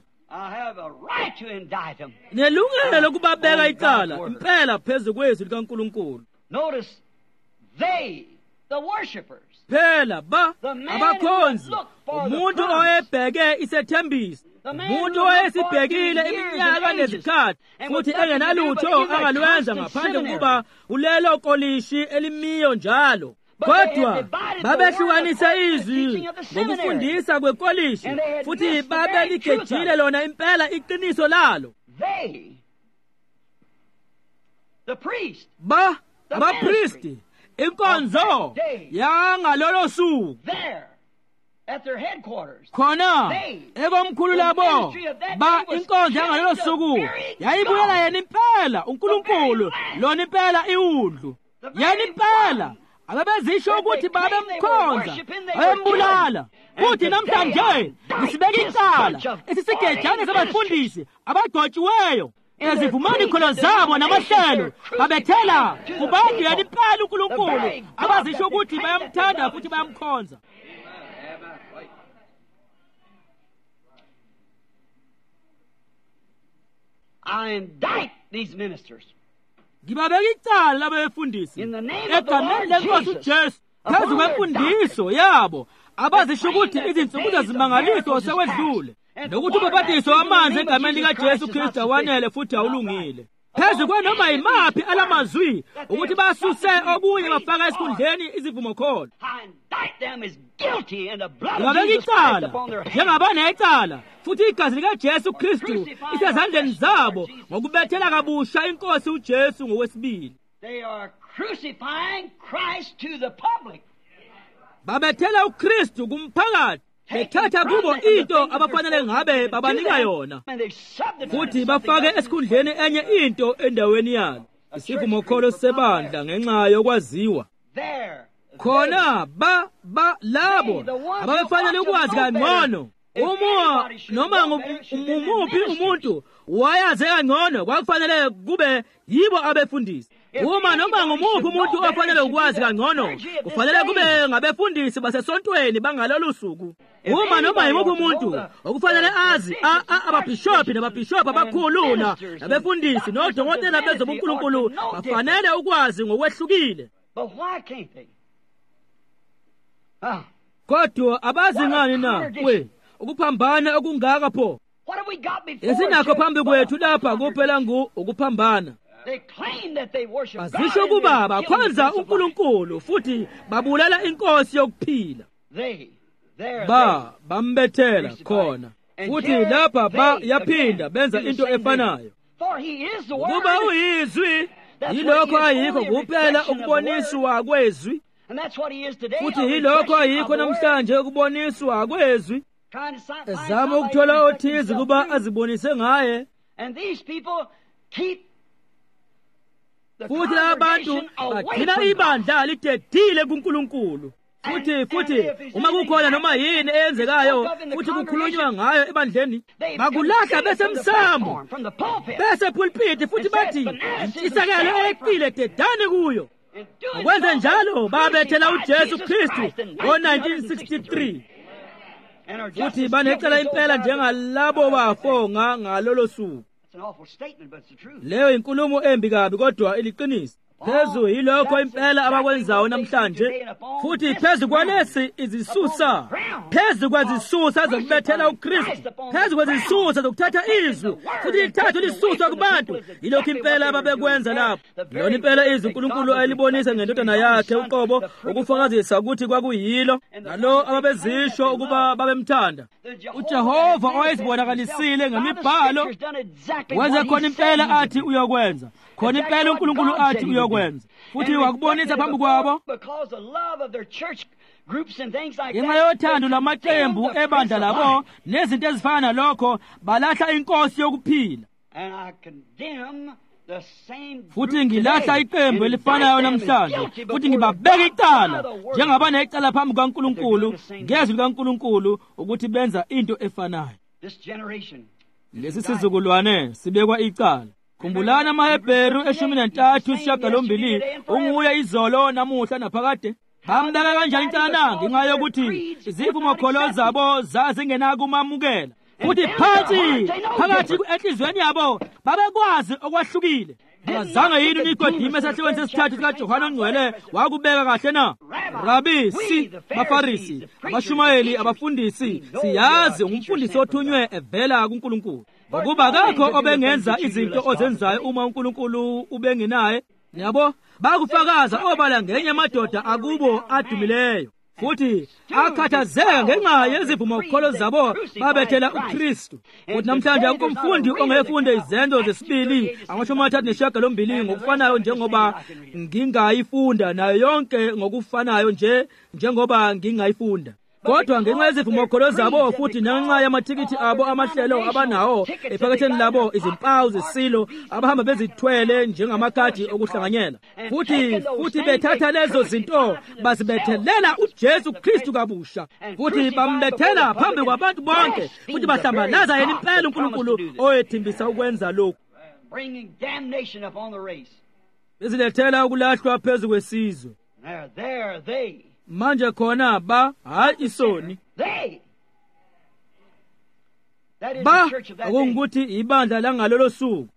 Nelungelo lokubabeka icala impela phezu kwezwi likaNkulunkulu. Phela ba abakhonzi, umuntu oyebheke isethembiso, umuntu oyesibhekile iminyaka nezikhathi, futhi engenalutho angalwenza ngaphandle kokuba ulelo kolishi elimiyo njalo. Kodwa babehlukanise izwi ngokufundisa kwekolishi, futhi babeligejile lona impela iqiniso lalo. Ba abapristi, inkonzo yangalolo suku khona ekomkhulu labo, ba inkonzo yangalolo suku yayibuyela yena impela uNkulunkulu, lona impela iwundlu yena impela ababezisho ukuthi babemkhonza bayembulala. Futhi namhlanje nisibeka icala esisigejane sabafundisi abagcotshiweyo ezivumani ikholo zabo namahlelo, babethela kubantu yena impela uNkulunkulu abazisho ukuthi bayamthanda futhi bayamkhonza. I indict these ministers ngibabeka icala labo befundisi egameni lenkosi uJesu phezu kwemfundiso yabo abazisho ukuthi izinsuku zezimangaliso sewedlule, nokuthi ubhapatiso wamanzi egameni likaJesu Kristu awanele futhi awulungile. Phezu kwenoma yimaphi alamazwi ukuthi basuse okunye bafaka esikhundleni izivumo khona. Ngibabeka icala njengabanecala, futhi igazi likaJesu Kristu isezandleni zabo ngokubethela kabusha inkosi uJesu ngokwesibili. Babethela uKristu kumphakathi, bethatha kubo into abafanele ngabe babanika yona, futhi bafake esikhundleni enye into endaweni yalo, isivumo kholo sebandla ngenxa yokwaziwa. Khona ba ba labo abafanele ukwazi kangcono uma noma ngumuphi umuntu wayaze kangcono kwakufanele kube yibo abefundisi. Uma noma ngumuphi umuntu ofanele ukwazi kangcono kufanele kube ngabefundisi basesontweni bangalolu suku. Uma noma yimuphi umuntu okufanele azi ababhishophi nababhishophi abakhulu nabefundisi nodokotela bezobuNkulunkulu bafanele ukwazi ngokwehlukile. Kodwa abazi ngani na we ukuphambana okungaka pho? Esinakho phambi kwethu lapha kuphela ngu ukuphambana. Bazisho kuba bakhonza uNkulunkulu futhi babulala inkosi yokuphila. Ba bambethela khona futhi lapha ba yaphinda benza into efanayo. Kuba uyizwi yilokho ayikho kuphela ukuboniswa kwezwi. Futhi yilokho ayikho namhlanje ukuboniswa kwezwi. Ezama ukuthola othize kuba azibonise ngaye. Futhi abantu bagcina ibandla lidedile kuNkulunkulu. Futhi futhi uma kukhona noma yini eyenzekayo futhi kukhulunywa ngayo ebandleni bakulahla bese msamo bese pulpit futhi bathi intshisakelo eqile dedani kuyo. Ukwenza njalo babethela uJesu Kristu ngo nineteen sixty-three. Futhi banecala impela njengalabo bafonga ngalolo suku. Leyo inkulumo embi kabi kodwa iliqiniso. Phezu yilokho impela abakwenzayo namhlanje. Futhi phezu kwalesi izisusa, phezu kwezisusa zokubethela uKristu, phezu kwezisusa zokuthatha izwi futhi lithathe lisuswa kubantu, yilokho impela ababekwenza lapho. Lona impela izwi uNkulunkulu ayilibonisa ngendodana yakhe uqobo ukufakazisa ukuthi kwakuyilo nalo ababezisho ukuba babemthanda. uJehova owayezibonakalisile ngemibhalo wenza khona impela athi uyokwenza, khona impela uNkulunkulu athi uyokwenza, futhi wakubonisa phambi kwabo. Ngenxa yothando lamaqembu ebandla labo nezinto ezifana nalokho balahla inkosi yokuphila. Futhi ngilahla iqembu elifanayo namhlanje futhi ngibabeka icala njengabana icala phambi kaNkulunkulu ngezwi likaNkulunkulu ukuthi benza into efanayo. Lesi sizukulwane sibekwa icala. Khumbulana amaHebheru eshumi nantathu isishiyagalombili unguye izolo namuhla naphakade. Bambeka kanjani icala ngenxa yokuthi izivumokholo zabo zazingenakumamukela. Futhi phansi phakathi enhliziyweni yabo babekwazi okwahlukile. Ngazange yini uNikodime esahlukanisa isithathu sikaJohane oNgcwele wakubeka kahle na? Rabi, si baFarisi, abashumayeli, abafundisi, siyazi umfundisi othunywe evela kuNkulunkulu. Ngokuba kakho obengenza izinto ozenzayo uma uNkulunkulu ubengenaye. Yabo bakufakaza obala ngenye amadoda akubo adumileyo. Futhi akhathazeka ngenxa yezivumokholo zabo babethela uKristu. Futhi namhlanje akukho umfundi ongefunde izenzo zesibili amashumi amathathu nesishiyagalombili ngokufanayo njengoba ngingayifunda, nayo yonke ngokufanayo nje njengoba ngingayifunda. Kodwa ngenxa yezivumokholo zabo futhi ngenxa yamathikithi abo amahlelo abanawo ephaketheni labo izimpawu zesilo abahamba bezithwele njengamakhadi okuhlanganyela. Futhi futhi bethatha lezo zinto bazibethelela uJesu Kristu kabusha. Futhi bambethela phambi kwabantu bonke futhi bahlambalaza yena impela uNkulunkulu oyethimbisa ukwenza lokhu. Bezilethela ukulahlwa phezu kwesizwe. There, there, they. Manje khona ba hayi isoni ba okungukuthi ibandla langalolo suku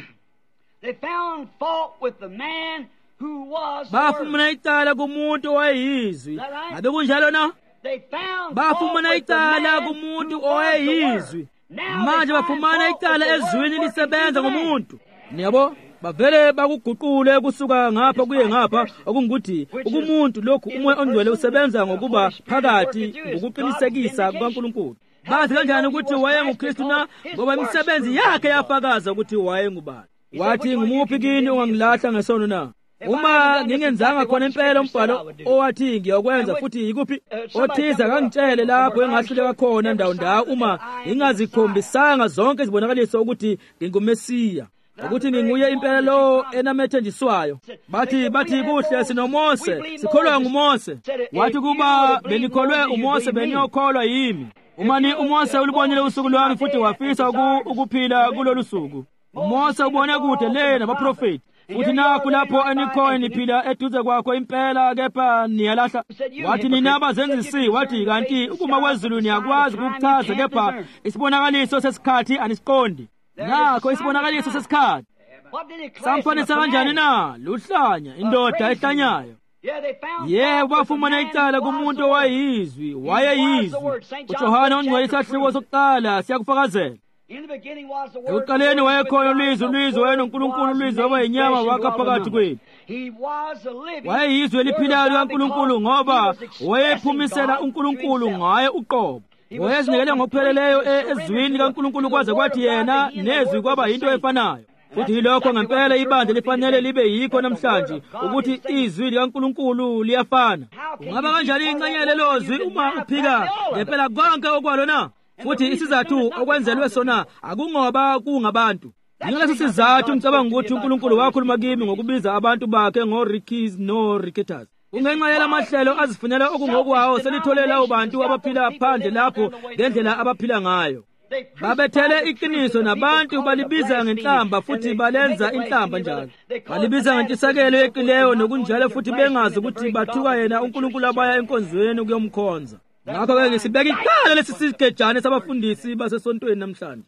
bafumana icala kumuntu owayizwi. Ngabe kunjalo na? Bafumana icala kumuntu owayizwi. Manje bafumana icala ezwini lisebenza ngomuntu. Niyabo bavele bakuguqule kusuka ngapha kuye ngapha okungukuthi ukumuntu lokhu umoya ongcwele usebenza ngokuba phakathi ngokuqinisekisa kukaNkulunkulu. Bazi kanjani ukuthi wayenguKristu na? Ngoba imisebenzi yakhe yafakaza ukuthi wayengubani. Wathi ngumuphi kini ongangilahla ngesono na? Uma ngingenzanga khona impela umbhalo owathi ngiyokwenza futhi yikuphi othiza kangitshele lapho engahluleka khona ndawo ndawo uma ngingazikhombisanga zonke izibonakaliso ukuthi ngingumesiya, ukuthi nginguye impela lo enamethenjiswayo. Bathi bathi kuhle sinoMose, sikholwa nguMose. Wathi kuba benikholwe uMose beniyokholwa yimi. Umani uMose ulibonile usuku lwami futhi wafisa ukuphila kulolu suku. uMose ubone kude le nabaprofeti. Uthi nakho lapho enikhona niphila eduze kwakho impela kepha niyalahla. Wathi nina abazenzisi, wathi kanti ukuma kwezulu niyakwazi ukuchaza kepha isibonakaliso sesikhathi anisiqondi. Nakho isibonakaliso sesikhathi. Samfanisa kanjani na? Luhlanya, indoda ehlanyayo. Yebo, bafumana icala kumuntu owayizwi, wayeyizwi. uJohane ongcwele isahluko sokuqala siyakufakazela. Ekuqaleni wayekhona ulizwi, ulizwi wayeNonkulunkulu, ulizwi waba yinyama wakha phakathi kwethu. Wayeyizwi eliphilayo likaNkulunkulu ngoba wayephumisela uNkulunkulu ngaye uqobo. Wayezinikele ngokupheleleyo ezwini likaNkulunkulu kwaze kwathi yena nezwi kwaba yinto efanayo. Futhi yilokho ngempela ibandla lifanele libe yikho namhlanje ukuthi izwi likaNkulunkulu liyafana. Ungaba kanjani incenyelo lozwi uma uphika ngempela konke okwalo na? Futhi isizathu okwenzelwe sona akungoba kungabantu. Ngaleso sizathu ngicabanga ukuthi uNkulunkulu wakhuluma kimi ngokubiza abantu bakhe ngoRikis noRiketas. Ungenxa yalamahlelo azifunela okungokwawo selitholela abantu abaphila phandle lapho ngendlela abaphila ngayo. Babethele iqiniso nabantu balibiza ngenhlamba futhi balenza inhlamba njalo. Balibiza ngentshisakelo yeqileyo nokunjalo futhi bengazi ukuthi bathuka yena uNkulunkulu abaya enkonzweni ukuyomkhonza. Ngakho-ke ngisibeka icala lesi sigejane sabafundisi basesontweni namhlanje.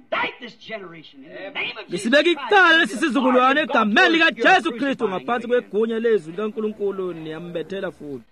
Ngisibeka icala lesi sizukulwane egameni likaJesu Kristu ngaphansi kwegunya lezwi likaNkulunkulu niyambethela futhi.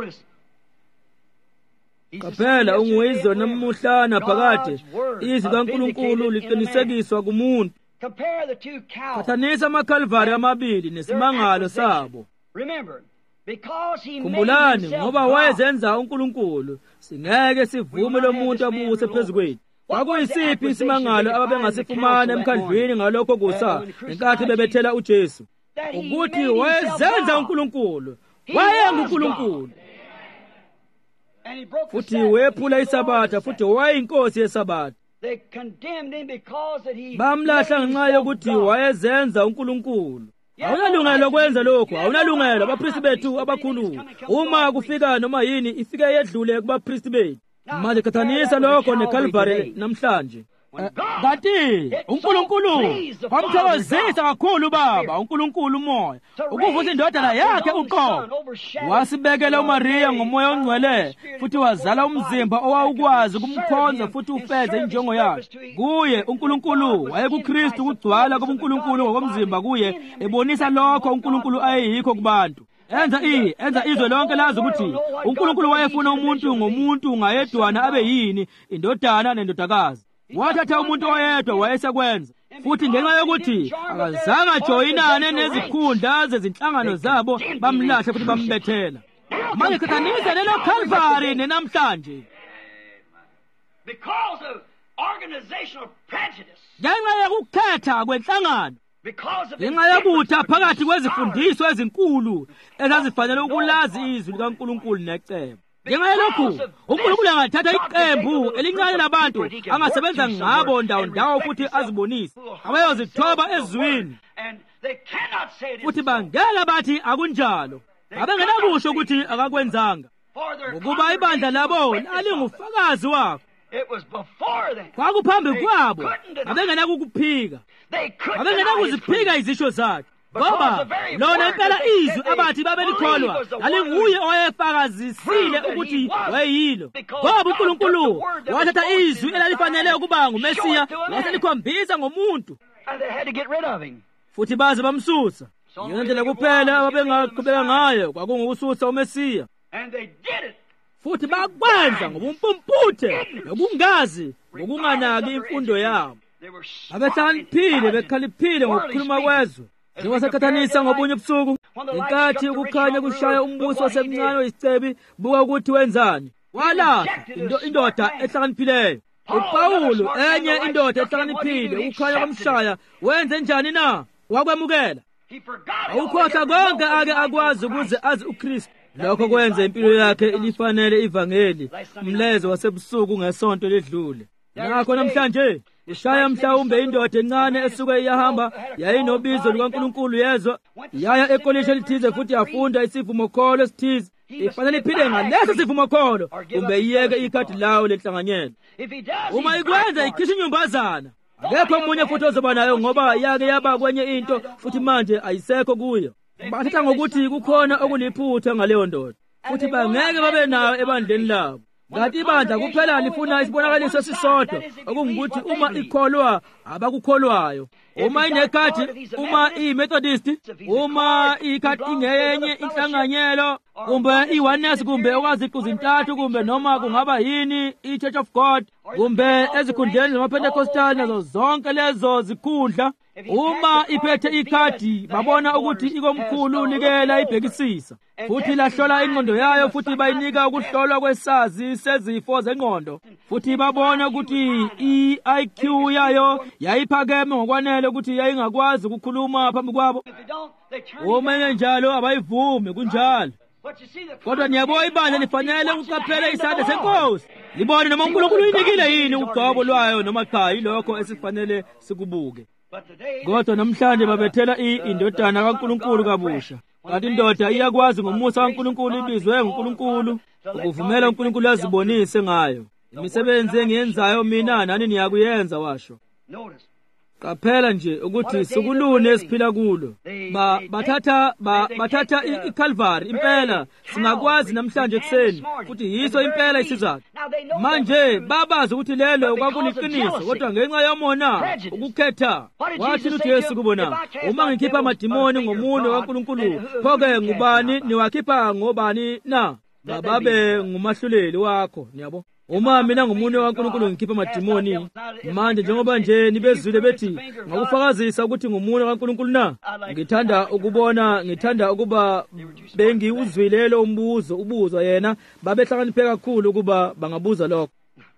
Kaphela unguyizwa namuhla naphakade izwi likaNkulunkulu liqinisekiswa kumuntu. Qhathanisa amakhalvari amabili nesimangalo sabo. Khumbulani, ngoba wayezenza uNkulunkulu singeke sivume lo muntu abuse phezu kwethu. Kwakuyisiphi isimangalo ababengasifumana emkhandlwini ngalokho kusa ngenkathi bebethela uJesu? Ukuthi wayezenza uNkulunkulu, wayenguNkulunkulu. Futhi wephula isabatha futhi wayeyinkosi yesabatha. Bamlahla ngenxa yokuthi wayezenza uNkulunkulu. Awunalungelo lokwenza lokho, awunalungelo abapristi bethu abakhulu. Uma kufika noma yini ifike yedlule kubapristi bethu. Manje qhathanisa lokho neCalvary namhlanje. Kanti uNkulunkulu wamthokozisa kakhulu Baba, uNkulunkulu umoya, ukuvusa indodana yakhe uqobo. Wasibekela uMariya ngomoya ongcwele futhi wazala umzimba owawukwazi ukumkhonza futhi ufeze injongo yakhe. Kuye uNkulunkulu wayekuKristu kugcwala kobuNkulunkulu ngokomzimba kuye ebonisa lokho uNkulunkulu ayeyikho kubantu. Enza i enza izwe lonke lazi ukuthi uNkulunkulu wayefuna umuntu ngomuntu ngayedwana abe yini indodana nendodakazi. Wathatha umuntu oyedwa wayesekwenza futhi ngenxa yokuthi akazange ajoyinane nezikhundla zezinhlangano zabo bamlahle futhi bambethela. Manje qhathanisa lelo Calvary nenamhlanje. Because of organizational prejudice. Ngenxa yokukhetha kwenhlangano. Ngenxa yobutha phakathi kwezifundiso ezinkulu ezazifanele ukulazi izwi likaNkulunkulu necebo. Ngenxa yalokhu uNkulunkulu angathatha iqembu elincane labantu angasebenza ngabo ndawo ndawo futhi azibonise abayozithoba ezwini. Futhi bangeke bathi akunjalo. Abengenakusho ukuthi akakwenzanga. Ngokuba ibandla labo lalingufakazi wakho. Kwakuphambi kwabo abengenakukuphika. Abengenakuziphika izisho zakhe. Ngoba lona impela izwi abathi babelikholwa lalinguye owayefakazisile ukuthi wayeyilo. Ngoba uNkulunkulu wathatha izwi elalifanele ukuba nguMesiya waselikhombisa ngomuntu. Futhi baze bamsusa. Yona ndlela kuphela ababengaqhubeka ngayo kwakungukususa uMesiya. Futhi bakwenza ngobumpumputhe nokungazi ngokunganaki imfundo yabo. Abehlaniphile bekhaliphile ngokukhuluma kwezwe. Njengoseqhathanisa ngobunye ubusuku inkathi ukukhanya kushaya umbuso wasemncane oyisicebi buka ukuthi wenzani. Walahla indoda ehlakaniphileyo. uPawulu enye indoda ehlakaniphile ukukhanya komshaya wenze njani na? Wakwemukela. Awukhohlwa konke ake akwazi ukuze azi uKristu. Lokho kwenza impilo yakhe ilifanele ivangeli, umlezo wasebusuku ngesonto ledlule. Nakho namhlanje ushaya mhlawumbe indoda encane esuke iyahamba yayinobizo lukaNkulunkulu yezwa, yaya ekolishini elithize futhi yafunda isivumo kholo esithize. ifanele iphile ngaleso sivumokholo kumbe iyeke ikhadi lawo lenhlanganyelo. Uma ikwenza ikhishwa inyumbazana, akekho omunye futhi ozoba nayo ngoba yake yaba kwenye into futhi manje ayisekho kuyo. Bathatha ngokuthi kukhona okuliphutha ngaleyo ndoda, futhi bangeke babe nayo ebandleni labo. Ngathi ibandla kuphela lifuna isibonakaliso esisodwa, okungukuthi uma ikholwa abakukholwayo. Uma inekhadi, uma iyi-Methodist, uma ikhadi ingenye inhlanganyelo, kumbe i-oneness, kumbe okwazi kuzintathu, kumbe noma kungaba yini i-Church of God, kumbe ezikhundleni zamaPentecostal nazo zonke lezo zikhundla. Uma iphethe ikhadi babona ukuthi ikomkhulu like layibhekisisa, futhi lahlola ingqondo yayo, futhi bayinika ukuhlolwa kwesazi sezifo zengqondo, futhi babona ukuthi i-I Q yayo yayiphakeme ngokwanele ukuthi yayingakwazi ukukhuluma phambi kwabo. Uma njalo abayivumi kunjalo. Kodwa niyabona ibandla lifanele ukuqaphela isandla senkosi, libone noma uNkulunkulu uyinikile yini ugqobo lwayo noma cha yilokho esifanele sikubuke. Kodwa namhlanje babethela indodana kaNkulunkulu kabusha. Kanti indoda iyakwazi ngomusa kaNkulunkulu ibizwe nguNkulunkulu ukuvumela uNkulunkulu azibonise ngayo. Imisebenzi engiyenzayo mina nani niyakuyenza washo. Qaphela nje ukuthi sikulune esiphila kulo. Ba bathatha ba bathatha iCalvary impela singakwazi namhlanje kuseni futhi yiso impela isizathu. Manje babazi ukuthi lelo kwakuliqiniso kodwa ngenxa yomona ukukhetha. Wathi uthi Yesu kubona, uma ngikhipha amadimoni ngomuno kaNkulunkulu, phoke ngubani niwakhipha ngobani na? Bababe ngumahluleli wakho, niyabo. Uma mina ngomunye kaNkulunkulu ngikhipha amadimoni, manje njengoba nje nibezwile bethi ngakufakazisa ukuthi ngomunye kaNkulunkulu na, ngithanda ukubona ngithanda ukuba bengiuzwile lo umbuzo ubuzwa yena, babehlakaniphe kakhulu ukuba bangabuza lokho.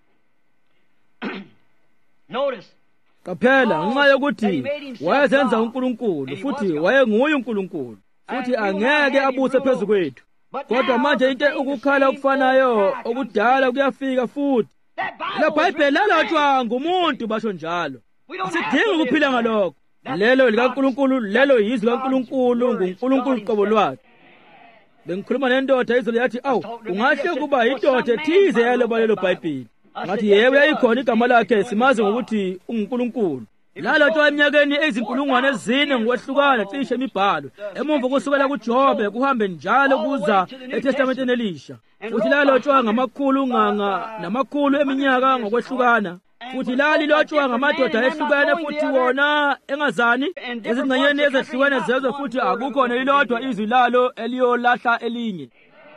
Notice, Qaphela ngenxa yokuthi wayezenza uNkulunkulu futhi wayenguye uNkulunkulu, futhi angeke abuse phezu kwethu. Kodwa manje into ukukhala okufanayo okudala kuyafika futhi. La Bhayibheli lalotshwa ngumuntu basho njalo. Sidinga ukuphila ngalokho. Lelo likaNkulunkulu, lelo yizwi likaNkulunkulu, nguNkulunkulu qobo lwakhe. Bengikhuluma nendoda izolo yathi, "Awu, ungahle kuba indoda ethize yaloba lelo Bhayibheli." Ngathi yebo yayikhona igama lakhe, simazi ngokuthi unguNkulunkulu. Lalotshwa eminyakeni ezinkulungwane ezine ngokwehlukana cishe imibhalo. Emumva kusukela kuJobe kuhambe njalo kuza eTestamenteni Elisha. Futhi lalotshwa ngamakhulu nganga namakhulu eminyaka ngokwehlukana. Futhi lali lotshwa ngamadoda ehlukene futhi wona engazani. Ezingxenyeni ezehlukene zezo futhi akukhona ilodwa izwi lalo eliyolahla elinye.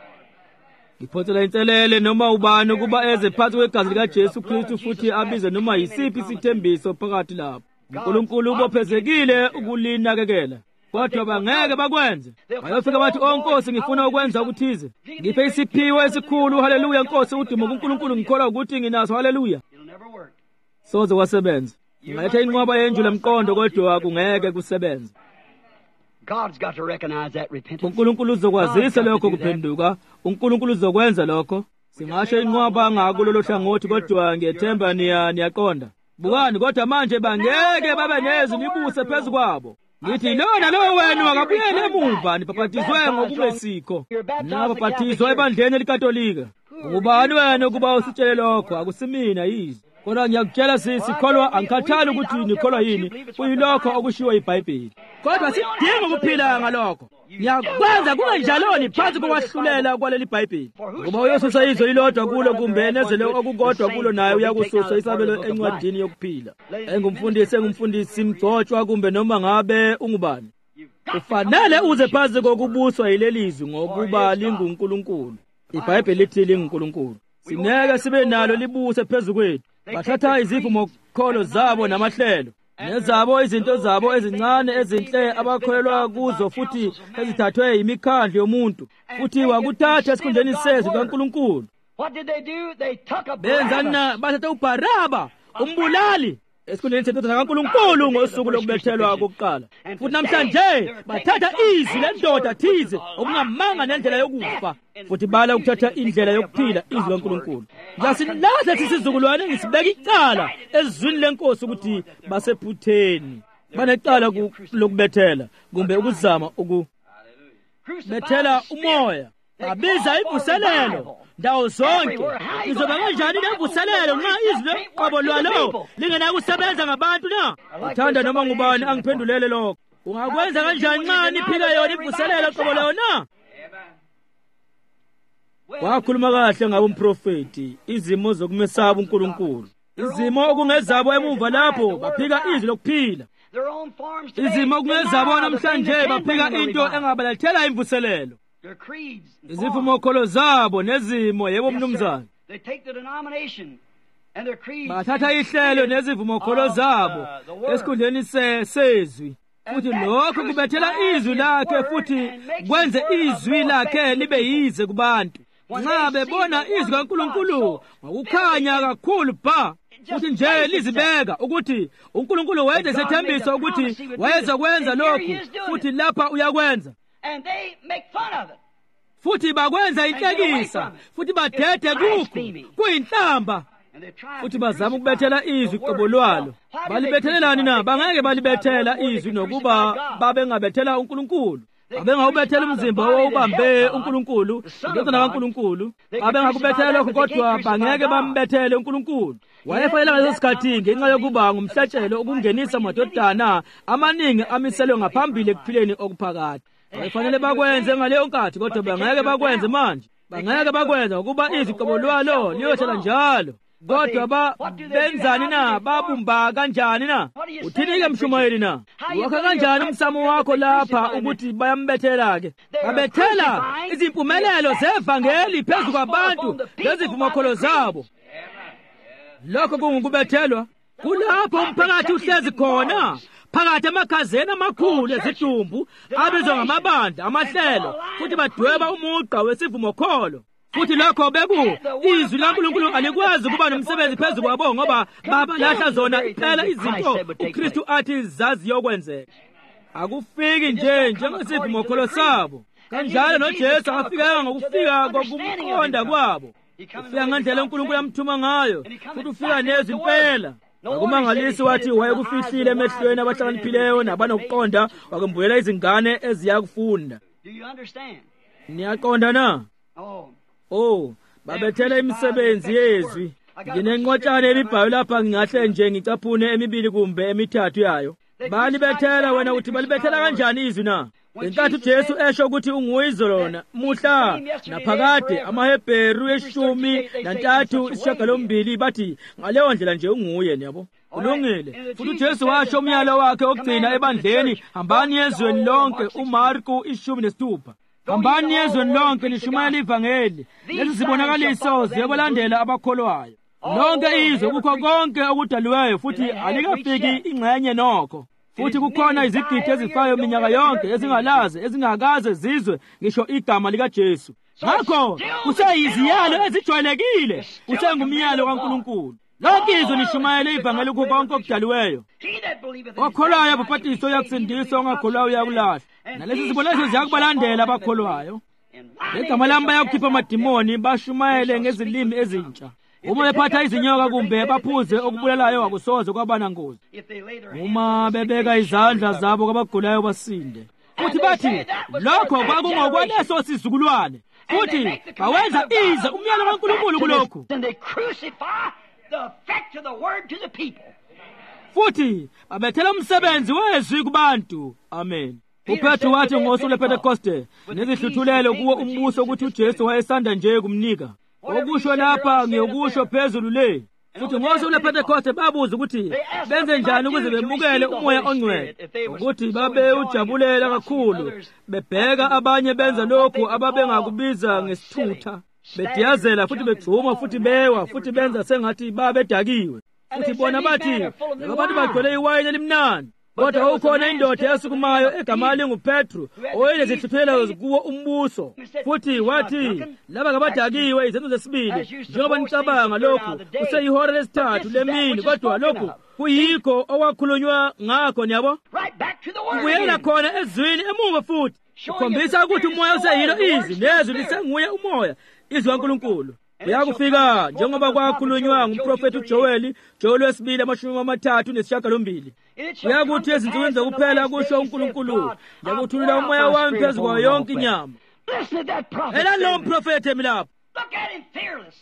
Ngiphothela inselele noma ubani kuba eze phansi kwegazi likaJesu Kristu futhi abize noma yisiphi isithembiso phakathi lapho. uNkulunkulu ubophezekile ukulinakekela, kodwa bangeke bakwenze. Bayofika bathi, "Oh Nkosi, ngifuna ukwenza ukuthize. Ngiphe isiphiwo esikhulu, haleluya Nkosi, udumo kuNkulunkulu, ngikholwa ukuthi nginaso, haleluya." Soze kwasebenza. Ngaletha inqwaba yenjula mqondo kodwa kungeke kusebenze. God's got to recognize that repentance. uNkulunkulu uzokwazisa lokho kuphenduka. uNkulunkulu uzokwenza lokho. Singasho inqwaba ngakulolo hlangothi kodwa ngiyethemba niya niyaqonda. Bukani kodwa manje bangeke babe nezwi libuse phezu kwabo. Ngithi lona lo wenu akabuyele emuva, nibhaphathizwe ngokungesikho. Nabhaphathizwa ebandleni elikatolika. Ngubani wena ukuba usitshele lokho? Akusimina yize. Kodwa ngiyakutshela sikholwa, angikhathali ukuthi nikholwa yini, kuyilokho okushiwo iBhayibheli. Kodwa sidinga ukuphila ngalokho. Ngiyakwenza kungenjaloni phansi kokwahlulela kwaleli Bhayibheli. Ngoba uyosusa izwi lilodwa kulo kumbe nezelo okukodwa kulo naye uyakususa isabelo encwadini yokuphila. Engumfundisi engumfundisi mgcotshwa kumbe noma ngabe ungubani. Ufanele uze phansi kokubuswa yilelizwi ngokuba linguNkulunkulu. iBhayibheli lithi linguNkulunkulu. Sineke sibe nalo libuse phezu kwethu. Bathatha izivumokholo zabo namahlelo nezabo izinto zabo ezincane ezinhle abakholelwa kuzo futhi ezithathwe imikhandlo yomuntu futhi wakuthatha esikhundleni sezwi kaNkulunkulu. What did they do? They took a Benzana bathatha uBaraba umbulali esikhundleni sendodana kaNkulunkulu ngosuku lokubethelwa kokuqala. Futhi namhlanje bathatha izwi lendoda thize okungamanga nendlela yokufa futhi bala ukuthatha indlela yokuphila izwi kaNkulunkulu. Yasilahla isizukulwane ngisibeka icala ezwini lenkosi ukuthi basephutheni. Banecala lokubethela kumbe ukuzama ukubethela umoya. babiza imvuselelo ndawo zonke. Izoba kanjani lemvuselelo nxa izwi loqobo lwalo lingena kusebenza ngabantu na? Uthanda noma ngubani angiphendulele lokho. Ungakwenza kanjani nxa niphika yona imvuselelo qobo lwayo na? Wakhuluma kahle ngabo umprofeti, izimo zokumesaba uNkulunkulu. Izimo okungezabo emuva lapho baphika izwi lokuphila. Izimo okungezabo namhlanje baphika into engabalethela imvuselelo. Izivumokholo zabo nezimo yebo mnumzana. Bathatha ihlelo nezivumokholo zabo esikhundleni sezwi. Futhi lokho kubethela izwi lakhe futhi kwenze izwi lakhe libe yize kubantu. Nxa bebona izwi kaNkulunkulu ngokukhanya kakhulu ba, futhi nje lizibeka ukuthi uNkulunkulu wenze isethembiso ukuthi wayezakwenza lokhu futhi lapha uyakwenza. Futhi bakwenza inhlekisa, futhi badede kukho kuyinhlamba. Futhi bazama ukubethela izwi qobo lwalo. Balibethelelani na? Bangeke balibethela izwi nokuba babengabethela uNkulunkulu. Babengawubethela umzimba owubambe uNkulunkulu, indodana kaNkulunkulu. Babengakubethela lokho kodwa bangeke bambethele uNkulunkulu. Wayefanele ngaleso sikhathi ngenxa yokuba ngumhlatshelo okungenisa amadodana amaningi amiselwe ngaphambili ekuphileni okuphakathi. Wayefanele bakwenze ngaleyo nkathi kodwa bangeke bakwenze manje. Bangeke bakwenza ngokuba izwi qobo lwalo liyohlala njalo. Kodwa ba benzani na? Babumba kanjani na? Uthini-ke mshumayeli na? Wakha kanjani umsamo wakho lapha ukuthi bayambethela ke? Babethela izimpumelelo zevangeli phezu kwabantu lezivumokholo zabo. Lokho kungukubethelwa. Kulapho umphakathi uhlezi khona, phakathi emakhazeni amakhulu ezidumbu abizwa ngamabandla amahlelo, futhi badweba umugqa wesivumokholo. Futhi lokho beku izwi laNkulunkulu alikwazi ukuba nomsebenzi phezu kwabo ngoba babalahla zona iphela izinto uKristu athi zaziyokwenzeka. Akufiki nje njengesivumokholo sabo. Kanjalo noJesu akafika ngokufika kokumqonda kwabo. Ufika ngendlela uNkulunkulu amthuma ngayo, futhi ufika nezwi impela. Akumangalisi wathi wayekufihlile emehlweni abahlakaniphileyo nabanokuqonda wakembuyela izingane eziyakufunda. Niyaqonda na? Oh, babethela imisebenzi yezwi. Nginenqotshane emibhayo lapha ngingahle nje ngicaphune emibili kumbe emithathu yayo. Balibethela wena uthi balibethela kanjani izwi na? Lenkathi uJesu esho ukuthi unguyizo lona muhla naphakade amaHebheru eshumi nantathu isishiyagalombili bathi ngaleyo ndlela nje unguye yabo. Kulungile. Futhi uJesu washo umyalo wakhe okugcina ebandleni, hambani ezweni lonke, uMarku ishumi nesithupha. Hambani ezweni lonke lishumayela ivangeli. Lezi zibonakaliso ziyabalandela abakholwayo. Lonke izwe kukho konke okudaliweyo futhi alikafiki ingxenye nokho. Futhi kukhona izigidi ezifayo minyaka yonke ezingalazi ezingakaze zizwe ngisho igama likaJesu. Ngakho kuseyiziyalo ezijwayelekile, usengumyalo kaNkulunkulu. Lonke izwe lishumayela ivangeli kukho konke okudaliweyo. Okholwayo abaphathiswa uyakusindiswa, ongakholwayo uyakulahla. Nalezi zibonakaliso ziyakubalandela abakholwayo. Igama lami bayakukhipha amadimoni, bashumayele ngezilimi ezintsha. Uma bephatha izinyoka kumbe baphuze okubulalayo akusoze kwabana ngozi. Uma bebeka izandla zabo kwabagulayo basinde. Futhi bathi lokho kwakungokweso sizukulwane. Futhi bawenza ize umyalo kaNkulunkulu kulokho. Futhi babethela umsebenzi wezwi kubantu. Amen. uPetru wathi ngosuku lwePentekoste nezihluthulelo kuwo umbuso ukuthi uJesu wayesanda nje kumnika. Okusho lapha ngiyokusho phezulu le. Futhi ngosuku lwePentekoste babuza ukuthi benze njani ukuze bemukele umoya ongcwele. Ukuthi babe ujabulela kakhulu. Bebheka abanye benza lokhu ababengakubiza ngesithutha. Bediyazela futhi begcuma futhi bewa futhi benza sengathi babedakiwe. Futhi bona bathi abantu bagcwele iwayini elimnandi. Kodwa ukhona indoda yasukumayo egama linguPetru owayezihluthulelo kuwo umbuso. Futhi wathi laba ngabadakiwe izenzo zesibili njengoba nicabanga lokhu kuseyihora lesithathu lemini, kodwa lokhu kuyikho owakhulunywa ngakho nyabo. Ubuyela khona ezwini emuva futhi ukhombisa ukuthi umoya useyilo izwi nezwi lisenguye umoya izwi kaNkulunkulu. Uyakufika njengoba kwakhulunywa ngumprofeti uJoeli, Joel wesibili amashumi amathathu nesishiyagalombili. Uyakuthi ezinsukwini zokuphela kusho uNkulunkulu, ngiyakuthulula umoya wami phezu kwayo yonke inyama. Listen to that prophet. Elalo mprofeti emilapho. Look at him fearless.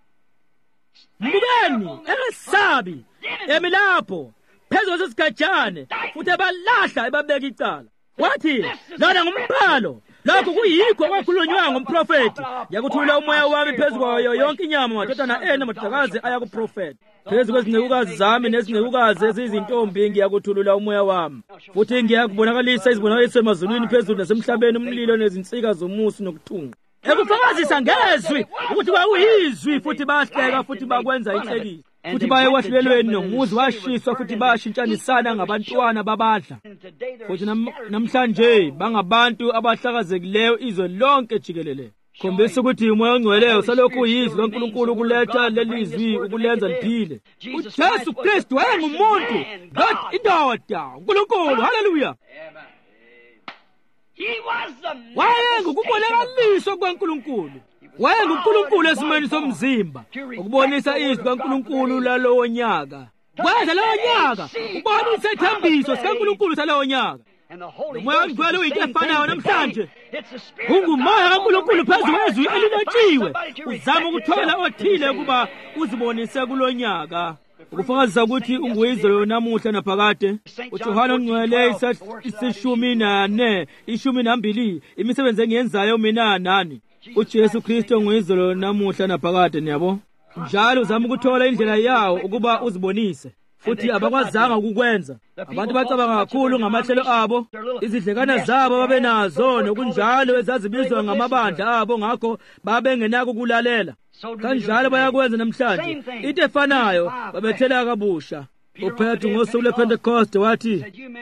Mbukeni engasabi emilapho phezulu sesigajane futhi abalahla ebabeka icala. Wathi lona ngumbhalo. Lokho kuyikho kwakhulunywa ngomprofeti. Yakuthula umoya wami phezulu kwayo yonke inyama madodana ena madodakazi aya kuprofeti. Phezulu kwezincekukazi zami nezincekukazi ezizintombi ngiyakuthulula umoya wami. Futhi ngiyakubonakalisa izibonakaliso emazulwini phezulu nasemhlabeni umlilo nezinsika zomusi nokuthunga. Ekufakazisa ngezwi ukuthi bayuyizwi futhi bahleka futhi bakwenza inhlekisa. Futhi baye kwahlelweni nomuzi washiswa futhi bashintshanisana ngabantwana babadla. Futhi namhlanje bangabantu abahlakazekileyo izwe lonke jikelele. Khombisa ukuthi umoya ongcweleyo salokhu uyizwi kaNkulunkulu ukuletha lelizwi ukulenza liphile. uJesu Kristu wayengumuntu, God indoda, uNkulunkulu. Haleluya. Wayengukubonakaliswa kwaNkulunkulu. WayenguNkulunkulu esimeni somzimba, ukubonisa izwi kaNkulunkulu lalowo nyaka. Kwenza lowo nyaka ubonisa ithembiso sikaNkulunkulu salowo nyaka. Umoya ongcwele uyinto efanayo namhlanje. Ungumoya kaNkulunkulu phezu kwezwi elinotshiwe. Uzama ukuthola othile ukuba uzibonise kulo nyaka. Ukufakazisa ukuthi unguyizolo namuhla naphakade. uJohane ongcwele isishumi nane, ishumi nambili, imisebenzi engiyenzayo mina nani. uJesu Kristu onguyizolo namuhla naphakade niyabo. Njalo uzama ukuthola indlela yawo ukuba uzibonise. Futhi abakwazanga ukukwenza. Abantu bacabanga kakhulu ngamahlelo abo, izidlekana zabo babenazo nokunjalo ezazibizwa ngamabandla abo, ngakho babengenako ukulalela. Kanjalo bayakwenza namhlanje. Into efanayo babethela kabusha. uPetru ngosuku lwePentecost wathi,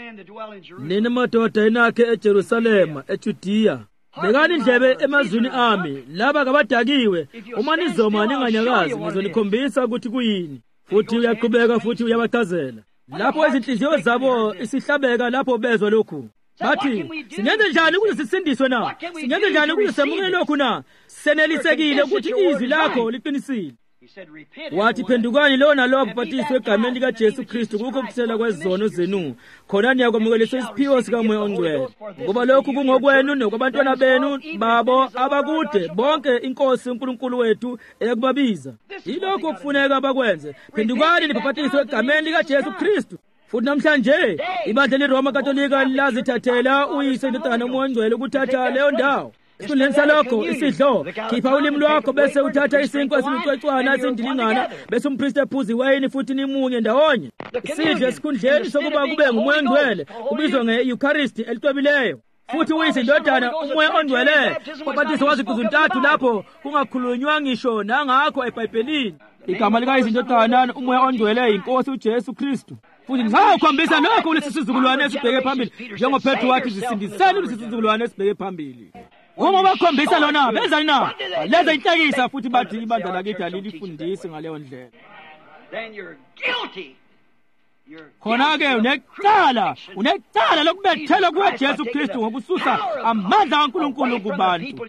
nina madoda enakhe eJerusalema eJudiya, bekani indlebe emazwini ami, laba kabadakiwe, uma nizoma ninganyakazi ngizonikhombisa ukuthi kuyini. Futhi uyaqhubeka futhi uyabachazela. Lapho izinhliziyo zabo isihlabeka lapho bezwa lokhu. Bathi, singenze njani ukuze sisindiswe na? Singenze njani ukuze semukele lokhu na? Senelisekile ukuthi izwi lakho liqinisile. Wathi, phendukani lo nalo baphathiswe egameni likaJesu Kristu kukho ukuphela kwezono zenu. Khona niyakwamukeliswa isiphiwo sikaMoya oNgcwele. Ngoba lokhu kungokwenu nokwabantwana benu babo abakude bonke iNkosi uNkulunkulu wethu eyakubabiza. Yilokho okufuneka bakwenze. Phendukani nibaphathiswe egameni likaJesu Kristu. Futhi namhlanje ibandla leRoma Katolika lazithathela uyise indodana uMoya oNgcwele ukuthatha leyo ndawo. Esikhundleni salokho isidlo, khipha ulimi lwakho bese uthatha isinkwa esilicwecwana esindilingana bese umpristi ephuza iwayini futhi nimunye ndawonye. Isidlo esikhundleni sokuba kube nguMoya oNgcwele kubizwa nge-Eucharisti elitwebileyo. Futhi uyise indodana uMoya oNgcwele wabhapathiswa waziqu zintathu lapho kungakhulunywa ngisho nangakho eBhayibhelini. Igama likayise indodana uMoya oNgcwele yiNkosi uJesu Kristu. Futhi ngizakhombisa lokho kulesi sizukulwane esibheke phambili, njengoPetru wathi zisindiseni kulesi sizukulwane esibheke phambili. Uma bakhombisa lona benzani na? Lenza inhlekisa futhi bathi ibandla lakithi alilifundisi ngaleyo ndlela. Then you're guilty. Khona-ke unecala, unecala lokubethela kukaJesu Kristu ngokususa amandla kaNkulunkulu kubantu.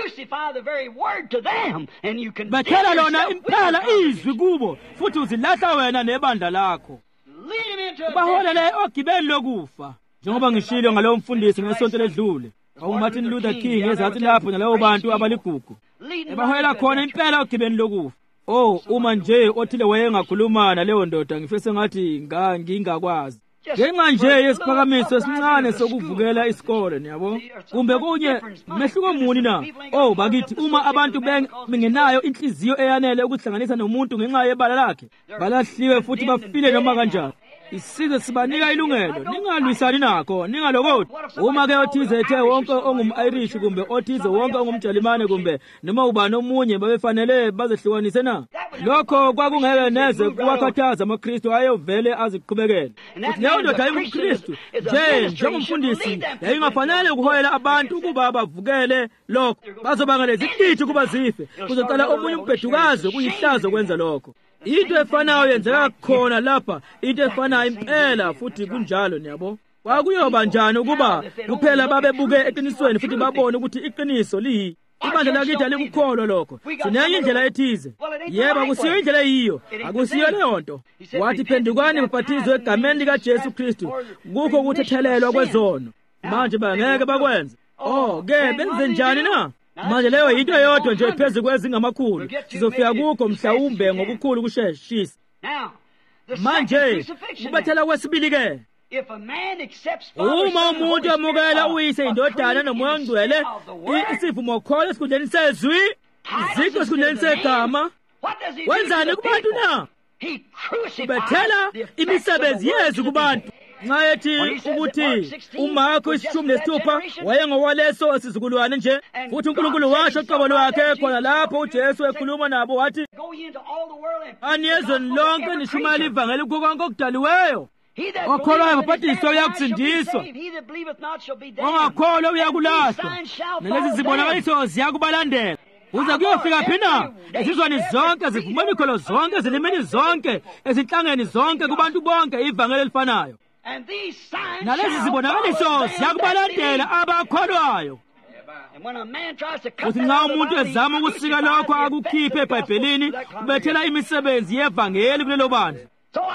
Bethela lona impela izwi kubo futhi uzilahla wena nebandla lakho. Baholele ogibeni lokufa. Njengoba ngishilo ngalowo mfundisi ngesonto ledlule. UMartin Luther King ezathi lapho nalabo bantu abaligugu. Ebaholela khona impela ogibeni lokufa. Oh, uma nje othile wayengakhuluma naleyo ndoda ngifese ngathi nga ngingakwazi. Ngenxa nje yesiphakamiso esincane sokuvukela isikole niyabo. Kumbe kunye mehluko muni na? Oh, bakithi uma abantu bengenayo inhliziyo eyanele ukuhlanganisa nomuntu ngenxa yebala lakhe, balahliwe futhi bafile noma kanjani. Isizwe sibanika ilungelo, ningalwisani nakho, ningalokoti. Uma ke othize ethe wonke ongum-Irish kumbe othize wonke ongumJalimane kumbe noma ubani omunye babefanele bazehlukanise na. Lokho kwakungeke neze kuwakhathaza amaKristu ayevele aziqhubekele. Futhi leyo ndoda ayingumKristu, nje njengomfundisi yayingafanele ukuhoyela abantu ukuba bavukele lokho. Bazobangela iziqithi ukuba zife, kuzocala omunye umbhedukazi kuyihlazo kwenza lokho. Into efanayo yenzeka khona lapha, into efanayo impela futhi kunjalo niyabo. Kwakuyoba njani ukuba kuphela babebuke eqinisweni futhi babone ukuthi iqiniso liyi. Ibandla lakithi alikukholwa lokho. Sinenye indlela ethize. Yebo, akusiyo indlela yiyo. Akusiyo leyo nto. Wathi phendukani baphathizwe egameni likaJesu Kristu kukho ukuthethelelwa kwezono. Manje bangeke bakwenze. Oh ke benze njani na? Manje leyo into eyodwa nje phezulu kwezingamakhulu. Sizofika kukho mhlawumbe ngokukhulu kusheshisa. Manje kubathela kwesibili ke. Uma umuntu amukela uyise indodana nomoya ongcwele isivumo khona esikhundleni sezwi iziko esikhundleni segama wenzani kubantu na? Ubethela imisebenzi yezwi kubantu nxa ethi ukuthi uMarko isishumi nesithupha wayengowaleso sizukulwane nje futhi uNkulunkulu washo uqobo lwakhe khona lapho uJesu ekhuluma nabo wathi aniyezweni lonke nishumayela ivangeli kukho konke okudaliweyo. Okholwayo babhapathiswa uyakusindiswa, ongakholwa uyakulahlwa, nalezi zibonakaliso ziyakubalandela. Uze kuyofika phina izizweni zonke zivuma imikholo zonke ezilimini zonke ezinhlangeni zonke kubantu bonke ivangeli elifanayo, nalezi zibonakaliso ziyakubalandela abakholwayo. Uthi nxa umuntu ezama ukusika lokho akukhiphe eBhayibhelini ubethela imisebenzi yevangeli kulelo bandla.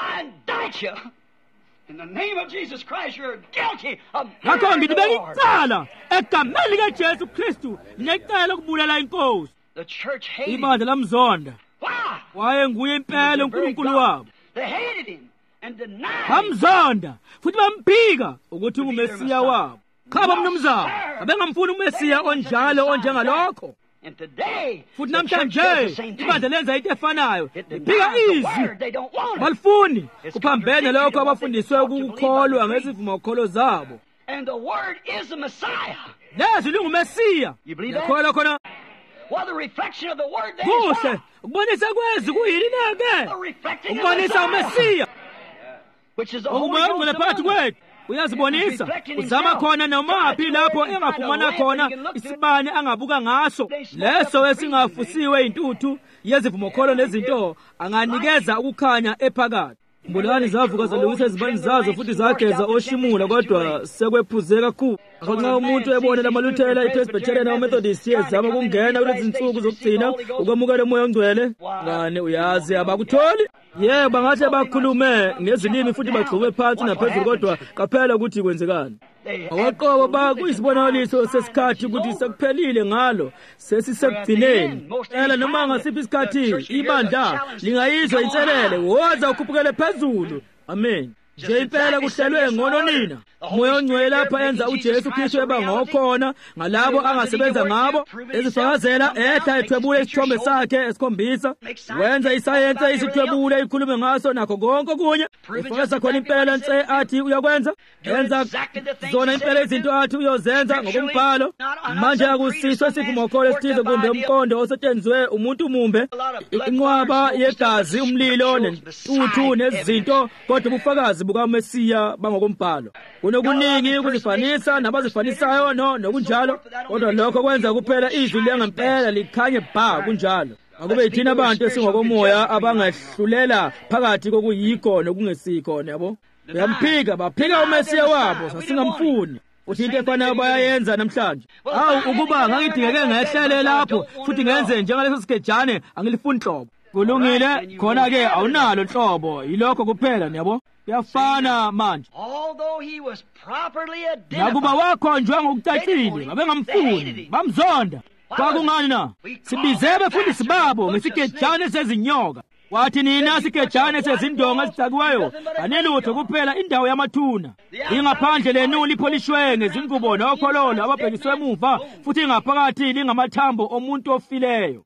In the name of Jesus Christ, you're guilty of ngakho ngidibeka icala egameni likaJesu Kristu necala lokubulala inkosi. The church hated him. Ibandla lamzonda. Why? Waye nguye impela uNkulunkulu wabo. They hated him and denied him. Bamzonda futhi bamphika ukuthi ungumesiya wabo. Khaba mnumzana, abengamfuni umesiya onjalo onjengalokho. And today, futhi namhlanje ibandla lenza into efanayo. Liphika izwi. Balifuni kuphambene lokho abafundiswe ukukholwa ngezivumo kholo zabo. And the word is the Messiah. Lezwi lingumesiya. Yakholwa khona. Well, the reflection of the word there is kuhle ukubonisa kwezwi kuyini nake? Ukubonisa umesiya. Which is the Holy Ghost phakathi kwethu. Uyazibonisa uzama khona nomaphi lapho engafumana khona isibane angabuka ngaso leso esingafusiwe intuthu yezivumo kholo nezinto anganikeza ukukhanya ephakathi. Mbulani zavuka zalungisa izibani zazo futhi zageza oshimula kodwa sekwephuze kakhulu. Nxa umuntu ebona lamaluthela iPresbyterian aMethodist ezama ukungena kulezi nsuku zokugcina ukwamukela umoya ongcwele, ngane uyazi abakutholi. Yebo bangathi bakhulume ngezilimi futhi bagxume phansi naphezulu kodwa kaphela ukuthi kwenzekani. Awaqobo bakuyisibonakaliso sesikhathi ukuthi sekuphelile ngalo sesisekugcineni. Ela noma ngasiphi isikhathi ibandla lingayizwa inselele woza ukhuphukele phezulu. Amen. Nje impela kuhlelwe ngono nina. Umoya ongcwele lapha enza uJesu Kristu eba ngokhona ngalabo angasebenza ngabo ezifakazela ehla ethwebule isithombe sakhe esikhombisa wenza isayense isithwebule ikhulume ngaso nakho konke kunye efakeza khona impela nse athi uyakwenza enza zona impela izinto athi uyozenza ngokumbhalo. Manje akusiswa sivumo kholo esithize kumbe umqondo osetshenzwe umuntu mumbe inqwaba yegazi umlilo nentuthu nezinto kodwa ubufakazi bukaMesiya bangokumbhalo. Kunokuningi ukuzifanisa nabazifanisayo no nokunjalo kodwa lokho kwenza kuphela izwi lengempela likhanye bha kunjalo. Akube yithina abantu esingokomoya abangahlulela phakathi kokuyikho nokungesikho yabo. Bayamphika baphika uMesiya wabo sasingamfuni. Uthi into efanayo bayayenza namhlanje. Awu ukuba ngangidingeke ngehlele lapho futhi ngenze njengaleso sikejane angilifuni hlobo. Kulungile khona ke awunalo hlobo yilokho kuphela yabo. Yafana manje. Although he was properly nakuba wakhonjwa ngokucacile babengamfuni bamzonda. Kwakungani na? Sibizebe futhi sibabo ngesikejane sezinyoka. Wathi nina sikejane sezindonga ezithakiweyo anelutho kuphela indawo yamathuna. Ingaphandle lenu lipholishwe ngezingubo nokhololo ababhekiswe emuva futhi ingaphakathi lingamathambo omuntu ofileyo.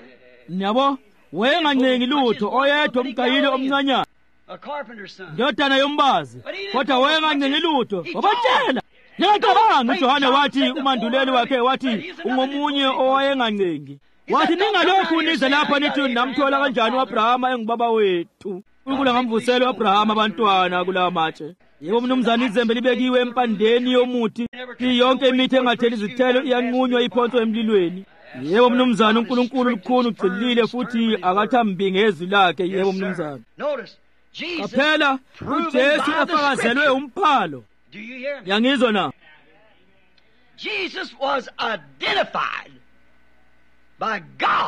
Nyabo wengancengi lutho oyedwa umgayile omncanyana. A carpenter's son. Ndodana yombazi kodwa wengancengi lutho wabatshela. Ngiyacabanga uJohane wathi umanduleli wakhe wathi ungomunye owayengancengi. Wathi ningalokhu nize lapha nithi namthola kanjani uAbrahama engubaba wethu. Ukula ngamvusela uAbrahama abantwana kula matshe. Yebo mnumzana izembe libekiwe empandeni yomuthi. Yonke imithi engatheli izithelo iyanqunywa iphonswe emlilweni. Yebo mnumzana uNkulunkulu lukhulu ugcilile futhi akathambi ngezwi lakhe. Yebo mnumzana. Notice Jesus Kaphela uJesu afakazelwe umphalo. Do you hear me? Yangizwa na? Jesus was identified by God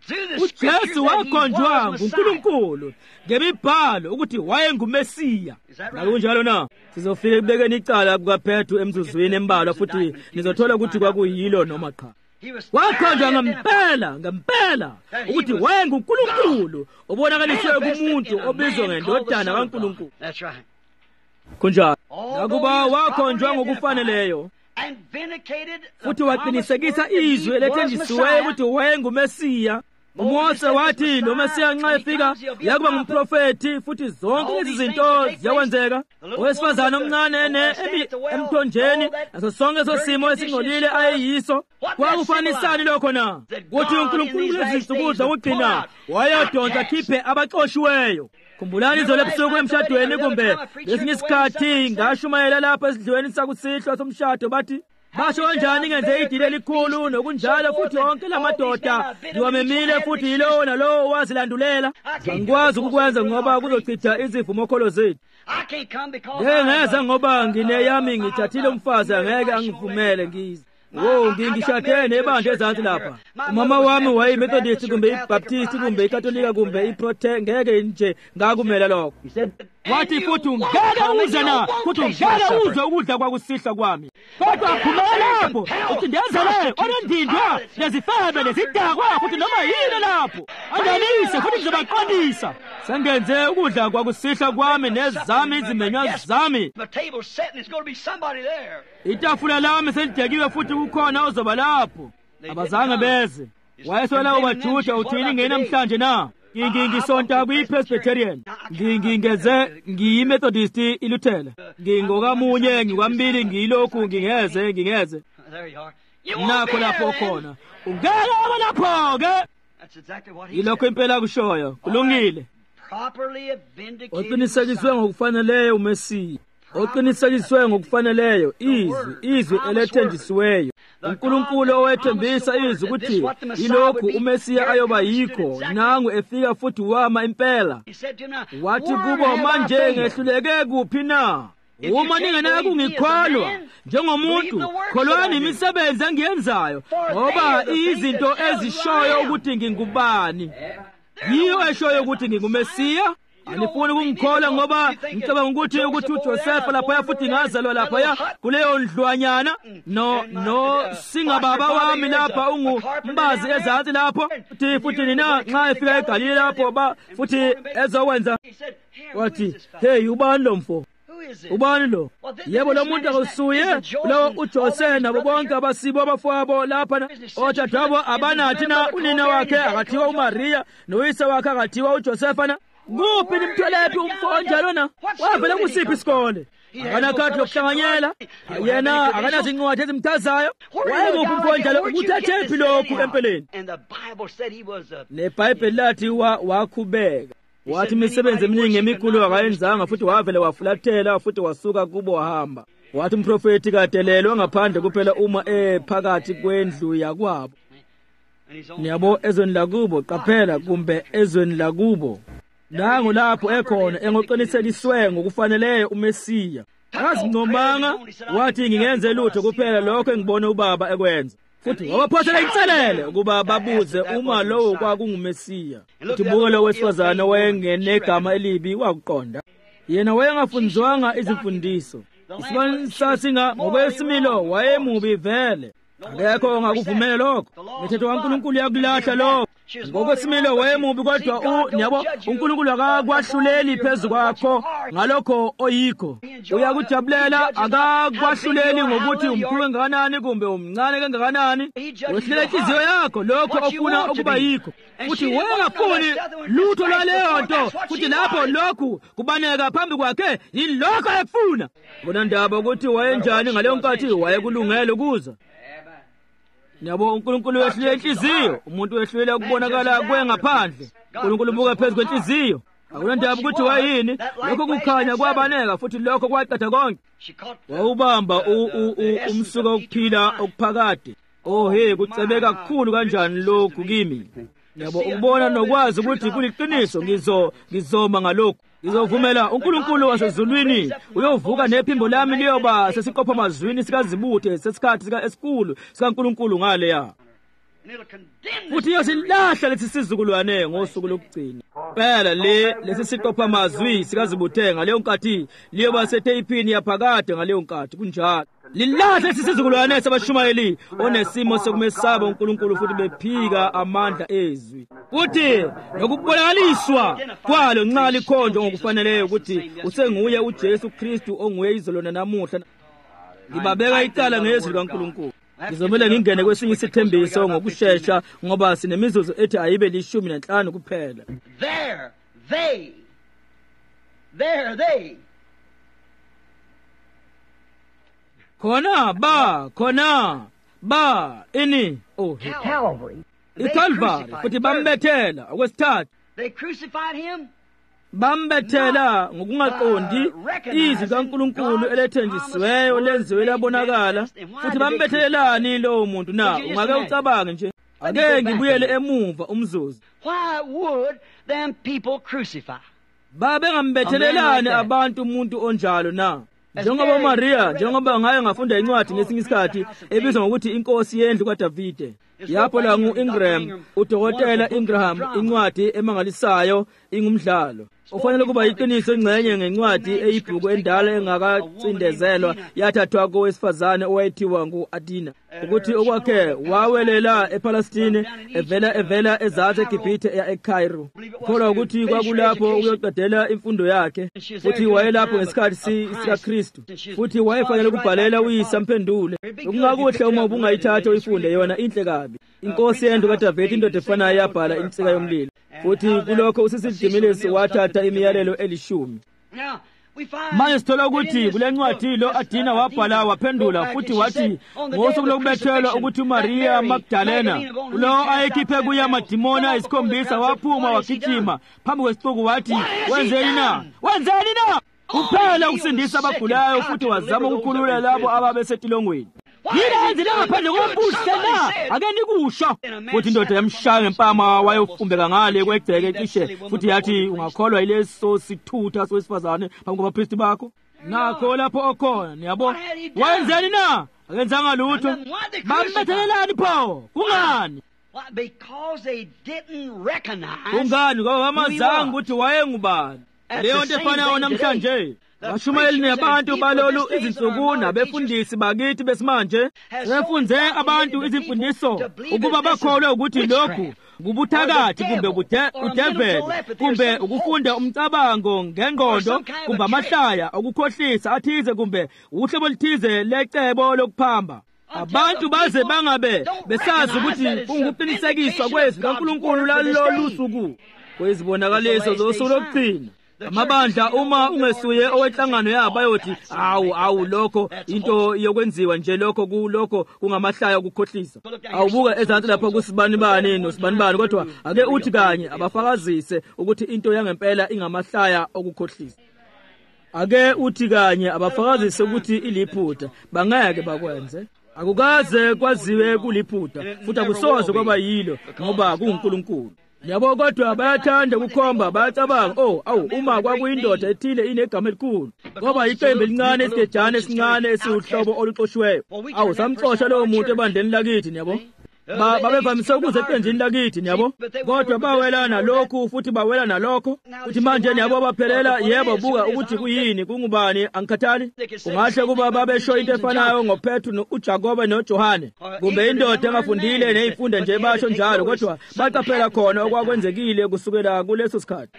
uJesu wakhonjwa nguNkulunkulu ngemibhalo ukuthi wayengumesiya. Nakunjalo na sizofika ekubekeni icala kukaPetru emzuzwini embalwa futhi nizothola ukuthi kwakuyilo noma cha. Wakhonjwa ngempela ngempela ukuthi wayenguNkulunkulu obonakaliswe kumuntu obizwa ngendodana kaNkulunkulu. Kunjalo nakuba wakhonjwa ngokufaneleyo futhi waqinisekisa izwi elethenjisiweyo ukuthi wayengumesiya. uMose wathi lo Mesiya nxa efika yakuba ngumprofeti futhi zonke lezi zinto ziyakwenzeka. Owesifazane omncane emthonjeni naso sonke sosimo esingcolile ayeyiso. Kwakufanisani lokho na? Kuthi uNkulunkulu lezinsuku zokugcina wayedonsa khiphe abaxoshiweyo. Khumbulani izolo ebusuku emshadweni kumbe lesinye isikhathi ngashumayela lapha esidliweni sakusihlwa somshado bathi basho kanjani ngenze idili elikhulu nokunjalo futhi wonke lamadoda ngiwamemile futhi yilowo nalowo wazilandulela. Angikwazi ukukwenza ngoba kuzochitha izivumokholo zethu. Ngeke ngeza ngoba ngineyami ngithathile umfazi angeke angivumele ngize. Wo ngingishade nebandla ezansi lapha. Umama wami wayeyimethodist kumbe iBaptist kumbe iKatolika kumbe iProtestant ngeke nje ngakumela lokho. Wathi futhi ngeke uze na futhi ngeke uze ukudla kwakusihla kwami. Kodwa khumela lapho uthi ndenzele onendindwa lezifebe lezidakwa futhi noma yini lapho. Andanise futhi ngizobaqondisa. Sengenze ukudla kwakusihla kwami nezami izimenywa zami. Itafula lami selidekiwe futhi kukhona ozoba lapho. Abazange beze. Wayesola ubaJuda uthini ngenamhlanje na? Ngingisonta kwiPresbyterian. Ngingingeze ngiyiMethodist iLuthela. Ngingokamunye ngikwambili ngiyilokhu ngingeze ngingeze. Nakho lapho khona. Ungeke lapho ke. Yilokho impela kushoyo. Kulungile. Oqinisekiswe ngokufaneleyo uMesiya. Oqinisekiswe ngokufaneleyo izwi izwi elethenjisiweyo. uNkulunkulu owethembisa izwi ukuthi yilokhu uMesiya ayoba yikho nangu efika futhi wama impela. Wathi kubo manje ngehluleke kuphi na? Uma ningenake kungikholwa njengomuntu kholwani imisebenzi engiyenzayo ngoba izinto ezishoyo ukuthi ngingubani. Yiyo eshoyo ukuthi ngingumesiya. Anifuni ukungikholwa ngoba ngicabanga ukuthi ukuthi uJosefa lapha futhi ngazalwa lapha kuleyo ndlwanyana no no singababa wami lapha ungumbazi ezansi lapho futhi futhi nina nxa efika eGalile lapho ba futhi ezokwenza. Wathi hey ubani lo mfo? Ubani lo? Yebo lo muntu akusuye lo uJosefa nabo bonke abasibo abafowabo lapha othathabo abanathi na unina wakhe akathiwa uMaria noyise wakhe akathiwa uJosefa na. Nguphi nimtholephi umfo njalo na? Wavela kusiphi isikole? Akanakhathi lokuhlanganyela. Yena akanazincwadi ezimthazayo. Wayenguphi umfo njalo? Uthathephi lokhu empeleni? NeBhayibheli lathi wakhubeka. Wathi imisebenzi eminingi emikhulu akayenzanga futhi wavela wafulathela futhi wasuka kubo wahamba. Wathi umprofeti kadelelwe ngaphandle kuphela uma ephakathi kwendlu yakwabo. Niyabo ezweni lakubo qaphela kumbe ezweni lakubo. Nangu lapho ekhona engoqinisekiswe ngokufaneleyo uMesiya. Akazincomanga wathi ngingenze lutho kuphela lokho engibona ubaba ekwenza. Futhi wabaphothela inselele ukuba babuze uma lowo kwakungumesiya. Uthi buka lo wesifazane wayengenegama elibi wakuqonda. Yena wayengafunzwanga izimfundiso. Isibani sasinga ngokwesimilo wayemubi vele. Akekho ongakuvumela lokho. Imithetho kaNkulunkulu yakulahla lokho. Ngokwesimilo wayemubi kodwa u nyabo uNkulunkulu akakwahluleli phezulu kwakho ngalokho oyikho. Uyakujabulela akakwahluleli ngokuthi umkhulu kangakanani kumbe umncane kangakanani. Wehlela inhliziyo yakho lokho ofuna ukuba yikho. Futhi wengafuni lutho lwaleyo nto futhi lapho lokhu kubaneka phambi kwakhe yilokho efuna. Bona ndaba ukuthi wayenjani ngaleyo nkathi wayekulungela ukuza. Nyabo uNkulunkulu wehlule inhliziyo, umuntu wehlule ukubonakala kwengaphandle. uNkulunkulu ubuka phezulu kwenhliziyo. Akunandaba ukuthi wayini, lokho kukhanya kwabaneka futhi lokho kwaqeda konke. Wawubamba umsuka ukuphila okuphakade. Oh hey kucebeka kakhulu kanjani lokhu kimi. Nyabo ukubona nokwazi ukuthi kuliqiniso ngizo ngizoma ngalokho. Ngizovumela uNkulunkulu wasezulwini uyovuka nephimbo lami liyoba sesiqopha amazwini sikazibuthe sesikhathi sika esikhulu sikaNkulunkulu ngale ya. futhi yosilahla lesi sizukulwane ngosuku lokugcina. Phela le lesi siqopha amazwi sikazibuthenga leyo nkathi liyoba seteiphini yaphakade ngaleyo nkathi kunjalo. Lilahla lesi sizukulwane sabashumayeli onesimo sokumesaba uNkulunkulu futhi bephika amandla ezwi. Futhi nokubonakaliswa kwalo nxa likhonjwa ngokufaneleyo ukuthi usenguye uJesu Kristu onguye izolo namuhla. Ngibabeka icala ngezwi likaNkulunkulu. Ngizomela ngingene kwesinye isithembiso ngokusheshsha ngoba sinemizuzu ethi ayibe lishumi nanhlanu kuphela. There they there they Khona ba khona ba ini oh Calvary. iCalvary futhi bambethela okwesithathu. They crucified him. Bambethela ngokungaqondi izwi kaNkulunkulu elethenjisiweyo lenziwe labonakala. Futhi bambethelelani lo muntu na ungake ucabange nje. Ake ngibuyele emuva umzuzu. Why would them people crucify? Babe ngambethelelani abantu umuntu onjalo na? Njengoba Maria, njengoba ngaye ngafunda incwadi ngesinye isikhathi ebizwa ngokuthi inkosi yendlu kaDavide. Yapho la ngu-Ingram, udokotela Ingram, incwadi emangalisayo ingumdlalo. Ufanele kuba iqiniso engcenye ngencwadi eyibhuku endala engakacindezelwa yathathwa kowesifazane owayethiwa ngu-Adina. Ukuthi okwakhe wawelela ePalestine evela evela ezathe eGibhithe eya eCairo. Kholwa ukuthi kwakulapho ukuyoqedela imfundo yakhe. Futhi wayelapho ngesikhathi sikaKristu. Futhi wayefanele ukubhalela uyise mphendule. Okungakuhle uma ubungayithatha uyifunde yona inhle kabi. Inkosi yendlu kaDavide indoda efanayo yabhala insika yomlilo. Futhi kulokho usisijimilisi wathatha imiyalelo elishumi. Manje sithola ukuthi kule ncwadi lo Adina wabhala waphendula futhi wathi ngosuku lokubethelwa ukuthi uMaria Magdalena lo ayekhiphe kuye amadimoni ayisikhombisa waphuma wagijima phambi kwesixuku wathi wenzeni na wenzeni na kuphela ukusindisa abagulayo futhi wazama ukukhulula labo ababesetilongweni. Yini enzile ngaphandle kombuso na ake nikusho. Futhi indoda yamshaya ngempama wayofumbeka ngale kwegceke cishe futhi yathi ungakholwa yileso sithutha sowesifazane phambi kwabaphristi bakho nakho lapho okhona niyabo wenzeni na akenzanga lutho. Bambethelelani pho kungani? Because they didn't recognize. Kungani ngoba bamazanga ukuthi wayengubani. Leyo nto efanayo namhlanje. Bashumayeli nabantu balolu izinsuku nabefundisi bakithi besimanje befunze abantu izimfundiso ukuba bakholwe ukuthi lokhu kubuthakathi kumbe udevele kumbe ukufunda umcabango ngengqondo kumbe amahlaya ukukhohlisa athize kumbe uhlobo oluthize lecebo lokuphamba. Abantu baze bangabe besazi ukuthi kunguqinisekiswa kwezwi kaNkulunkulu lalolu suku kwezibonakaliso zosuku lokugcina. Amabandla uma ungesuye owenhlangano yabo ayothi awu awu lokho into yokwenziwa nje lokho kulokho kungamahlaya ukukhohlisa. Awubuka ezansi lapha kusibani bani nosibani bani kodwa ake uthi kanye abafakazise ukuthi into yangempela ingamahlaya okukhohlisa. Ake uthi kanye abafakazise ukuthi iliphutha bangeke bakwenze. Akukaze kwaziwe kuliphutha futhi akusoze kwaba yilo ngoba kuNkulunkulu. Yabo kodwa bayathanda ukukhomba bayacabanga oh awu uma kwakuyindoda ethile inegama elikhulu ngoba iqembu elincane esigejane esincane esiuhlobo oluxoshiweyo awu samxosha lowo muntu ebandleni lakithi yabo. Babevamise ukuze eqenjini lakithi yabo kodwa bawelana lokhu futhi bawela nalokho futhi manje yabo baphelela yebo buka ukuthi kuyini kungubani angikhathali. Kungahle kuba babesho into efanayo ngoPetru uJakobe noJohane kumbe indoda engafundile neyifunde nje basho njalo kodwa baqaphela khona okwakwenzekile kusukela kuleso sikhathi.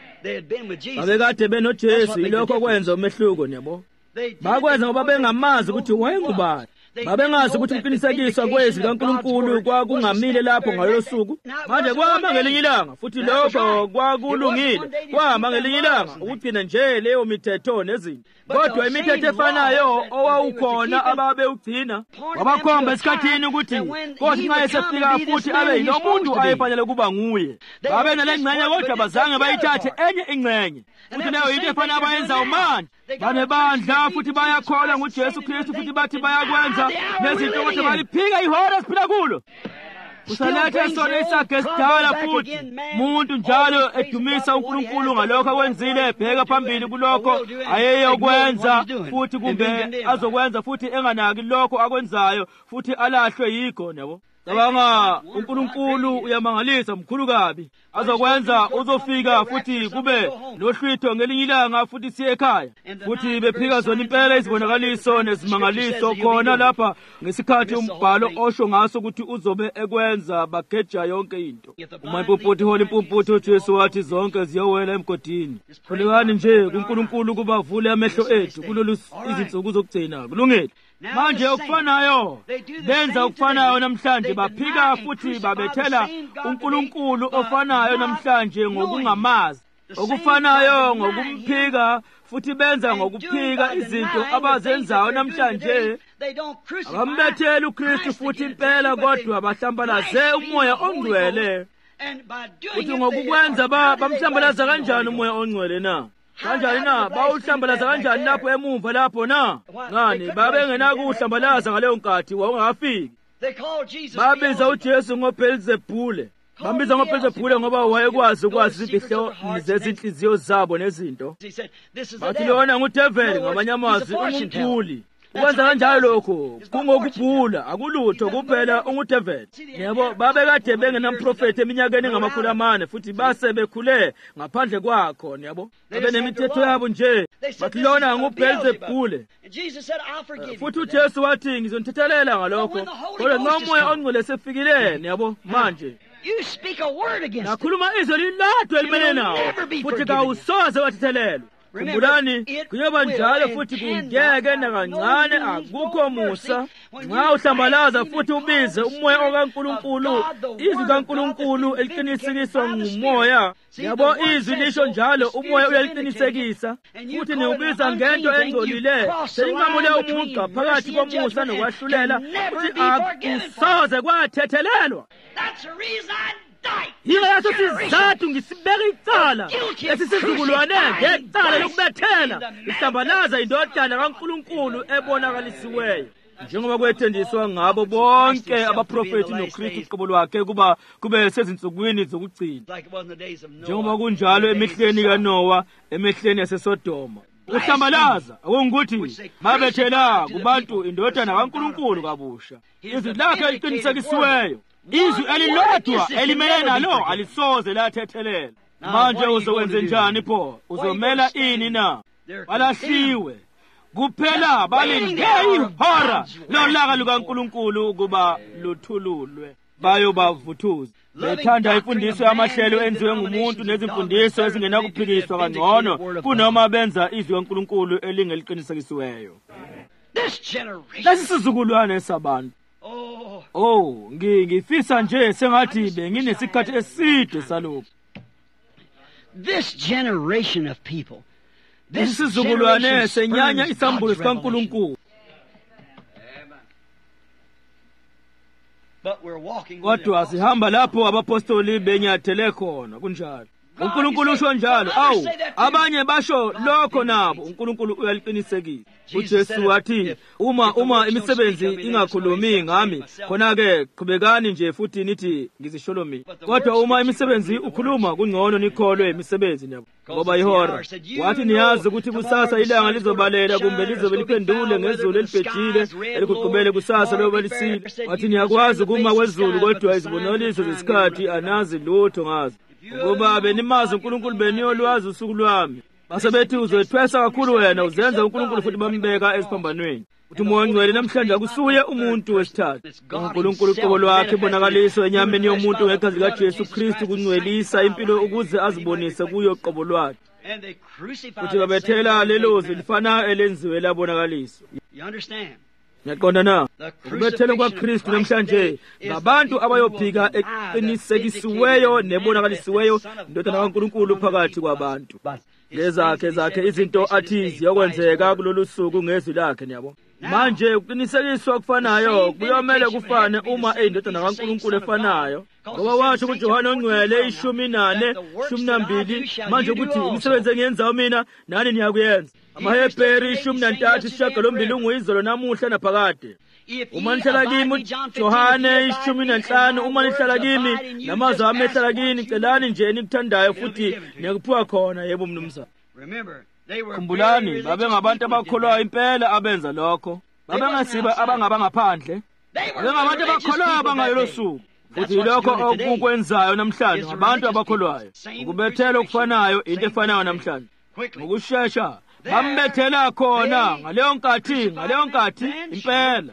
Babekade benoJesu ilokho kwenza umehluko yabo. Bakwenza ngoba bengamazi ukuthi wayengubani. Babengazi ukuthi uqinisekiswa kwezwi kaNkulunkulu kwakungamile lapho ngalo suku. Manje kwahamba ngelinye ilanga futhi lokho kwakulungile. Kwahamba ngelinye ilanga ukugcina nje leyo mithetho nezinto. Kodwa imithetho efanayo owawukhona ababe ugcina wabakhomba esikhathini ukuthi Nkosi nxa esefika futhi abe yilo muntu ayefanele kuba nguye. Babe nalengcenye kodwa bazange bayithathe enye ingcenye. Futhi nayo into efanayo bayenza umanje. Banebandla futhi bayakholwa nguJesu Kristu futhi bathi bayakwenza nezinto kodwa baliphika ihora siphila kulo. Kusalethe sona isakhe sidala futhi umuntu njalo edumisa uNkulunkulu ngalokho akwenzile ebheka phambili kulokho ayeyokwenza futhi kumbe azokwenza futhi enganaki lokho akwenzayo futhi alahlwe yikho yabo. cabanga uNkulunkulu uyamangalisa mkhulu kabi, azokwenza uzofika futhi kube lohlwitho ngelinye ilanga futhi siye ekhaya, futhi bephika zona impela izibonakaliso nezimangaliso khona lapha ngesikhathi umbhalo osho ngaso ukuthi uzobe ekwenza bageja yonke into. Uma impuputhu ihola impuputhu uJesu wathi zonke ziyowela emgodini. Khulekani nje kuNkulunkulu kuba vule amehlo ethu kulolu izinsuku zokugcina. Kulungile. Manje okufanayo benza okufanayo namhlanje, baphika futhi babethela uNkulunkulu ofanayo namhlanje ngokungamazi, okufanayo ngokumphika futhi benza ngokuphika izinto abazenzayo namhlanje. Abambethela uKristu futhi impela kodwa bahlambalaze umoya ongcwele. Uthi ngokukwenza bamhlambalaza kanjani umoya ongcwele na? Kanjani na? Bawuhlambalaza kanjani lapho emumva lapho na? Ngani babengenakuhlambalaza ngaleyo nkathi wawungafiki. Babiza uJesu ngoBelzebule. Bambiza ngoBelzebule ngoba wayekwazi ukwazi izifihlo zezinhliziyo zabo nezinto. Bathi lona ngudeveli ngamanye amazwi, umphuli. Ukwenza kanjalo lokho kungokubhula, akulutho kuphela ungudeveli. Yebo, babekade bengenamprofeti eminyakeni ngamakhulu amane futhi base bekhule ngaphandle kwakho, yebo. Benemithetho yabo nje. Bathi lona nguBelzebule. Futhi uJesu wathi ngizonithethelela ngalokho. Kodwa nxa umoya ongcwele sefikile, yebo, manje you speak a word against it. Nakhuluma izwi liladwe elimene nawo futhi kawusoze wathethelelwa. Khumbulani kuyoba njalo futhi kungeke nakancane akukho musa nxa uhlambalaza futhi ubize umoya okaNkulunkulu. Izwi kaNkulunkulu eliqinisekiswa ngumoya. Yabo izwi lisho njalo umoya uyaliqinisekisa futhi niubiza ngento engcolile. Selingamule umugqa phakathi komusa nokwahlulela futhi akusoze kwathethelelwa. That's the reason I died. Yilo yaso sizathu ngisibeka icala esisizukulwane ngecala lokubethela ihlambalaza indodana kaNkulunkulu ebonakalisiweyo. Njengoba kwethendiswa ngabo bonke abaprofeti noKristu uqobo lwakhe kuba kube sezinsukwini zokugcina, njengoba kunjalo emehlweni kaNowa, emehlweni yaseSodoma. Uhlambalaza akungukuthi babethela kubantu indodana kaNkulunkulu kabusha. Izwi lakhe liqinisekisiweyo, izwi elilodwa elimele nalo alisoze lathethelela. Manje uzokwenza njani pho? Uzomela ini na? Balahliwe kuphela balinde ihora lolaka lukaNkulunkulu ukuba luthululwe bayobavuthuza. Bethanda imfundiso yamahlelo enziwe ngumuntu nezimfundiso ezingenakuphikiswa kangcono kunoma benza izwi kaNkulunkulu elingeliqinisekisiweyo. Lesi sizukulwane sabantu, oh ngifisa nje sengathi benginesikhathi eside salokho. This generation of people, this sizukulwane senyanya isambulo sikaNkulunkulu. Kodwa sihamba lapho abapostoli benyathele khona kunjalo. uNkulunkulu usho njalo. Awu abanye basho lokho nabo uNkulunkulu uyaliqinisekisa. uJesu wathi uma uma imisebenzi ingakhulumi ngami khona ke qhubekani nje futhi nithi ngizisholomile. Kodwa uma imisebenzi ukhuluma kungcono nikholwe imisebenzi nabo ngoba ihora. Wathi niyazi ukuthi kusasa ilanga lizobalela kumbe lizobe liphendule ngezulu elibhejile elikuqhubele kusasa loba lisile. Wathi niyakwazi kuma kwezulu kodwa izibonakaliso zesikhathi anazi lutho ngazo. Ngoba benimazi uNkulunkulu beniyolwazi usuku lwami. Basebethi uzwethwesa kakhulu wena uzenza uNkulunkulu futhi bambeka esiphambanweni. Uthi umoya ongcwele namhlanje akusuye umuntu wesithathu. uNkulunkulu uqobo lwakhe bonakaliswe enyameni yomuntu ngegazi likaJesu Kristu kungcwelisa impilo ukuze azibonise kuyo uqobo lwakhe. Uthi babethela lelo zwi lifana elenziwe labonakaliswa. Ngiyaqonda na? Ukubethela kwaKristu namhlanje ngabantu abayophika eqinisekisiweyo nebonakalisiweyo indodana kaNkulunkulu phakathi kwabantu. Lezakhe zakhe izinto athi ziyokwenzeka kulolu suku ngezwi lakhe, yabo. Manje uqinisekiswa kufanayo kuyomele kufane uma eyindodana kaNkulunkulu efanayo. Ngoba wathi kuJohane ongcwele ishumi nane ishumi nambili manje ukuthi imisebenzi engiyenzayo mina nani niyakuyenza. AmaHebheri ishumi nantathu isishiyagalombili unguyizolo namuhla naphakade. Uma nihlala kimi Johane ishumi nanhlanu uma nihlala kimi namazwi ami ehlala kini celani nje enikuthandayo futhi niyakuphiwa khona. Yebo mnumzana. Khumbulani babengabantu abakholwayo impela abenza lokho. Babengasiba abangaba ngaphandle. Babengabantu abakholwayo bangayelo suku. Futhi lokho okukwenzayo namhlanje ngabantu abakholwayo. Ukubethela okufanayo into efanayo namhlanje. Ngokusheshsha bambethela khona ngaleyo nkathi ngaleyo nkathi impela.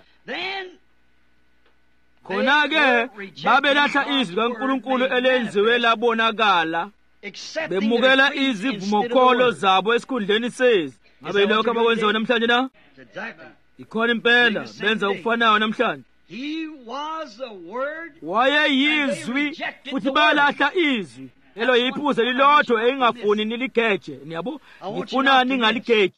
Khona ke babelahla izwi kaNkulunkulu elenziwe labonakala bemukela izivumokholo zabo esikhundleni sezi. Ngabe lokho abakwenzayo namhlanje na? Ikhona impela benza ukufanayo namhlanje. Wayeyizwi futhi balahla izwi. Elo yiphuze lilodwa engafuni niligeje. Niyabo? Ngifuna ningaligeje.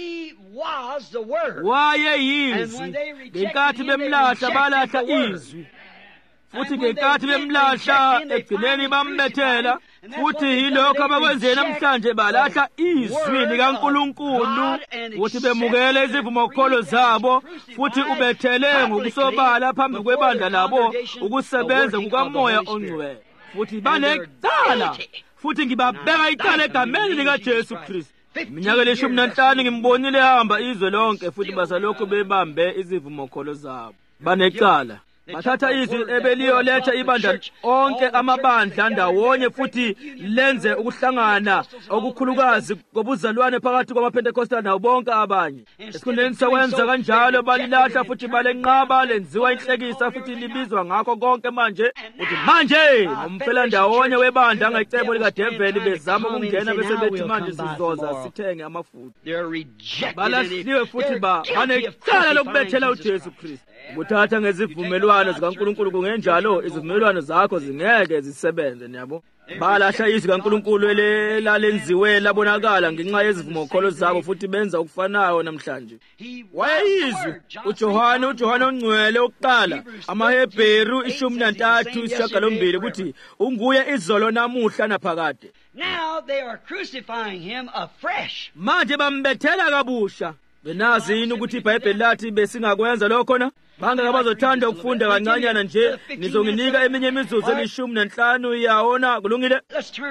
Wayeyizwi. Ngenkathi bemlahla balahla izwi. Futhi ngenkathi bemlahla egcineni bambethela. Futhi yilokho abakwenze namhlanje balahla izwi likaNkulunkulu. Futhi bemukele izivumokholo zabo. Futhi ubethele ngokusobala phambi kwebandla labo ukusebenza kukaMoya oNgcwele. Futhi banecala. Futhi ngibabeka icala egameni likaJesu Kristu. Iminyaka leshumi nanhlanu ngimbonile hamba izwe lonke futhi basalokho bebambe izivumokholo zabo. Banecala. Bathatha izwi ebeliyoletha ibandla onke amabandla ndawonye futhi lenze ukuhlangana okukhulukazi kobuzalwane phakathi kwamaPentecost nawo bonke abanye. Esikhundleni sokwenza kanjalo balilahla futhi balenqaba lenziwa inhlekisa futhi libizwa ngakho konke manje. Uthi manje ngomfela ndawonye webandla angecebo likaDeveli bezama ukungena bese bethi manje sizoza sithenge amafutha. Balahliwe futhi ba banecala lokubethela uJesu Kristu. Ukuthatha ngezivumelwano zikaNkulunkulu kungenjalo izivumelwano zakho zingeke zisebenze. Niyabo? Balahla izwi kaNkulunkulu elalenziwe labonakala ngenxa yezivumokholo zabo futhi benza ukufanayo namhlanje. Wayeyizwi uJohane uJohane oNgcwele oqala amaHebheru ishumi nantathu isishiyagalombili ukuthi unguye izolo namuhla naphakade. Now they are crucifying him afresh. Manje bambethela kabusha. Benazi yini ukuthi iBhayibheli lathi besingakwenza lokho na? Bangeke bazothanda ukufunda kancanyana nje nizonginika eminye imizuzu elishumi nanhlanu yawona kulungile.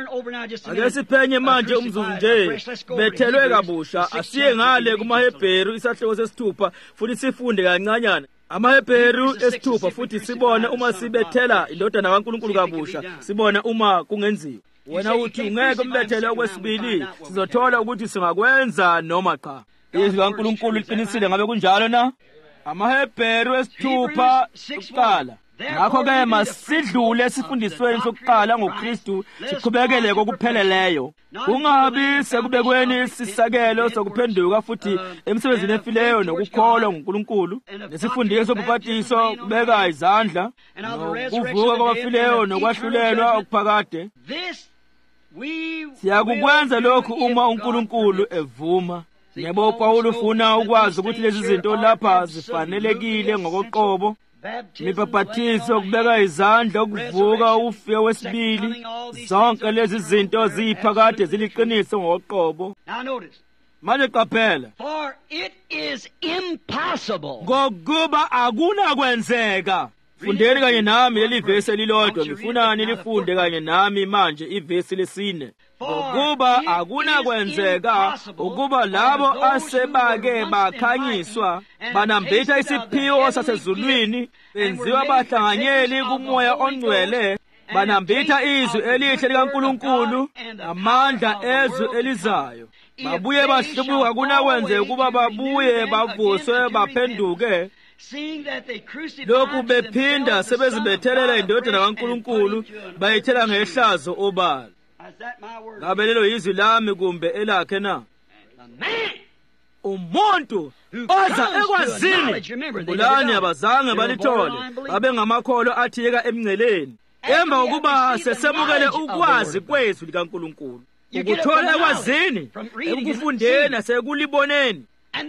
Ake siphenye manje umzuzu nje bethelwe kabusha asiye ngale kumaHebheru isahloko sesithupha futhi sifunde kancanyana amaHebheru esithupha futhi sibone uma sibethela indodana kaNkulunkulu kabusha sibone uma kungenziwa. Wena uthi ungeke umbethele okwesibili sizothola ukuthi singakwenza noma cha. Izwi kaNkulunkulu liqinisile ngabe kunjalo na? AmaHebheru esithupha ukuqala. Ngakho-ke masidlule esifundisweni sokuqala ngoKristu siqhubekele kokupheleleyo. Kungabi sekubekweni isisakelo sokuphenduka futhi emsebenzini efileyo nokukholwa ngoNkulunkulu. Nesifundiso sobhapatiso kubeka izandla nokuvuka kwabafileyo nokwahlulelwa okuphakade. Siyakukwenza lokhu uma uNkulunkulu evuma. Yebo Paulo ufuna ukwazi ukuthi lezi zinto lapha zifanelekile ngokoqobo. Imibhaphathiso, kubeka izandla, ukuvuka, ufike wesibili, zonke lezi zinto ziyiphakade ziliqiniso ngokoqobo. Manje qaphela. For it is impossible. Ngokuba akunakwenzeka. Fundeni kanye nami leli vesi elilodwa. Ngifunani lifunde kanye nami manje ivesi lesine. Ukuba akunakwenzeka ukuba labo asebake bakhanyiswa banambitha isiphiwo sasezulwini benziwa bahlanganyeli kuMoya oNgcwele banambitha izwi elihle likaNkulunkulu amandla ezwi elizayo babuye bahlubuka kunakwenzeka ukuba babuye bavuswe baphenduke lokhu bephinda sebezibethelela indodana kaNkulunkulu bayithela ngehlazo obala. Ngabe lelo yizwi lami kumbe elakhe na? Umuntu oza ekwazini bulani abazange balithole babe ngamakholo athiyeka emnceleni emva kokuba sesemukele ukwazi kwezwi likaNkulunkulu ukuthola ekwazini ekufundeni nasekuliboneni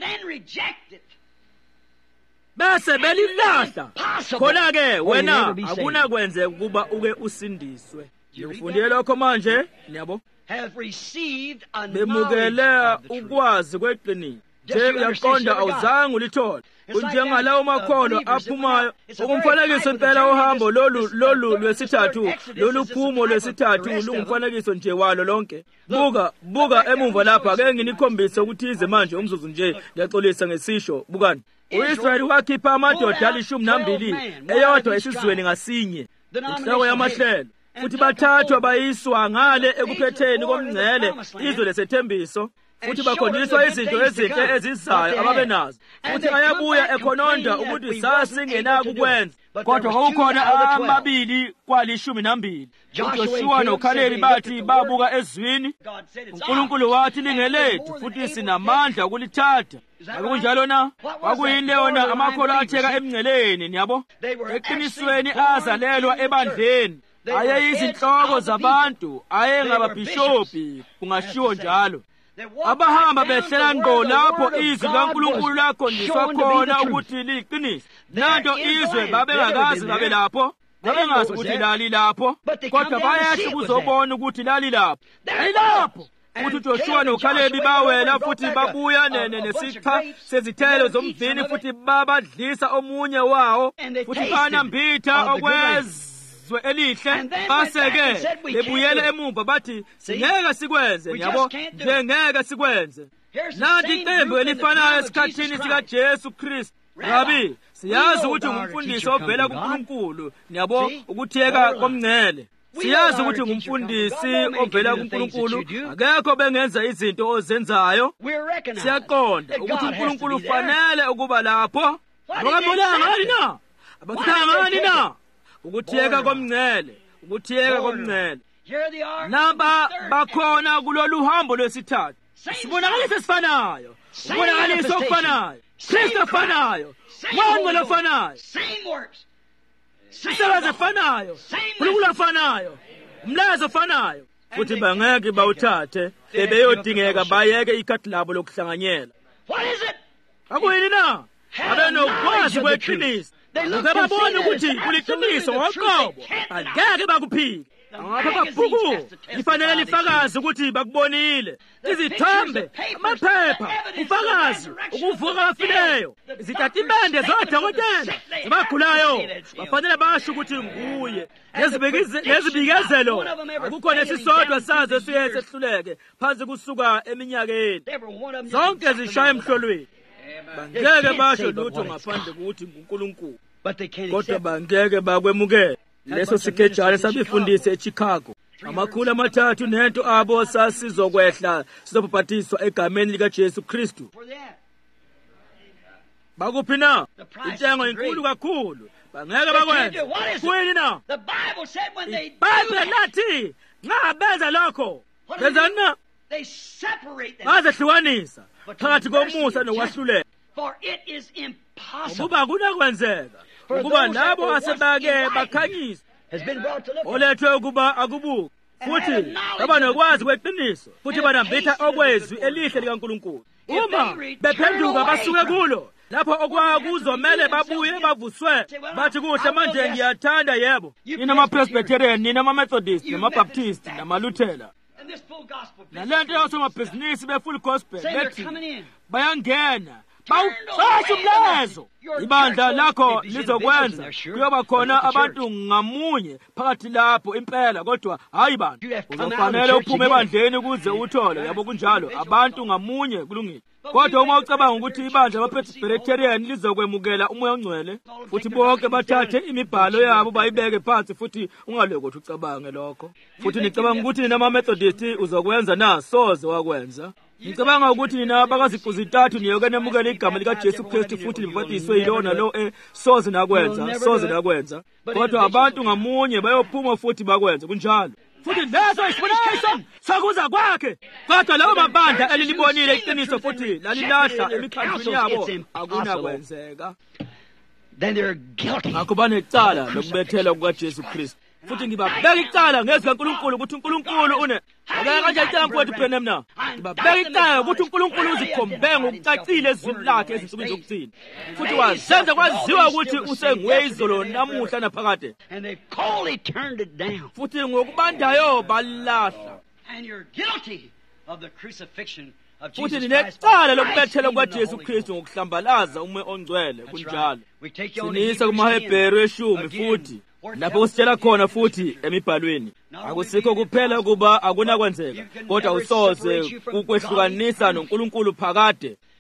bese belilahla. Khona-ke wena akunakwenzeka ukuba uke usindiswe. Ngifundile lokho manje niyabo bemukele ukwazi kweqiniso nje uyaqonda awuzange ulithole kunjengalawo makhono aphumayo ukumfanekiso impela uhambo lolu lolu lwesithathu lolu phumo lwesithathu lungumfanekiso nje walo lonke. Buka buka emumva lapha ke nginikhombisa ukuthi ize manje umzuzu nje ngiyaxolisa ngesisho bukani U-Israyeli wakhipha amadoda alishumi nambili eyodwa esizweni ngasinye, inhloko yamahlelo, futhi bathathwa bayiswa ngale ekuphetheni komngcele izwe lesethembiso, futhi bakhonjiswa izinto ezinhle ezizayo ababenazo, futhi ayabuya ekhononda ukuthi sasingenako ukwenza. Kodwa kwakukhona amabili kwalishumi nambili. uJoshua noKhalebi bathi babuka ezwini, uNkulunkulu wathi lingelethu futhi sinamandla ukulithatha. Akunjalo na? Kwakuyini leyona amakholwa atheka emngceleni, niyabo? Eqinisweni azalelwa ebandleni, ayeyizinhloko zabantu, ayengababhishophi, kungashiwo njalo. Abahamba behlela ngqo lapho izwi likaNkulunkulu lakhonjiswa khona ukuthi liqinise. Nanto izwe babengakazi babe lapho, babengazi ukuthi lali lapho, kodwa bayehla kuzobona ukuthi lali lapho. Yilapho futhi uJoshua noKhalebi bawela futhi babuya nesixha sezithelo zomvini futhi babadlisa omunye wawo, futhi banambitha okwezwe elihle. Base-ke bebuyela emumva bathi singeke sikwenze, yabo, njengeke sikwenze. Nanti iqembu elifanayo esikhathini sikaJesu Kristu. Rabi, siyazi ukuthi ngumfundisi ovela kuNkulunkulu, yabo, ukuthiyeka komngcele. Siyazi ukuthi ngumfundisi ovela kuNkulunkulu, akekho bengenza izinto ozenzayo. Siyaqonda ukuthi uNkulunkulu ufanele ukuba lapho. Abakabonanga ngani na? Abakhanga ngani na? Ukuthiyeka komngcele, ukuthiyeka komngcele. Naba bakhona kulolu hambo lwesithathu. Sibonakaliso esifanayo, ubonakaliso okufanayo, Kristu ofanayo, mangcwele ofanayo, isebenzi efanayo, uNkulunkulu ofanayo, umlazo ofanayo. Futhi bangeke bawuthathe bebeyodingeka bayeke ikhathi labo lokuhlanganyela. Akuyini na? Abenokwazi kweqiniso. Ukababona ukuthi kuliqiniso ngoqobo, angeke bakuphike. Ngapha babhuku lifanele lifakazi ukuthi bakubonile. Izithombe, amaphepha, ufakazi, ukuvuka abafileyo, izitatimende zodokotela zabagulayo bafanele basho ukuthi nguye. Ngezibikezelo akukho nesisodwa sazo esiye sehluleke phansi kusuka eminyakeni. Zonke zishaya emhlolweni. Bangeke basho lutho ngaphandle kokuthi uNkulunkulu, kodwa bangeke bakwemukela. Leso sikejane sabefundisa eChicago, amakhulu amathathu nento abo sasizokwehla sizobhaphathizwa egameni likaJesu Kristu. Bakuphi na? Intengo inkulu kakhulu, bangeke bakwenza. Kuyini na? iBhayibheli lathi nxa benza lokho benzani na? Bazehlukanisa phakathi komusa nokwahluleka. Ukuba kunakwenzeka ukuba labo asebake bakhanyisa olethwe ukuba akubuke futhi abanokwazi kweqiniso futhi banambitha okwezwi elihle likaNkulunkulu. Uma bephenduka basuke kulo lapho okwakuzomele babuye bavuswe bathi kuhle manje ngiyathanda, yebo, nina ama-Presbyterian, nina ama-Methodist, nama-Baptist, nama-Luthela, nalento yosomabhizinisi be-full gospel bethi bayangena bawuxosha umlazo. Ibandla lakho lizokwenza kuyoba khona abantu ngamunye phakathi lapho impela, kodwa hayi bantu. Uzofanele uphume ebandleni ukuze uthole, yabo, kunjalo abantu ngamunye kulungile. Kodwa uma ucabanga ukuthi ibandla ama-Presbyterian lizokwemukela umoya ongcwele futhi bonke bathathe imibhalo yabo bayibeke phansi, futhi ungaloku ukuthi ucabange lokho. Futhi nicabanga ukuthi nina ama-Methodist uzokwenza na? Soze wakwenza. Ngicabanga ukuthi nina bakaziqu zintathu niyoke nemukela igama likaJesu Kristu futhi libhaphathizwe yilona lo eh soze nakwenza, soze nakwenza. Kodwa abantu ngamunye bayophuma futhi bakwenza kunjalo. Futhi leso isibonakaliso sokuza kwakhe. Kodwa lawo mabandla elilibonile iqiniso futhi lalilahla emikhandlweni yabo akunakwenzeka. Then they're guilty. Akuba necala lokubethela kukaJesu Kristu. Futhi ngibabeka icala ngezwi kaNkulunkulu ukuthi uNkulunkulu une akake kanje icampu wethu phela mina. Ngibabeka icala ukuthi uNkulunkulu uzikhombe ngokucacile ezwini lakhe ezinsukwini zokucina. Futhi wazenza kwaziwa ukuthi usenguye izolo namuhla naphakade. And they coldly turned it down. Futhi ngokubandayo balahla. And you're guilty of the crucifixion of Futhi Jesus Christ. ninecala lokubethela kukaJesu Kristu ngokuhlambalaza umoya ongcwele kunjalo. Sinisa kumaHebheru eshumi futhi lapho usitshela khona futhi emibhalweni akusikho kuphela kuba akunakwenzeka, kodwa usoze ukwehlukanisa noNkulunkulu phakade.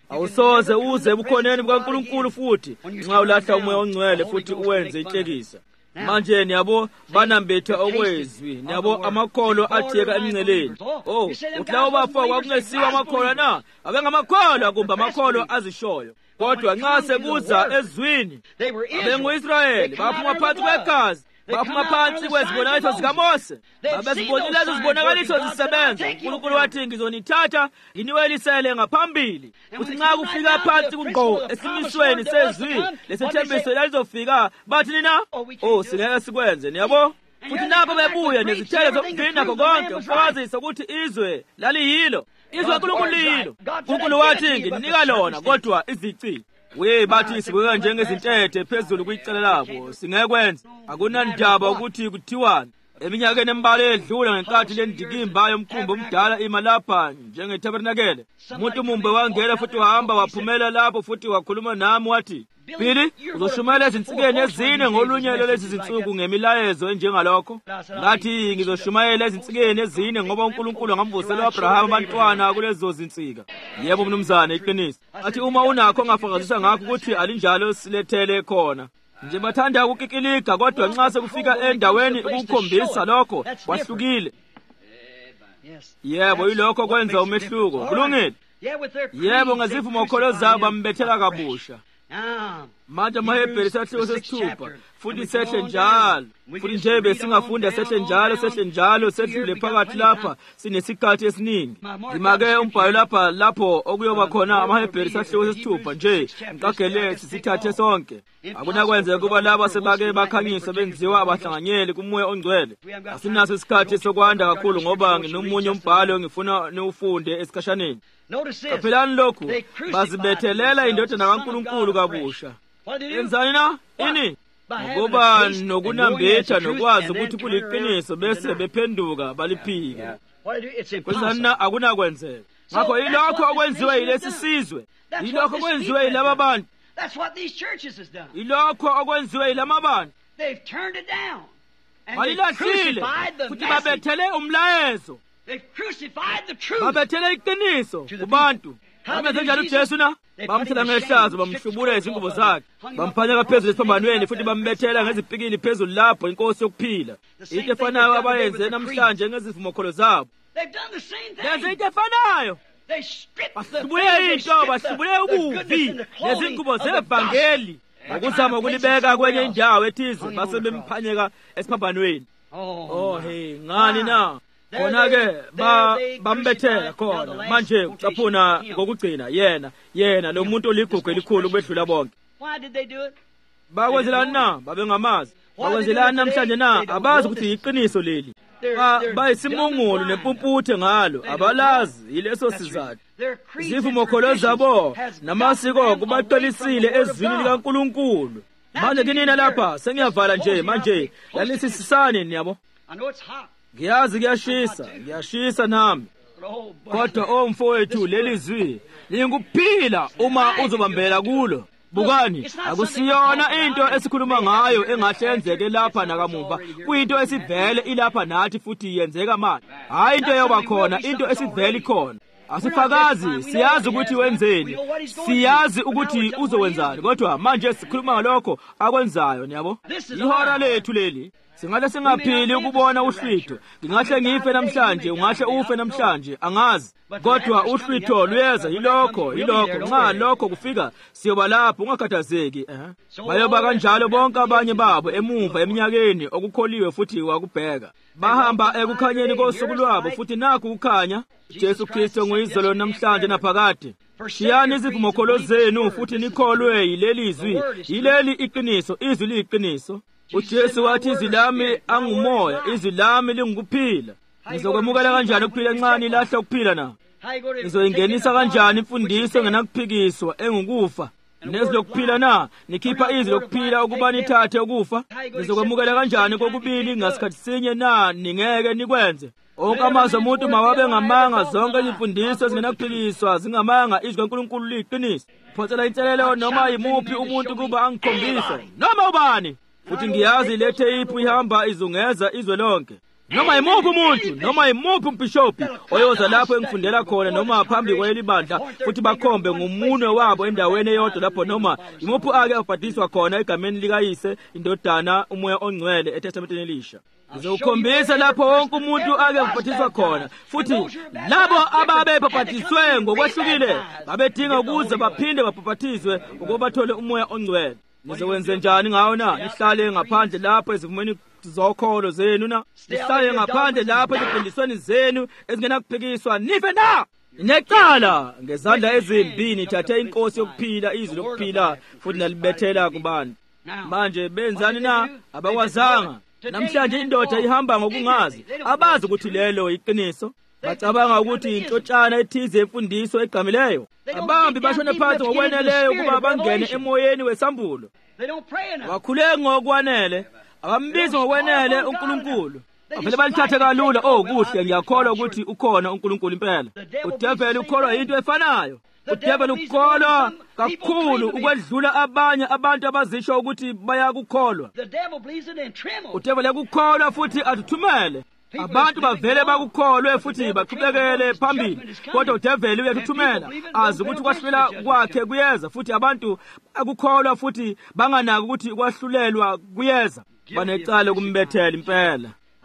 awusoze uze ebukhoneni bukaNkulunkulu futhi nxa ulahla umoya ongcwele futhi uwenze inhlekisa. Manje niyabo banambetha okwezwi, niyabo amakholo athiyeka emnceleni. Oh, uthi lawo bafo kwakungesiwa amakholo na? Abengamakholwa kumbe amakholo azishoyo. Kodwa nxa sekuza ezwini, abengu-Israyeli baphuma phansi kwegazi, baphuma phansi kwezibonakaliso zikaMose. Babezibonile lezo zibonakaliso zisebenza. uNkulunkulu wathi ngizonithatha nginiwelisele ngaphambili. Uthi nxa kufika phansi kungqo esimisweni sezwi lesithembiso lalizofika, bathi nina, oh singeke sikwenze, niyabo? Futhi nabo bebuya nezithelo zokugcina nakho konke ukufakazisa ukuthi izwe laliyilo. Izwe uNkulunkulu liyilo. uNkulunkulu wathi nginika lona kodwa izicile. We bathi sibeka njengezintethe phezulu kwicala labo, singekwenza. Akunandaba ukuthi kuthiwani. Eminyakeni embalwa edlula ngenkathi lendikimba yomkhumbi omdala ima lapha njengetabernakele, umuntu mumbe wangena futhi wahamba waphumela lapho futhi wakhuluma nami wathi, Billy, uzoshumayela ezinsikeni ezine ngolunyelo lezi zinsuku ngemilayezo enjengalokho. Ngathi ngizoshumayela ezinsikeni ezine ngoba uNkulunkulu ngamvusela uAbraham abantwana kulezo zinsika. Yebo mnumzane, iqiniso. Athi uma unakho ngafakazisa ngakho ukuthi alinjalo silethele khona. Nje bathanda ukukikilika kodwa nxa sekufika endaweni ukukhombisa lokho kwahlukile. Yebo yilokho kwenza umehluko. Kulungile. Yebo ngazivumo kholo zabo bambethela kabusha. Manje amaHebheru sathi sesithupha futhi sehle njalo. Futhi nje besingafunda sehle njalo sehle njalo sedlule phakathi lapha sinesikhathi esiningi. Ngimake umbhalo lapha lapho okuyoba khona amaHebheru sathi sesithupha nje ngicagele sisithathe sonke. Akunakwenza kuba laba sebake bakhanyiswa benziwa abahlanganyeli kumoya ongcwele. Asinaso isikhathi sokwanda kakhulu ngoba nginomunye umbhalo ngifuna niufunde esikhashaneni. Kaphelani lokhu bazibethelela indodana kaNkulunkulu kabusha. Enzani na? Ini? Ngoba nokunambetha nokwazi ukuthi kuliqiniso bese bephenduka baliphike. Kwenzani na? Akunakwenzeka. Ngakho yilokho okwenziwe yilesi sizwe. Yilokho okwenziwe yilaba bantu. That's what these churches has done. Yilokho okwenziwe yilama bantu. They've turned it down. And they've crucified the message. Babethele umlayezo. They've crucified the truth. Babethele iqiniso kubantu. Bamenze njalo uJesu na? Bamthela ngehlazo bamhlubula izingubo zakhe. Bamphanyeka phezulu esiphambanweni futhi bambethela ngezipikili phezulu lapho inkosi yokuphila. Into efanayo abayenze namhlanje ngezivumo kholo zabo. They've done the same thing. Yenze into efanayo. They stripped the Basibule into, basibule ubuvi nezingubo zevangeli. Ukuzama ukulibeka kwenye indawo ethize base bemphanyeka esiphambanweni. Oh hey, ngani na? Khona ke ba bambethela khona. Manje ucaphuna ngokugcina yena, yena lo muntu oligugu elikhulu kwedlula bonke. Why did they do it? Bakwenzelana na? Babengamazi. Bakwenzelana namhlanje na? Abazi ukuthi iqiniso leli. Bayisimungulu nempumputhe ngalo, abalazi yileso sizathu. Izivumo kholo zabo namasiko kubaxolisile ezwini likaNkulunkulu. Manje kinina lapha sengiyavala nje manje lalisisisane niyabo. I know it's hot. Ngiyazi kuyashisa, ngiyashisa nami. Kodwa omfowethu leli zwi lingukuphila uma uzobambela kulo. Bukani, akusiyona into esikhuluma ngayo engahlenzeke lapha nakamuva. Kuyinto esivele ilapha nathi futhi yenzeka manje. Hayi into yoba khona, into esivele ikhona. Asifakazi, siyazi ukuthi wenzeni. Siyazi ukuthi uzowenzani. Kodwa manje sikhuluma ngalokho akwenzayo, niyabo? Ihora lethu leli. Singahle singaphili ukubona uhlwitho. Ngingahle ngife namhlanje, ungahle ufe namhlanje, angazi. Kodwa uhlwitho luyeza yilokho, yilokho. Nxa lokho kufika, siyoba lapho ungakhathazeki. Eh. Bayoba kanjalo bonke abanye babo emuva eminyakeni okukholiwe futhi wakubheka. Bahamba ekukhanyeni kosuku lwabo futhi nakho ukukhanya. Jesu Kristu nguyizolo namhlanje naphakade. Shiyani izivumo kholo zenu futhi nikholwe yileli zwi. Yileli iqiniso, izwi liyiqiniso. uJesu wathi izwi lami angumoya, izwi lami lingukuphila. Ngizokwemukela kanjani ukuphila encane ilahla ukuphila na? Ngizoyingenisa kanjani imfundiso ngenakuphikiswa engukufa? Nezwi lokuphila na? Nikhipha izwi lokuphila ukuba nithathe ukufa? Ngizokwemukela kanjani kokubili ngasikhathi sinye na? Ningeke nikwenze. Onke amazwi omuntu mawabe ngamanga, zonke izimfundiso ezingenakuphikiswa zingamanga, izwi kaNkulunkulu liyiqiniso. Phosela inselelo noma yimuphi umuntu kuba angikhombise noma ubani. Futhi ngiyazi lethe iphu ihamba izungeza izwe lonke. noma yimuphi umuntu noma yimuphi umbhishobhi oyoza lapho engifundela khona noma phambi kwelibandla futhi bakhombe ngomunwe wabo endaweni eyodwa lapho noma yimuphi ake abhadiswa khona egameni likayise indodana umoya ongcwele eTestamenteni Elisha. Ngizokhombisa lapho wonke umuntu ake abhaphathizwa khona futhi labo ababe baphathiswe ngokwehlukile babedinga ukuze baphinde babhaphathizwe ukuba bathole umoya ongcwele. Nizokwenza njani ngawo na? Nihlale ngaphandle lapho ezivumeni zokholo zenu na? Nihlale ngaphandle lapho ezifundisweni zenu ezingenakuphikiswa nife na? Necala ngezandla ezimbini thathe inkosi yokuphila izwi lokuphila futhi nalibethela kubantu. Manje benzani na? Abakwazanga. Namhlanje indoda ihamba ngokungazi, abazi ukuthi lelo iqiniso. Bacabanga ukuthi intotshana ethize emfundiso egqamileyo. Abambi bashona phansi ngokweneleyo ukuba bangene emoyeni wesambulo. Wakhuleka ngokwanele, akambizi ngokwenele uNkulunkulu. Avele balithathe kalula. Oh kuhle, ngiyakholwa ukuthi ukhona uNkulunkulu impela. Udeveli ukholwa into efanayo. Udeveli ukholwa kakhulu ukwedlula abanye abantu abazisho ukuthi bayakukholwa. Udeveli ukholwa futhi athuthumele. Abantu bavele bakukholwe futhi baqhubekele phambili. Kodwa udeveli uyathuthumela azi ukuthi kwahlula kwakhe kuyeza futhi abantu bakukholwa futhi banganaki ukuthi kwahlulelwa kuyeza. Banecala kumbethela impela.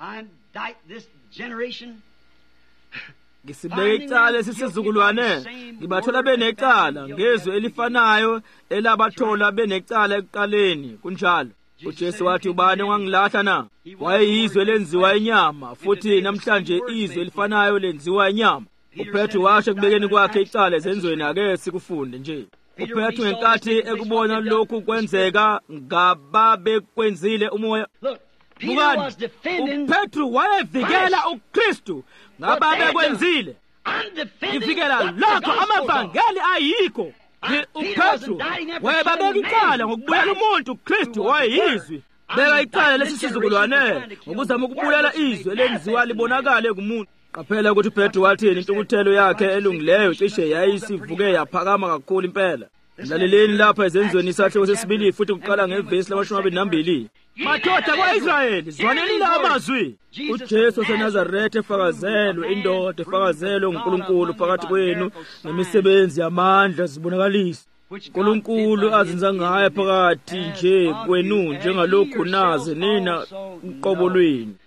Ngisibeke icala esisizukulwane ngibathola benecala ngezwe elifanayo elabathola benecala ekuqaleni kunjalo. uJesu wathi ubani ongangilahla na? Wayeyizwe lenziwa inyama futhi namhlanje izwe elifanayo lenziwa inyama. uPetru washo ekubekeni kwakhe icala ezenzweni ake sikufunde nje. uPetru ngenkathi ekubona lokhu kwenzeka ngababe kwenzile umoya. Bukani, uPetru wayevikela uKristu ngababe kwenzile. Ivikela lokho amavangeli ayikho. uPetru wayebabeka icala ngokubulala umuntu uKristu wayeyizwi. Beka icala lesisizukulwane ngokuzama ukubulela izwi elenziwa libonakale kumuntu. Qaphela ukuthi uPetru wathini intukuthelo yakhe elungileyo cishe yayisivuke yaphakama kakhulu impela. Laleleni lapha ezenzweni isahluko sesibili futhi kuqala ngevesi lamashumi amabili nambili. Madoda kwaIsrayeli, zwaneni la amazwi. uJesu waseNazaretha efakazelwe indoda efakazelwe nguNkulunkulu phakathi kwenu nemisebenzi yamandla zibonakalisa. uNkulunkulu azenza ngaye phakathi nje kwenu njengalokhu naze nina uqobolweni.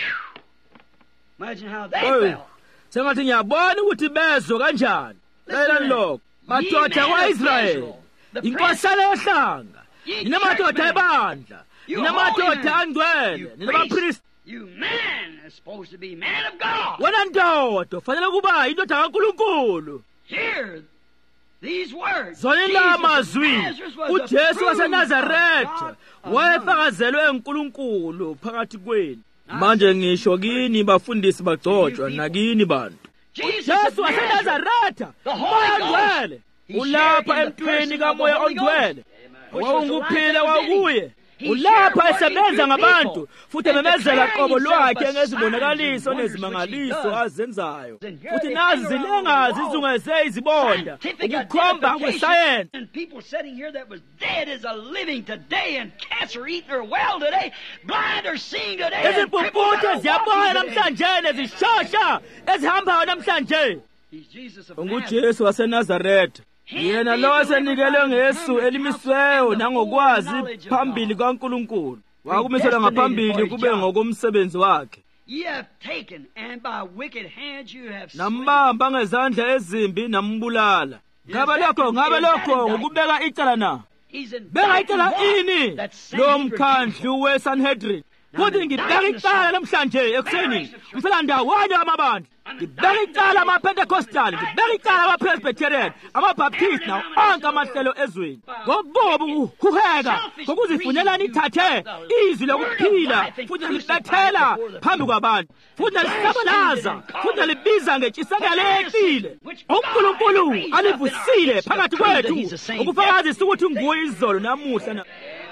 Imagine how they felt. Sengathi ngiyabona ukuthi bezwe kanjani. Layelani lokho. Madoda kwaIsrayeli, inkosana yohlanga, ninamadoda ebandla, ninamadoda angcwele, ninabapristi. You man is supposed to be man of God. Wena ndoda ufanele kuba indoda kaNkulunkulu. Hear these words. Zwaneni la amazwi. uJesu waseNazaretha wayefakazelwe uNkulunkulu phakathi kwenu. Manje ngisho kini bafundisi bagcotshwa nakini bantu. uJesu waseNazaretha, umoya ongcwele ulapha emntwini kamoya ongcwele. Wawunguphila wakuye. Ulapha esebenza ngabantu futhi ememezela qobo lwakhe ngezibonakaliso nezimangaliso azenzayo. Futhi nazi zilengazi izungeze izibonda ukukhomba kwesayensi. And people sitting here that was dead is a living today and cancer eating her well today, blind or seeing today. Izimpuputhe ziyabona namhlanje nezishosha ezihambayo namhlanje. He's Jesus of Nazareth. UNguJesu waseNazaretha. Yena lo esenikelwe ngesu elimisweyo nangokwazi phambili kaNkulunkulu. Wakumisela ngaphambili kube ngokomsebenzi wakhe. Ye have taken and by wicked hands you have slain. Nambamba ngezandla ezimbi nambulala. Ngabe lokho ngabe lokho ngokubeka icala na? Beka icala ini lo mkhandlu weSanhedrin. Kodwa ngibeka icala namhlanje ekuseni umfela ndawonye amabandla. Ngibeka icala amaPentecostal, ngibeka icala amaPresbyterian, amaBaptist nawo onke amahlelo ezweni. Ngokuboba ukuheka ngokuzifunela nithathe izwi lokuphila futhi libethela phambi kwabantu. Futhi lisabalaza futhi libiza ngentshisekelo eqile. uNkulunkulu alivusile phakathi kwethu ukufakazisa ukuthi nguye izolo namuhla na.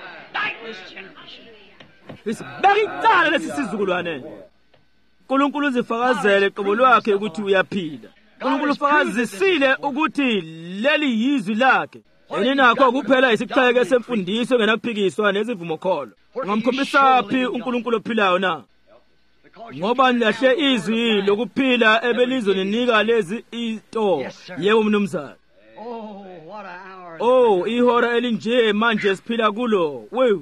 Isibeka icala lesisizukulwane. uNkulunkulu uzifakazele qobo lwakhe ukuthi uyaphila. uNkulunkulu ufakazisile ukuthi leli yizwi lakhe. Eninakho kuphela isicheke semfundiso ngenakuphikiswa nezivumo kholo. Ungamkhombisa phi uNkulunkulu ophilayo na? ngoba nilahle izwi lokuphila ebelizoninika lezi into. Yebo mnumzana. Oh, ihora elinje manje siphila kulo. Wew.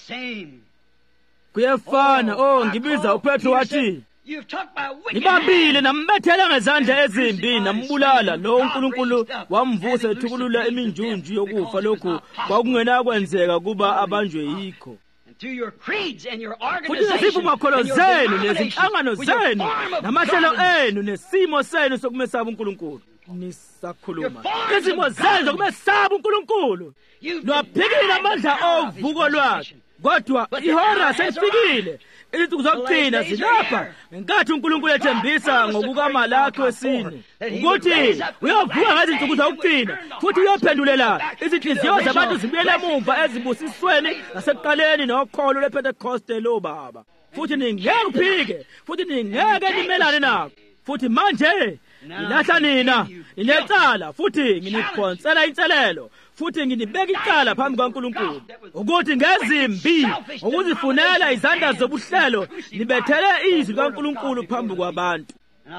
Kuyafana. Oh, ngibiza uPetro wathi, nibambile nambethela ngezandla ezimbi nambulala. Lo uNkulunkulu wamvusa ethukulula iminjunju yokufa. Lokhu kwakungena kwenzeka kuba abanjwe yikho. Futhi nesivumakholo zenu nezinhlangano zenu namahlelo enu nesimo senu sokumesaba uNkulunkulu. Nisakhuluma izimo zenu zokumesaba uNkulunkulu. Lwaphikile amandla ovuko lwakhe. Kodwa ihora selifikile. Izinsuku zokugcina zilapha. Ngenkathi uNkulunkulu ethembisa ngokukaMalaki wesine ukuthi uyovuka ngezinsuku zokugcina futhi uyophendulela izinhliziyo zabantu zibuyele emuva ezibusisweni nasekuqaleni nokholo lwePentecoste lo baba. Futhi ningeke kuphike futhi ningeke nimelane nakho. Futhi manje ilahla nina inecala futhi nginiphonsela inselelo. Futhi nginibeka icala phambi kaNkulunkulu ukuthi ngezimbi ukuzifunela izandla zobuhlelo nibethele izwi kaNkulunkulu phambi kwabantu.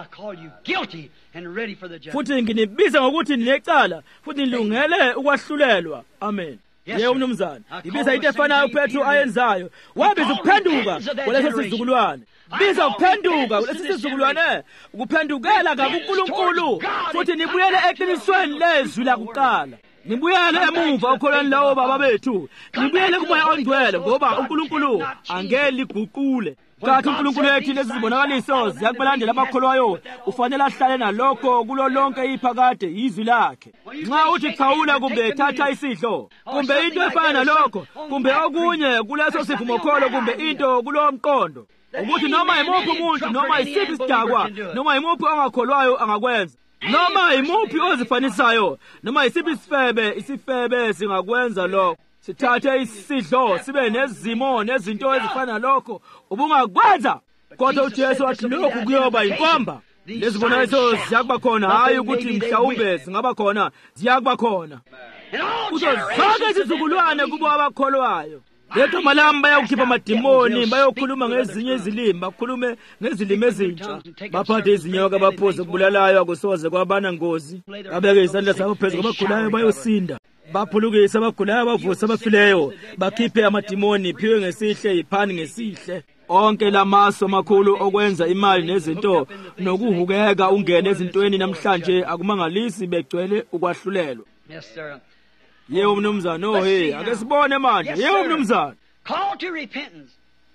Futhi nginibiza ngokuthi ninecala futhi nilungele ukwahlulelwa. Amen. Yebo mnumzana, ibiza into efanayo uPetro ayenzayo. Wabiza ukuphenduka kwaleso sizukulwane. Biza ukuphenduka kulesi sizukulwane ukuphendukela kaNkulunkulu futhi nibuyele eqinisweni lezwi lakuqala. Nibuyele emuva ukholweni lawo baba bethu. Nibuyele kumoya ongcwele ngoba uNkulunkulu angeke liguqule. Kathi uNkulunkulu ethi lezi zibonakaliso ziyakulandela abakholwayo ufanele ahlale nalokho kulo lonke iphakade izwi lakhe. Nxa uthi khawula kumbe thatha isidlo kumbe into efana nalokho kumbe okunye kuleso sivumokholo kumbe into kulo mqondo ukuthi noma imuphi umuntu noma isiphi isidakwa noma imuphi ongakholwayo angakwenza. Noma imuphi ozifanisayo noma isiphi isifebe isifebe singakwenza lokho. Sithathe isidlo sibe nezimo nezinto ezifana lokho ubungakwenza. Kodwa uJesu wathi lokhu kuyoba inkomba. Lezibonakaliso ziyakuba khona, hayi ukuthi mhlawumbe singaba khona, ziyakuba khona. Kuzo zonke izizukulwane kubo abakholwayo. Legama lami bayakukhipha amadimoni, bayokhuluma ngezinye izilimi, bakhulume ngezilimi ezintsha. Baphathe izinyoka baphoze kubulalayo akusoze kwabana ngozi. Babeke izandla zabo phezu kwabagulayo bayosinda. Baphulukise abagulayo bavusa abafileyo. Bakhiphe amadimoni, phiwe ngesihle iphani ngesihle. Onke lamaso amakhulu okwenza imali nezinto nokuhukeka ungene ezintweni namhlanje akumangalisi begcwele ukwahlulelwa. Yes sir. Yebo mnumzana, oh hey, ake sibone manje. Yebo mnumzana. Call to repentance.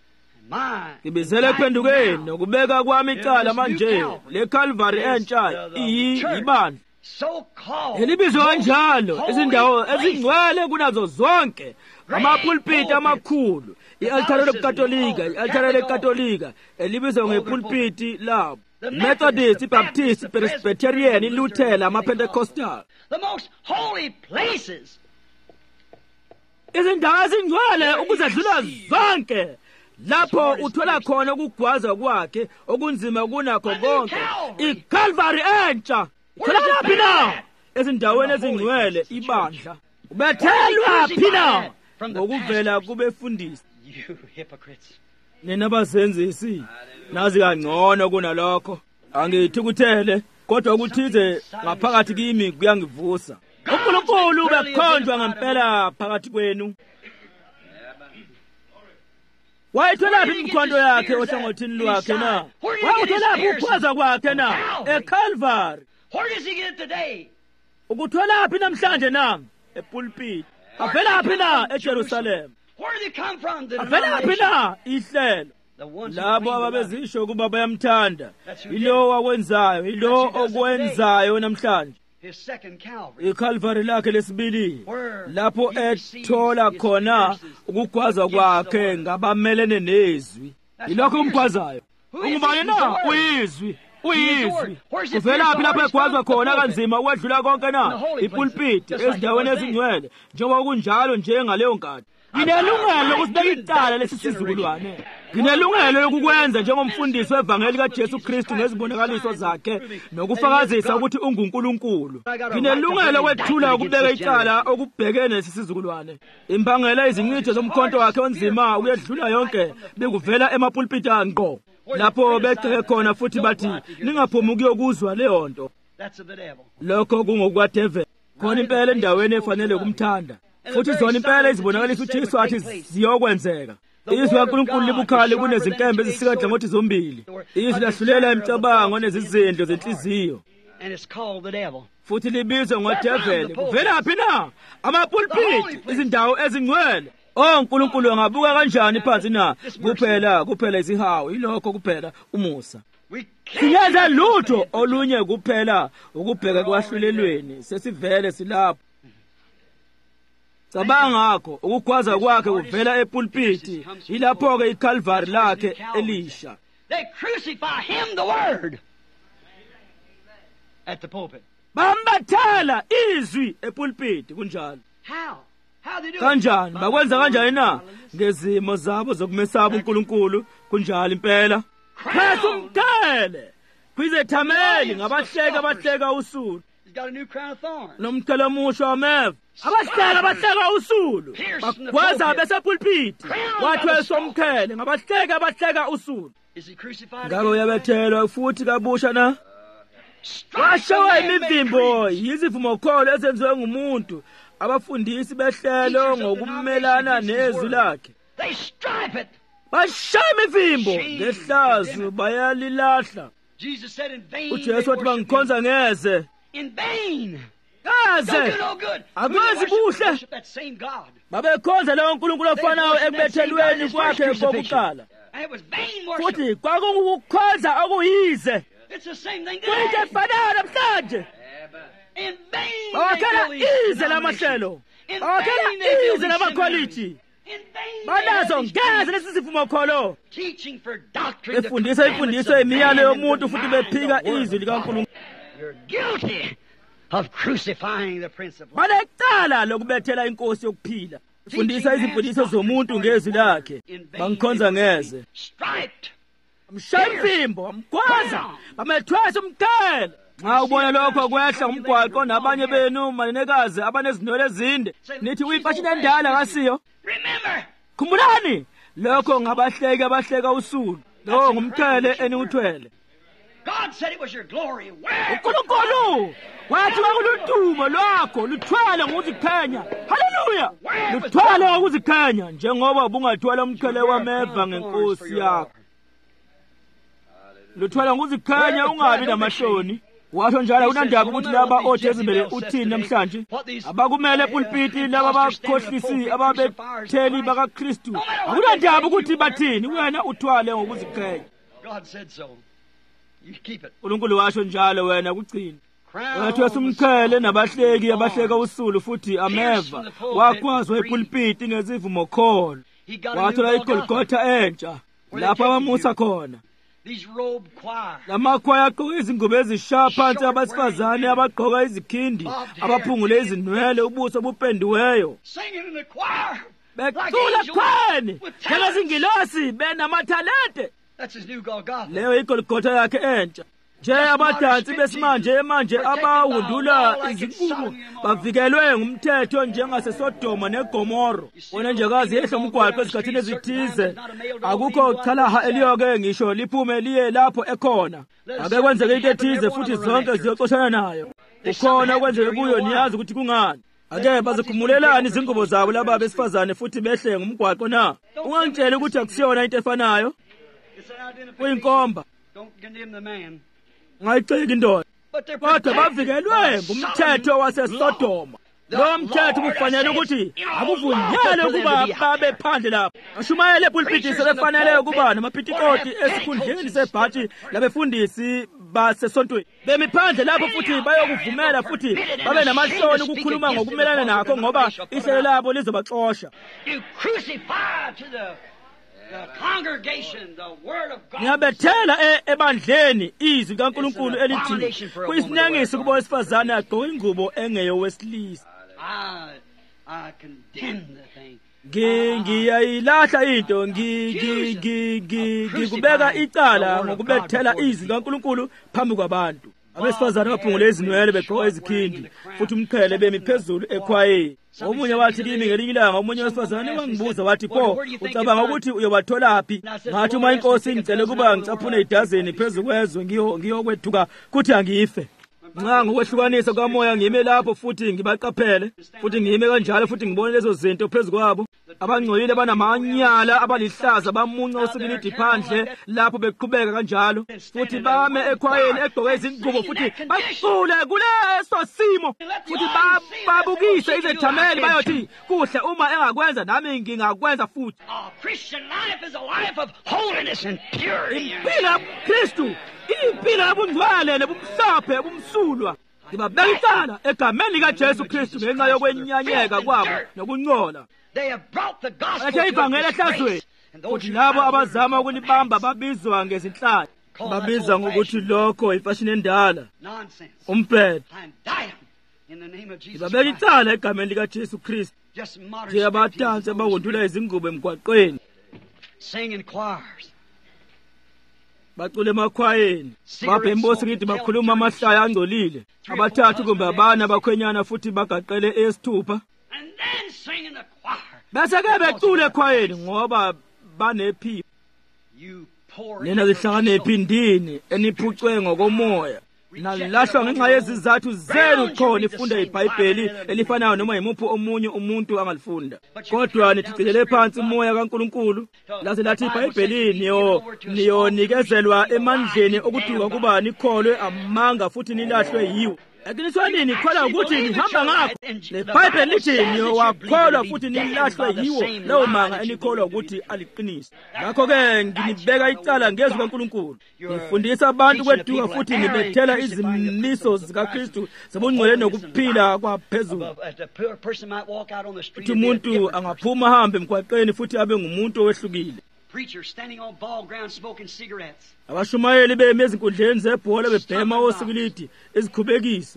My. Ngibizele ekuphendukeni nokubeka kwami icala manje. Le Calvary entsha iyibandla. So called. Elibizwa kanjalo izindawo ezingcwele kunazo zonke. Amapulpiti amakhulu, i-altare lekatolika, i-altare lekatolika elibizwa ngepulpiti labo. Methodist, Baptist, Presbyterian, Lutheran, ama-Pentecostal. The most holy places. Izindawo ezingcwele ukuzedlula zonke. Lapho uthola khona ukugwaza kwakhe okunzima kunakho konke. I-Calvary entsha. Thola laphi na? Ezindaweni ezingcwele ibandla. Ubethelwa phina ngokuvela kubefundisi. You hypocrites. Nina bazenzisi nazi kangcono kunalokho. Angithukuthele kodwa ukuthize ngaphakathi kimi kuyangivusa. uNkulunkulu bekhonjwa ngempela phakathi kwenu. Wayithola phi imkhondo yakhe ohlangothini lwakhe na? Wayithola phi ukwaza kwakhe na? eCalvary. Where does he get it today? Ukuthola phi namhlanje na? Epulpit. Avela phi na eJerusalem? Where did they come from? The Avela phi na ihlelo? Labo ababezisho kuba bayamthanda. Ilo wakwenzayo, ilo okwenzayo namhlanje. His second Calvary. iCalvary lakhe lesibili lapho ethola khona ukugwaza kwakhe ngabamelene nezwi. Ilokho umgwazayo. Ungubani na? Uyizwi. Uyizwi. Kuvela phi lapho egwazwa khona kanzima ukwedlula konke na? Ipulpit ezindaweni ezingcwele njengoba kunjalo nje ngaleyo nkathi. Nginelungelo lokusibeka icala lesisizukulwane. Nginelungelo lokukwenza njengomfundisi wevangeli kaJesu Kristu ngezibonakaliso zakhe nokufakazisa ukuthi unguNkulunkulu. Nginelungelo lokwethula ukubeka icala okubhekene nesisizukulwane. Impangela izincitho zomkhonto wakhe onzima uyedlula yonke bekuvela emapulpiti anqo. lapho begceke khona futhi bathi ningaphumi ukuyokuzwa leyo nto. Lokho kungokwadevil. Khona impela endaweni efanele kumthanda. Futhi zona impela izibonakalisa uThixo athi ziyokwenzeka. Izwi laNkulunkulu libukhali kunezinkembe ezisikadla ngothi zombili. Izwi lahlulela imicabango nezizindlo zenhliziyo. Futhi libizwa ngodevil. Kuvelaphi na? Amapulpit, izindawo ezingcwele. Oh uNkulunkulu angabuka kanjani phansi na? Kuphela kuphela isihawu, ilokho kuphela umusa. Siyenza lutho olunye kuphela ukubheka kwahlulelweni. Sesivele silapho. Cabanga ngakho ukugwaza kwakhe kuvela epulpiti, ilapho ke iCalvary lakhe elisha. They crucify him the word at the pulpit. Bambathela izwi epulpiti kunjalo. How? How they do it? Kanjani bakwenza kanjani na? Ngezimo zabo zokumesaba uNkulunkulu kunjalo impela. Phethe umthele kwizethameli ngabahleka abahleka usulu. He's got a new crown of thorns. Nomthele omusha wameva abahleka abahleka usulu bagwaza besepulpiti wathweswa umthele ngabahleka abahleka usulu. Is he crucified? Ngabe uyabethelwa futhi kabusha na? Washawa imivimbo yizivumo kholo ezenziwe ngumuntu abafundisi behlelo ngokumelana nezwi lakhe. They stripe it. Bashaya imivimbo ngehlazo bayalilahla. Jesus said in vain. uJesu wathi bangikhonza ngeze. In vain. Kaze Don't do no good. akwazi buhle Worship that same God. babekhonza leyo nkulunkulu ofanayo ekubethelweni kwakhe kokuqala. And it was vain worship. Futhi kwakungukukhonza okuyize. It's the same thing Kuyinto today. efanayo namhlanje. In vain. Bawakhela they build these ize lamahlelo. In Bawakhela vain they build ize these lamakholithi. seminaries. In vain they Banazo have these ngeze things. lesi sivumo kholo. Teaching for doctrine. the Befundisa commandments imfundiso of imiyalo man yomuntu and futhi deny bephika the word izwi of likaNkulunkulu. God. You're guilty of crucifying the Prince of Life. Banecala lokubethela inkosi yokuphila. Fundisa izimfundiso zomuntu ngezwi lakhe. Bangikhonza ngeze. Striped. Mshayimvimbo amgwaza bamethwesa umthele. Nxa ubona lokho kwehla umgwaqo nabanye benu manenekazi abanezinwele ezinde nithi uyiphathi endala kasiyo. Remember. Khumbulani lokho ngabahleki abahleka usulu. Lo ngumthele eniuthwele. God said it was your glory. Where? uNkulunkulu wathi wakuluntumo lwakho luthwale ngokuzikhanya. Haleluya. Luthwale ngokuzikhanya njengoba ubungathwala umqhele wameva ngenkosi yakho. Luthwala ngokuzikhanya ungabi namahloni. Washo njalo kunandaba ukuthi laba oJezebeli uthini namhlanje abakumele epulpiti laba bakhohlisi ababetheli bakaKristu. Akunandaba ukuthi bathini wena uthwale ngokuzikhanya. God said so. You keep it. uNkulunkulu washo njalo wena kugcina. Crown Wathwesa umqhele nabahleki abahleka usulu futhi ameva wakwazwa epulpiti ngezivumo kholo. He got a new Wathola Golgotha. iGolgotha entsha lapha abamusa khona. These robe choir. Lamakhwaya agqoka izingubo ezishaya phansi abasifazane abagqoka izikhindi abaphungule izinwele ubuso bupendiweyo. Singing in the choir. Becula khwani njengezingilosi benamathalente. That's his new Golgotha. Leyo iGolgotha yakhe entsha. Nje abadansi besimanje manje abawundula izinkuku bavikelwe ngumthetho njengaseSodoma neGomora. Wona nje kazi yehla umgwaqo esikhathini ezithize. Akukho chalaha eliyoke ngisho liphume liye lapho ekhona. Ake kwenzeke into ethize futhi zonke ziyoxoshana nayo. Ukhona kwenzeke kuyo niyazi ukuthi kungani. Ake bazikhumulelani izingubo zabo laba besifazane futhi behle ngumgwaqo na. Ungangitshela ukuthi akusiyona into efanayo. It's an identification. Kuyinkomba. Don't condemn the man. Ngayicela indoda. But they're Kodwa protected bavikelwe by ngumthetho Sodom waseSodoma. law. Lo mthetho kufanele ukuthi akuvunyelwe ukuba babe phandle lapho. Ashumayele epulpiti sebefanele ukuba namapitikoti esikhundleni sebhathi labefundisi basesontweni. Bemi phandle lapho futhi bayokuvumela futhi babe namahloni ukukhuluma ngokumelana nakho ngoba ihlelo labo lizobaxosha. You crucify to the The congregation, the word of God. Ngiyabethela ebandleni izwi kaNkulunkulu elithi kuyisinengiso kuba wesifazane agqoke ingubo engeyo wesilisa. I I condemn the thing. Ngiyayilahla into ngikubeka icala ngokubethela izwi kaNkulunkulu phambi kwabantu. abesifazane baphungule izinwele begqoka izikhindi futhi umqhele bemi phezulu ekhwayeni. Omunye wathi kimi ngelinye ilanga, omunye wesifazane wangibuza wathi, pho ucabanga ukuthi uyobatholaphi? Ngathi uma inkosi ingicele ukuba ngicaphune idazeni phezu kwezwe ngiyokwethuka kuthi angife. Nxa ngokwehlukanisa kamoya ngime lapho futhi ngibaqaphele futhi ngime kanjalo futhi ngibone lezo zinto phezu kwabo. Abangcolile banamanyala abalihlaza bamunca usibilidi phandle lapho beqhubeka kanjalo futhi bame ekhwayeni egqoke izingubo futhi bacule kuleso simo futhi babukise izethameli bayothi kuhle uma engakwenza nami ngingakwenza futhi. Impilo kaKristu impilo yobungcwele nebumhlophe bumsulwa ngibabeka icala egameni likaJesu Kristu ngenxa yokwenyanyeka kwabo nokungcola. Bathe ivangeli ehlazweni futhi labo abazama ukulibamba babizwa ngezinhlanya. Babiza ngokuthi lokho ifashini endala umphetho. Ngibabeka icala egameni likaJesu Kristu nje abadansi abawundula izingubo emgwaqweni bacule emakhwayeni babhembosi ngithi bakhuluma amahlaya angcolile abathathu kumbe abana bakhwenyana futhi bagaqele esithupha bese ke becule ekhwayeni ngoba banephipho. Nina zihlakaniphi ndini eniphucwe ngokomoya nalahlwa ngenxa yezizathu zenu khona ifunda iBhayibheli elifanayo noma yimuphi omunye umuntu angalifunda. Kodwa nithicilele phansi umoya kaNkulunkulu laze lathi iBhayibheli niyo niyonikezelwa emandleni okuduka kuba nikholwe amanga futhi nilahlwe yiwo. Eqinisweni nikholwa ukuthi nihamba ngakho. LeBhayibheli lithi niyowakholwa futhi nilahlwe yiwo lawo manga enikholwa ukuthi aliqinise. Ngakho-ke nginibeka icala ngezwi kaNkulunkulu. Nifundisa abantu kweduka futhi nibethela izimiso zikaKristu zobungcwele nokuphila kwaphezulu. Ukuthi umuntu angaphuma ahambe emgwaqeni futhi abe ngumuntu owehlukile. Abashumayeli beme ezinkundleni zebhola bebhema osibilidi ezikhubekiso.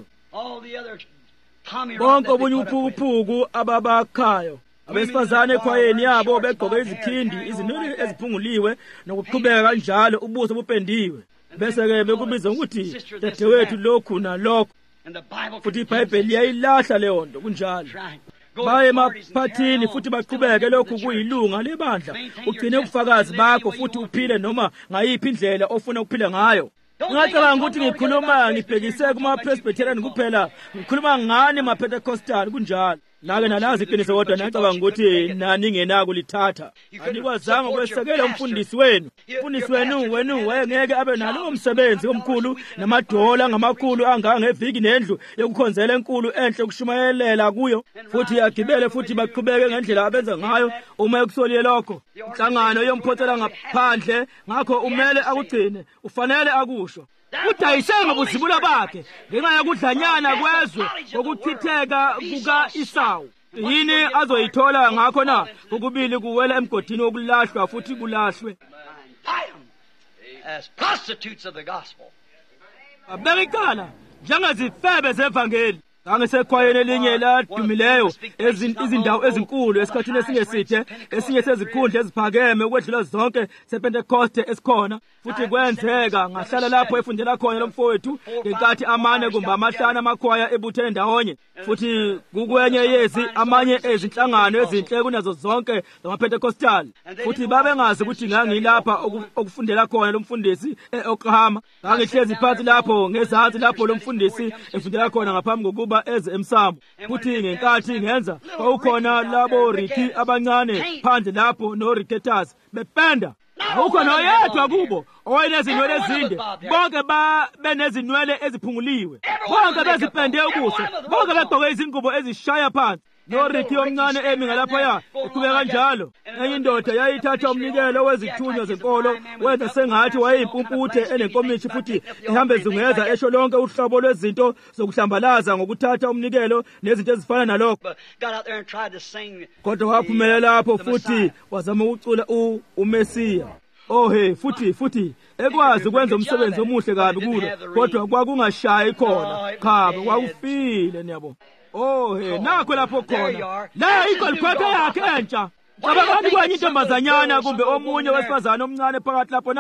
Bonke obunye uphukuphuku ababakhayo. Abesifazane ekhwayeni yabo begqoke izikhindi, izinwele eziphunguliwe nokuqhubeka kanjalo ubuso bupendiwe. Bese-ke bekubiza ukuthi dadewethu lokhu nalokho. Futhi iBhayibheli yayilahla leyo nto kunjalo. Baye emaphathini futhi baqhubeke lokhu kuyilunga lebandla. Ugcine ubufakazi bakho futhi uphile noma ngayiphi indlela ofuna ukuphila ngayo. Ngicabanga ukuthi ngikhuluma ngibhekise kuma-Presbyterian kuphela, ngikhuluma ngani ma-Pentecostal kunjalo. Nake nalazi iqiniso kodwa ngicabanga ukuthi nani ngenako lithatha. Anikwazanga ukwesekela umfundisi wenu. Umfundisi wenu wenu wayengeke abe nalo umsebenzi omkhulu namadola ngamakhulu angangeviki nendlu yokukhonzela enkulu enhle ukushumayelela kuyo futhi agibele futhi baqhubeke ngendlela abenza ngayo uma ekusolile lokho. Inhlangano yomphothela ngaphandle ngakho umele akugcine ufanele akusho. Udayise ngobuzibulo bakhe ngenxa yokudlanyana kwezwe kokuchitheka kuka-Esawu. Yini azoyithola ngakho na? Kokubili kuwela emgodini wokulahlwa futhi kulahlwe. Abeka icala njengezifebe zevangeli. Ngangisekhwayeni elinye ladumileyo izindawo ezinkulu esikhathini esingeside esinye sezikhundla eziphakeme ukwedlula zonke sePentecoste esikhona. Futhi kwenzeka ngahlala lapho efundela khona lo mfowethu ngenkathi amane kumbe amahlanu amakhwaya ebuthene ndawonye. Futhi kukwenye yezi amanye ezinhlangano ezinhle kunazo zonke zamaPentecostal. Futhi babengazi ukuthi ngangilapha okufundela khona lo mfundisi eOklahoma. Ngangihlezi phansi lapho ngezansi lapho lo mfundisi efundela khona ngaphambi kokuba eze emsamo. Futhi ngenkathi ngenza kwaukhona labo Ricky abancane phandle lapho no Ricketters bependa. Awukho noyedwa kubo owayenezinwele ezinde. Bonke ba benezinwele eziphunguliwe. Bonke bezipende ubuso. Bonke begqoke izingubo ezishaya phansi. No Ricky omncane emi ngalaphaya eqhubeka kanjalo. Enye indoda yayithatha umnikelo wezithunywa zenkolo wenza sengathi wayeyimpumputhe enenkomishi futhi ihambe zungeza esho lonke uhlobo lwezinto zokuhlambalaza ngokuthatha umnikelo nezinto ezifana nalokho. Kodwa waphumelela lapho futhi wazama ukucula uMesiya. Oh hey futhi futhi ekwazi ukwenza umsebenzi omuhle kabi kulo kodwa kwakungashayi khona. Cha kwakufile niyabo. Oh hey nakho lapho khona la igolgotha yakhe entsha. Abakani kwenye intombazanyana kumbe omunye wesifazane omncane phakathi lapho na.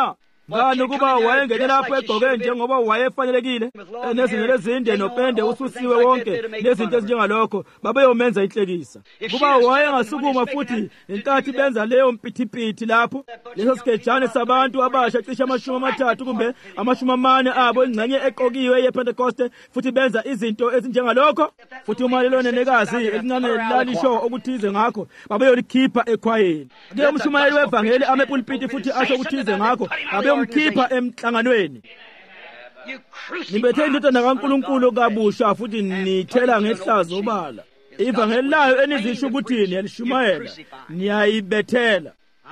ngani ukuba wayengene lapho egqoke njengoba wayefanelekile enezinwele ezinde nopende ususiwe wonke lezinto ezinjengalokho babeyomenza inhlekisa. Kuba wayengasukuma futhi inkathi benza leyo mpithipithi lapho leso sigejane sabantu abasha cishe amashumi amathathu kumbe amashumi amane abo ingxenye eqokiwe yePentecoste futhi benza izinto ezinjengalokho futhi uma lelo nenekazi elincane lalisho okuthize ngakho babeyolikhipha ekhwayeni. Ke umshumayeli wevangeli amepulpiti futhi asho ukuthize ngakho abeyomkhipha emhlanganweni. Nibethe indodana kaNkulunkulu kabusha futhi nithela ngehlazo obala. Ivangeli layo enizisho ukuthi niyelishumayela niyayibethela.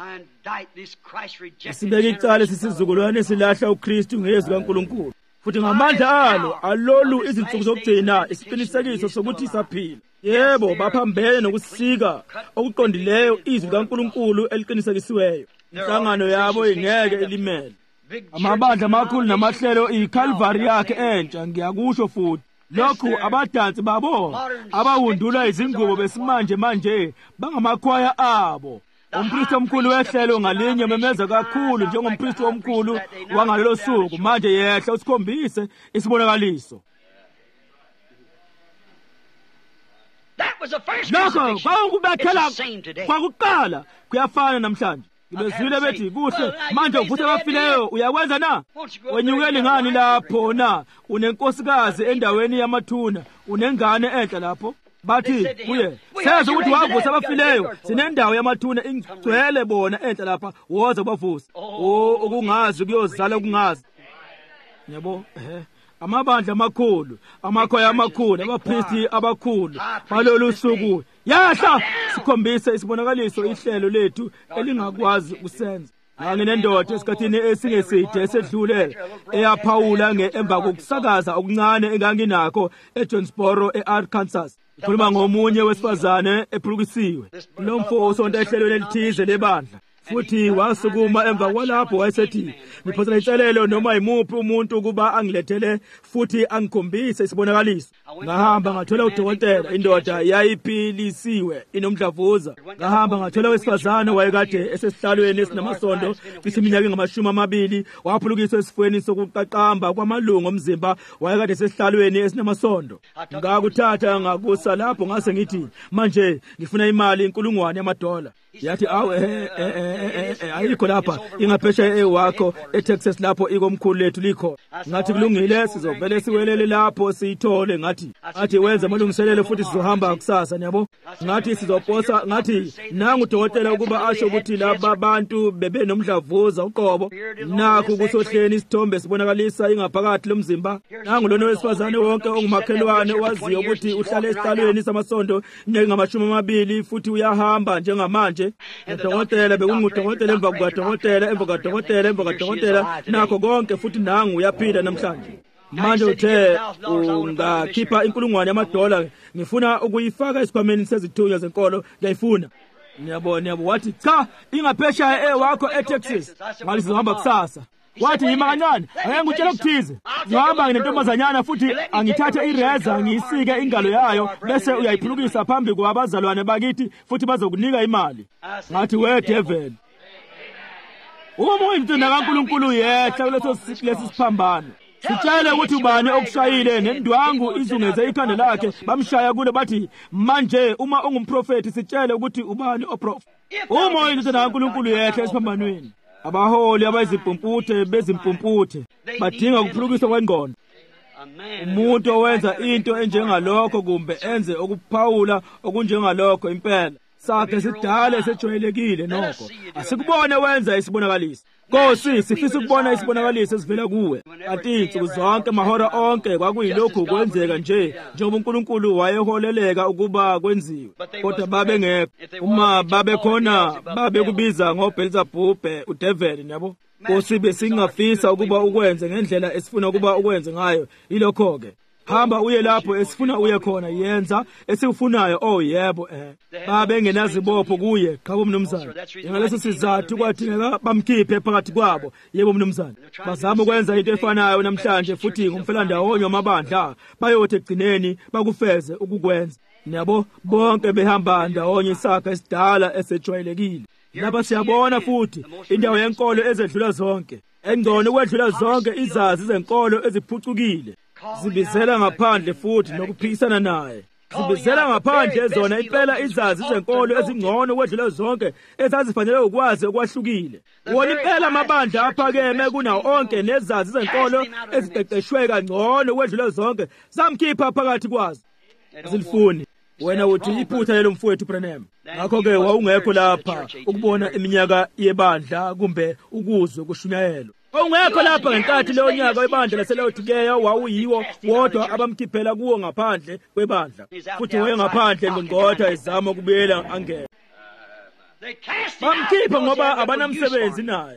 Sibeke icala sisizukulwane esilahla uKristu ngezwi kaNkulunkulu futhi ngamandla alo alolu izinsuku zokugcina isiqinisekiso sokuthi saphila. Yebo baphambene nokusika okuqondileyo izwi kaNkulunkulu eliqinisekisiweyo. Inhlangano yabo ingeke ilimele. Amabandla amakhulu namahlelo iCalvary yakhe entsha ngiyakusho futhi. Lokhu abadansi babo abawundula izingubo besimanje manje bangamakhwaya abo. Umpristi omkhulu wehlelo ngalinye memeza kakhulu njengompristi omkhulu wangalelo suku manje yehla usikhombise isibonakaliso. Lokho kwakubethela kwakuqala kuyafana namhlanje. Ngibezwile bethi kuhle manje uvusa abafileyo uyakwenza na? Wenyukeli ngani lapho na? Unenkosikazi endaweni yamathuna, unengane enhla lapho. Bathi kuye seza ukuthi wavusa abafileyo sinendawo yamathuna ingcwele bona enhla lapha woza bavusa. Oh ukungazi kuyozala ukungazi. Yabo eh amabandla amakhulu amakhaya amakhulu abapristi abakhulu balolu suku yahla sikhombisa isibonakaliso ihlelo lethu elingakwazi ukusenza. Nganginendoda esikhathini esingeside esedlule eyaphawula ngeemva kokusakaza okuncane enganginakho eJonesboro eArkansas. Khuluma ngomunye wesifazane ephulukisiwe. Lo mfo usonto ehlelweni elithize lebandla. Futhi wasukuma emva kwalapho wayesethi ngiphosela inselelo noma imuphi umuntu ukuba angilethele futhi angikhombise isibonakaliso. Ngahamba ngathola udokotela indoda yayiphilisiwe inomdlavuza. Ngahamba ngathola wesifazane wayekade esesihlalweni esinamasondo isiminyaka ngamashumi amabili waphulukiswa esifweni sokuqaqamba kwamalungu omzimba wayekade esesihlalweni esinamasondo. Ngakuthatha ngakusa lapho ngase ngithi manje ngifuna imali inkulungwane yamadola. Yathi awu eh eh ayikho lapha ingaphesha ewakho eTexas lapho ikomkhulu lethu likho. Ngathi kulungile sizovele siwelele lapho siyithole ngathi athi wenza amalungiselelo futhi sizohamba kusasa nyabo. Ngathi sizoposa ngathi nangu udokotela ukuba asho ukuthi laba abantu bebe nomdlavuza uqobo nakho kusohleni isithombe sibonakalisa ingaphakathi lomzimba. Nangu lona wesifazane wonke ongumakhelwane waziyo ukuthi uhlala esihlalweni samasondo njengamashumi amabili futhi uyahamba njengamanje. Udokotela bekungudokotela emva kukadokotela emva kukadokotela emva kukadokotela nakho konke futhi nangu uyaphila namhlanje. Manje uthe ungakhipha inkulungwane yamadola ngifuna ukuyifaka esikhwameni sezithunywa zenkolo ngiyayifuna. Ngiyabona yabo wathi cha ingaphesha ewakho eTexas ngalizohamba kusasa. Wathi yima kancane ake ngutshela ukuthize ngihamba ngentombazanyana futhi angithathe ireza ngiyisike ingalo yayo bese uyayiphulukisa phambi kwabazalwane bakithi futhi bazokunika imali. Ngathi we devil uma into nakaNkulunkulu yehla kuleso lesi siphambano sitshele ukuthi ubani okushayile nendwangu izungeze ikhanda lakhe bamshaya kule bathi manje uma ungumprofeti sitshele ukuthi ubani oprof. Uma into nakaNkulunkulu yehla esiphambanweni abaholi abayizimpumputhe bezimpumputhe badinga ukuphulukiswa kwengqondo. Umuntu owenza into enjengalokho kumbe enze okuphawula okunjengalokho impela sakhe sidale sejwayelekile nokho asikubone wenza isibonakaliso. Nkosi sifisa ukubona isibonakaliso esivela kuwe. Kanti insuku zonke mahora onke kwakuyilokhu kwenzeka nje njengoba uNkulunkulu wayeholeleka ukuba kwenziwe kodwa babe ngekho. Uma babe khona babe kubiza ngoBelzebubhe udevil yabo. Nkosi besingafisa ukuba ukwenze ngendlela esifuna ukuba ukwenze ngayo ilokho ke. Hamba uye lapho esifuna uye khona yenza esikufunayo. Oh yebo eh babe ngenazibopho kuye qhabo mnumzana. Ngaleso sizathu kwathina bamkhiphe phakathi kwabo. Yebo mnumzana bazama ukwenza into efanayo namhlanje futhi ngumfelandawonye wamabandla bayothi egcineni bakufeze ukukwenza. Nabo bonke behamba ndawonye isakha esidala esejwayelekile. Lapha siyabona futhi indawo yenkolo ezedlula zonke, engcono ukwedlula zonke izazi zenkolo eziphucukile. Zibizela ngaphandle futhi nokuphikisana naye. Zibizela ngaphandle zona impela izazi zenkolo ezingcono ukwedlula zonke ezazifanele ukwazi okwahlukile. Wona impela amabandla aphakeme kunawo onke nezazi zenkolo eziqeqeshwe kangcono ukwedlula zonke zamkhipha phakathi kwazo. Zilifuni wena uthi iphutha lelo mfowethu Branham. Ngakho-ke wawungekho lapha ukubona iminyaka yebandla kumbe ukuzwe kushunyayelo. Wawungekho lapha ngenkathi leyo nyaka webandla laseLaodikeya wawuyiwo wodwa abamkhiphela kuwo ngaphandle kwebandla. Futhi wayengaphandle ngqongqotha ezama ukubuyela angene. Bamkhipha ngoba abanamsebenzi naye.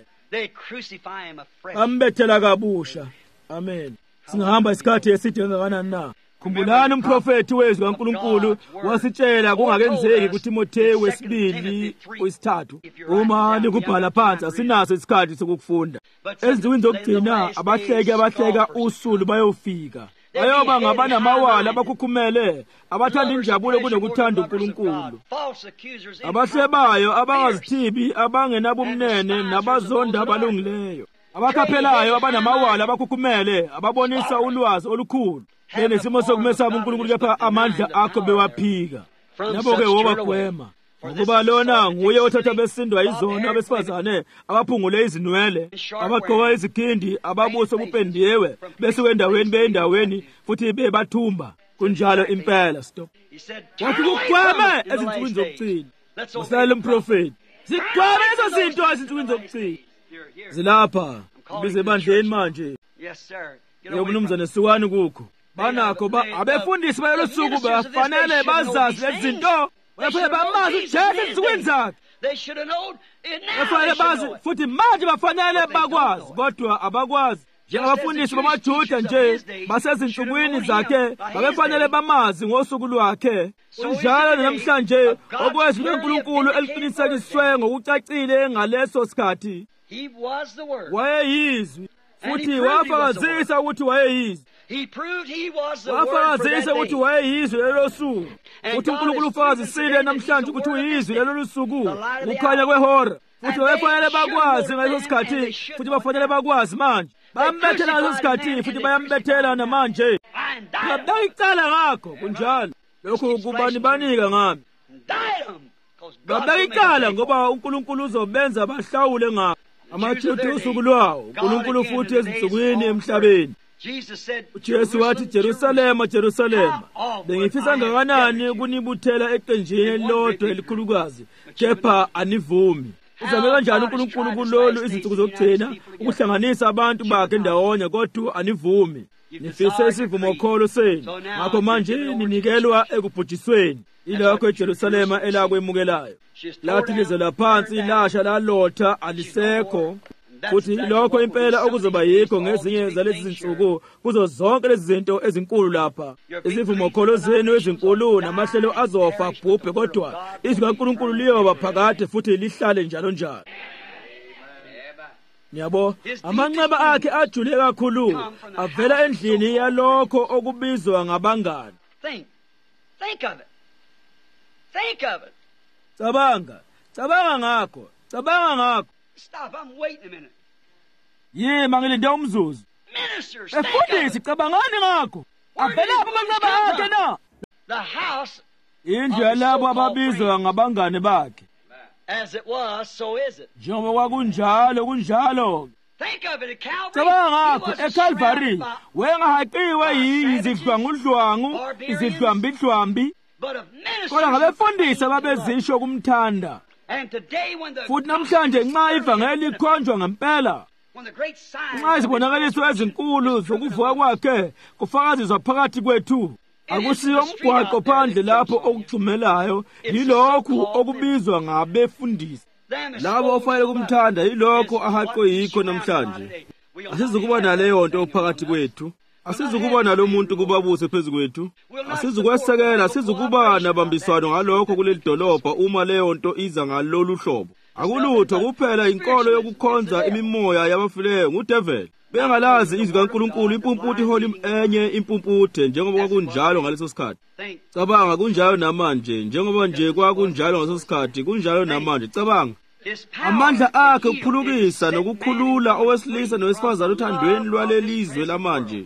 Bambethela kabusha. Amen. Singahamba isikhathi eside kangakanani na? Khumbulani umprofeti wezwi kaNkulunkulu wasitshela kungakenzeki kuTimotheyu wesibili wesithathu. Uma nikubhala phansi asinaso isikhathi sokufunda. Ezinsukwini zokugcina abahleki abahleka usulu bayofika. Bayoba ngabanamawala abakhukhumele, abathanda injabulo kunokuthanda uNkulunkulu. Abahlebayo, abangazithibi, abangenabumnene nabazonda abalungileyo. Abakhaphelayo abanamawala abakhukhumele, ababonisa ulwazi olukhulu. Benesimo sokumesaba uNkulunkulu kepha amandla akho bewaphika. Nabo-ke wobagwema. Ngoba lona nguye othatha besindwa izona abesifazane abaphungule izinwele, abagqoka izikhindi, ababuso kupendiwe, besuke endaweni beyindaweni futhi bebathumba. Kunjalo impela stop. Wathi kugweme ezinsukwini zokugcina. Uhlale umprofeti. Zigweme lezo zinto ezinsukwini zokugcina. Zilapha bize bandleni manje. Yes sir. Yobunumzane sukwani kukho. Banakho ba abefundisi balelo suku bafanele bazazi lezi zinto. Bafanele bamazi uJesu ezinsukwini zakhe. They should have known it now. Bafanele bazi futhi manje bafanele bakwazi kodwa abakwazi. Njengabafundisi bamaJuda nje basezinsukwini zakhe babefanele bamazi ngosuku lwakhe. Njalo namhlanje okwezwi lweNkulunkulu eliqinisekiswe ngokucacile ngaleso sikhathi. He was the word. Wayeyizwi futhi wafakazisa ukuthi wayeyizwi. He proved he was the word. Wafakazisa ukuthi wayeyizwi lelo suku. Futhi uNkulunkulu ufakazisile namhlanje ukuthi uyizwi lelo suku. Ukukhanya kwehora. Futhi wayefanele bakwazi ngaleso sikhathi futhi bafanele bakwazi manje. Bambethela ngaleso sikhathi futhi bayambethela namanje. Babekicala ngakho kunjalo. Lokho kubani banika ngami. Babekicala ngoba uNkulunkulu uzobenza bahlawule ngakho. Amajuda usuku lwawo uNkulunkulu futhi ezinsukwini emhlabeni. uJesu wathi Jerusalema Jerusalema bengifisa ngakanani ukunibuthela eqenjini elilodwa elikhulukazi kepha anivumi. Uzame kanjani uNkulunkulu kulolu izinsuku zokugcina ukuhlanganisa abantu bakhe ndawonye kodwa anivumi. Nifise isivumo kholo senu ngakho manje ninikelwa ekubhujisweni. Ilokho eJerusalema elakwemukelayo lathi lize laphansi lasha lalotha alisekho. Futhi lokho impela okuzoba yikho ngezinye zalezi zinsuku kuzo zonke lezi zinto ezinkulu lapha. Izivumo kholo zenu ezinkulu namahlelo azofa bhubhe kodwa izwi kaNkulunkulu liyoba phakade futhi lihlale njalo njalo. Yabo amanxeba akhe ajule kakhulu avela endlini yalokho okubizwa ngabangani. Think. Think of it. Think of it. Cabanga. Cabanga ngakho. Cabanga ngakho. Stop, I'm waiting a minute. Ye mangilinde umzuzu. Ministers, think of Efundisi it. cabangani ngakho. Avela amanxeba akhe na. The house, Indlu yalabo ababizwa ngabangani bakhe. as it was, so is it. Njengoba kwakunjalo kunjalo. Think of it at Calvary. Cabanga He ngakho wasn't eCalvary surrounded by- wengahaqiwe yizidlwangudlwangu izidlwambidlwambi but of ministers. kodwa ngabefundisi ababezisho kumthanda. And today when the Futhi namhlanje nxa ivangeli likhonjwa ngempela, when the great signs nxa izibonakaliso ezinkulu zokuvuka kwakhe kufakaziswa phakathi kwethu, akusiyo umgwaqo phandle lapho okugxumelayo, yilokhu okubizwa ngabefundisi. Labo ofanele kumthanda yilokho ahaqwe yikho namhlanje. Asizukuba naleyo nto phakathi kwethu. Asizukuba nalomuntu kubabuse phezu kwethu. Asizukwesekela, asizukuba nabambiswano ngalokho kuleli dolobha uma leyo nto iza ngalolu hlobo. Akulutho kuphela inkolo yokukhonza imimoya yabafileyo ngudevil. Bengalazi izwi kaNkulunkulu impumputhi iholi enye impumputhe njengoba kwakunjalo ngaleso sikhathi. think, Cabanga kunjalo namanje njengoba nje kwakunjalo ngaleso sikhathi kunjalo namanje. Cabanga amandla akhe ukuphulukisa nokukhulula owesilisa nowesifazane uthandweni lwalelizwe lamanje.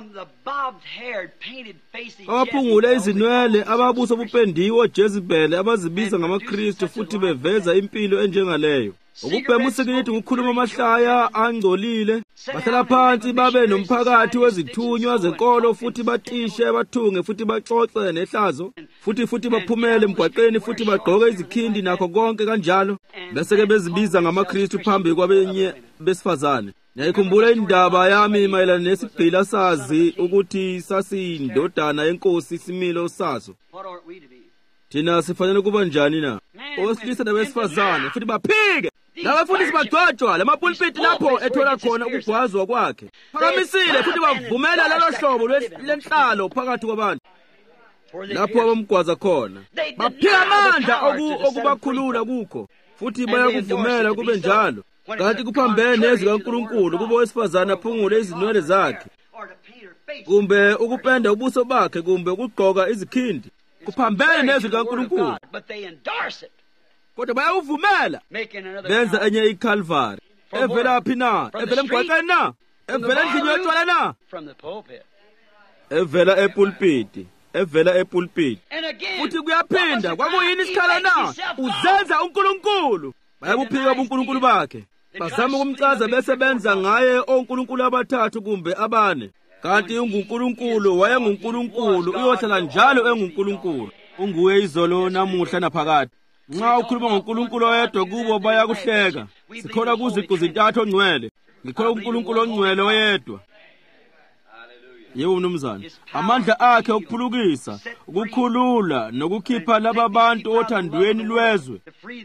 Abaphungule izinwele, ababuso obupendiwe, oJezebeli abazibiza ngamaKristu futhi beveza impilo enjengaleyo. Ukubhema usikilithi ukukhuluma amahlaya angcolile, bahlala phansi babe nomphakathi wezithunywa zenkolo futhi batishe, bathunge futhi baxoxe nehlazo, futhi futhi baphumele emgwaqeni futhi bagqoke izikhindi nakho konke kanjalo, bese-ke bezibiza ngamaKristu phambi kwabenye besifazane. Ngiyayikhumbula indaba yami mayelana nesigqila sazi ukuthi sasiyindodana yenkosi isimilo saso. Thina sifanele kuba njani na? Owesilisa nabesifazane futhi baphike. Labafundisi bagcotshwa lamapulpiti lapho ethola khona ukugwazwa kwakhe. Phakamisile futhi bavumela lelo hlobo lwenhlalo phakathi kwabantu. Lapho abamgwaza khona, baphika amandla okubakhulula kukho, futhi bayakuvumela kube njalo. Kanti kuphambene nezwi kaNkulunkulu kuba owesifazane aphungule izinwele zakhe, kumbe ukupenda ubuso bakhe, kumbe ukugqoka izikhindi, kuphambene nezwi kaNkulunkulu, kodwa bayawuvumela. Benza enye iCalvary. Evela phi na? Evela emgwaqeni na? Evela endlini yotshwala na? Evela epulpiti. Evela epulpiti. Futhi kuyaphinda, kwakuyini isikhala na? Uzenza uNkulunkulu. Bayabuphika ubuNkulunkulu bakhe. Bazama ukumchaza bese benza ngaye onkulunkulu abathathu kumbe abane. Kanti unguNkulunkulu, wayenguNkulunkulu, uyohlala njalo enguNkulunkulu. Unguye izolo, namuhla naphakade. Nxa ukhuluma ngoNkulunkulu oyedwa kubo bayakuhleka. Sikholwa kuziqu zintathu ongcwele. Ngikholwa uNkulunkulu ongcwele oyedwa. Yebo mnumzane, amandla akhe okuphulukisa, ukukhulula nokukhipha laba bantu othandweni lwezwe.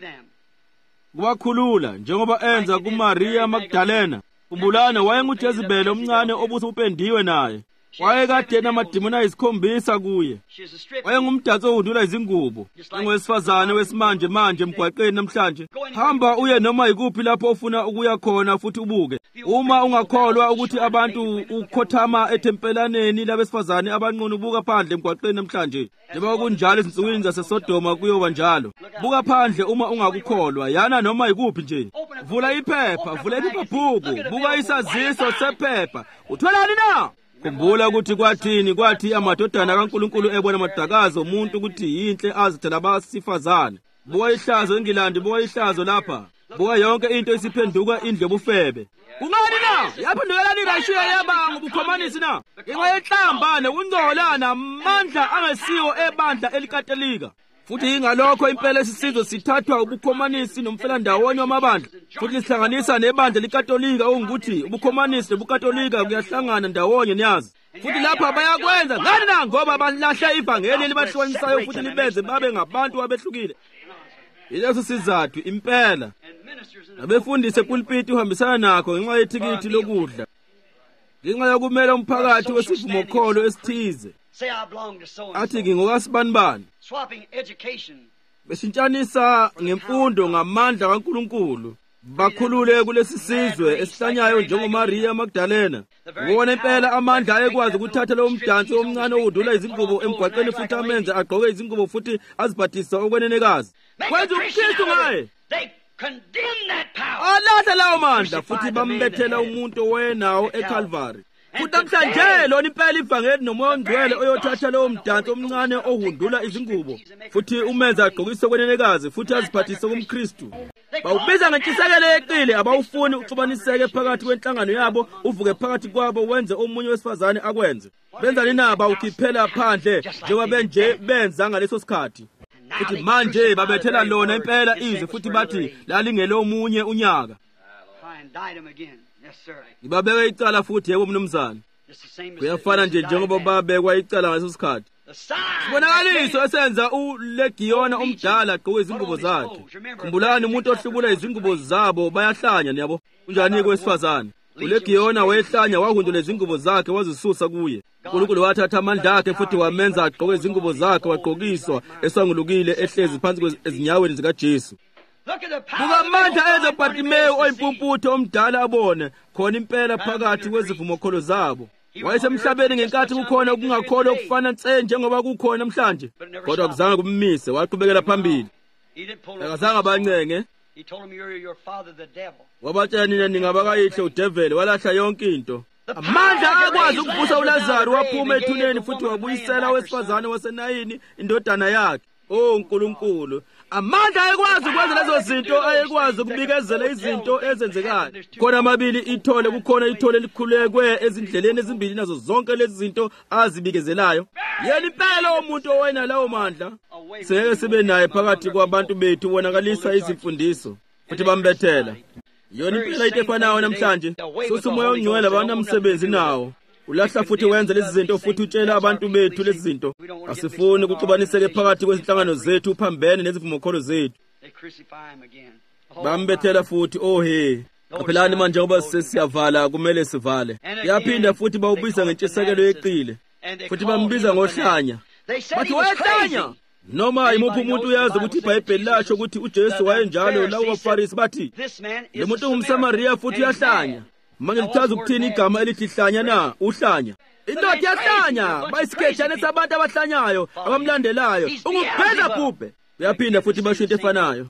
Kubakhulula njengoba enza kuMaria Magdalena. Kumbulana wayenguJezebeli omncane obuso upendiwe naye. Wayekade namadimoni ayisikhombisa kuye. Wayengumdanso ohundula izingubo. Ungowesifazane wesimanje manje emgwaqeni namhlanje. Hamba uye noma yikuphi lapho ofuna ukuya khona futhi ubuke. Uma ungakholwa ukuthi abantu ukhothama etempelaneni labesifazane abanqunu ubuka phandle emgwaqeni namhlanje, njengoba kunjalo ezinsukwini zaseSodoma kuyoba njalo. Buka phandle uma ungakukholwa, yana noma yikuphi nje. Vula iphepha, vula iphephabhuku, buka isaziso sephepha. Utholani na? Khumbula ukuthi kwathini, kwathi amadodana kaNkulunkulu ebona amadakazi omuntu ukuthi yinhle azithela abasifazane. Buka ihlazo eNgilandi, buka ihlazo lapha. Buka yonke into isiphenduka indlebufebe. Kungani na? Yaphendukelani irashiya yaba ngubukhomanisi na? Inga yenhlamba nokungcolana, amandla angesiwo ebandla elikatolika. Futhi ingalokho impela isizwe sithathwa ubukhomanisi nomfelandawonye wamabandla. Futhi sihlanganisa nebandla likatolika okungukuthi ubukhomanisi nobukatolika kuyahlangana ndawonye niyazi. Futhi lapha bayakwenza ngani na? Ngoba balahla ivangeli elibahlukanisayo futhi libenze babe ngabantu abehlukile. Yileso sizathu impela. Abefundisi epulpiti uhambisana nakho ngenxa yethikithi lokudla. Ngenxa yokumela umphakathi wesivumokholo esithize. Athi ngingokasibanibani. Beshintshanisa ngemfundo ngamandla kaNkulunkulu. Bakhulule kulesi sizwe esihlanyayo njengoMaria Magdalena. Ubona impela amandla ayekwazi ukuthatha lo mdanso omncane owudula izingubo emgwaqeni futhi amenze agqoke izingubo futhi azibhathisa okwenenekazi. Kwenza umKristu ngaye. Alahla lawo mandla futhi bambethela umuntu owayenawo eCalvary. Futhi namhlanje lona impela ivangeli nomoya ongcwele oyothatha lowo mdanso omncane ohundula izingubo futhi umenza agqokise okwenenekazi futhi aziphathise kumKristu. Bawubiza ngentshisekelo yeqile, abawufuni uxubaniseke phakathi kwenhlangano yabo, uvuke phakathi kwabo wenze omunye wesifazane akwenze. Benzani na? Bawukhiphela phandle njengoba benje benza ngaleso sikhathi. Futhi manje babethela lona impela izwi futhi bathi lalingele omunye unyaka. Ngibabeka icala futhi yebo mnumzane. Kuyafana nje njengoba babekwa icala ngaleso sikhathi. Sibonakaliso esenza uLegiyona omdala agqoke izingubo zakhe. Khumbulani umuntu ohlubula izingubo zabo bayahlanya niyabo. Kunjani kwesifazane? uLegiyona wayehlanya wahundula izingubo zakhe wazisusa kuye. uNkulunkulu wathatha amandla akhe futhi wamenza agqoke izingubo zakhe wagqokiswa esangulukile ehlezi phansi kwezinyaweni zikaJesu. Buka amandla enza uBhatimeyu oyimpumputho omdala abone khona impela phakathi kwezivumokholo zabo. Wayesemhlabeni ngenkathi kukhona ukungakholwa okufana nse njengoba kukhona namhlanje, kodwa akuzange kummise, waqhubekela phambili. Akazange abancenge, He told him, you're your father, the devil. wabatshela nina ningabakayihlo udevele walahla yonke into. Amandla akwazi ukuvusa uLazaro waphuma ethuneni futhi wabuyisela owesifazane waseNayini indodana yakhe. Oh Nkulunkulu, amandla ayekwazi ukwenza lezo zinto, ayekwazi ukubikezela izinto ezenzekayo. Khona amabili ithole, kukhona ithole likhulekwe ezindleleni ezimbili nazo zonke lezi zinto azibikezelayo. Yena impela umuntu owena lawo mandla seke sibe naye phakathi kwabantu bethu wonakaliswa izimfundiso futhi bambethela. Yona impela into efanayo namhlanje. Susa umoya ongcwele abanamsebenzi nawo. Ulahla futhi wenza lezi zinto futhi utshela abantu bethu lezi zinto. Asifuni ukuxubaniseke phakathi kwezinhlangano zethu phambene nezivumokholo zethu. Bambethela futhi oh he. Qaphelani manje ngoba sesiyavala kumele sivale. Yaphinda futhi bawubisa ngentshisekelo yeqile. Futhi bambiza ngohlanya. Bathi wayehlanya. Noma imuphi umuntu uyazi ukuthi iBhayibheli lasho ukuthi uJesu wayenjalo lawo baFarisi bathi le muntu ungumSamariya futhi uyahlanya. Manje lithaza ukuthini igama elithi hlanya na? Uhlanya. Indoda yahlanya, bayisikhetshane sabantu abahlanyayo abamlandelayo. Ukupheza bhubhe. Uyaphinda futhi basho into efanayo.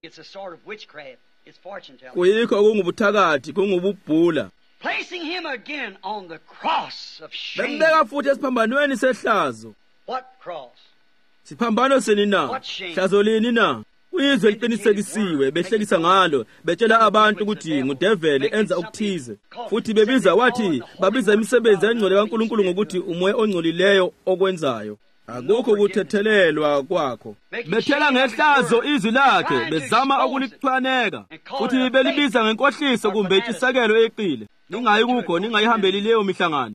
Kuyikho okungubuthakathi, kungububhula. Placing him again on the cross of shame. Bembeka futhi esiphambanweni sehlazo. What cross? Siphambano seni na? Hlazo lini na? Uyizwe liqinisekisiwe, behlekisa ngalo, betshela abantu ukuthi ngudevele enza ukuthize. Futhi bebiza wathi, babiza imisebenzi engcwele kaNkulunkulu ngokuthi umoya ongcolileyo okwenzayo. Akukho ukuthethelelwa kwakho. Bethela ngehlazo izwi lakhe, bezama ukuliqhwaneka. Futhi belibiza ngenkohliso kumbe intshisekelo eqile. Ningayi kukho, ningayihambeli leyo mihlangano.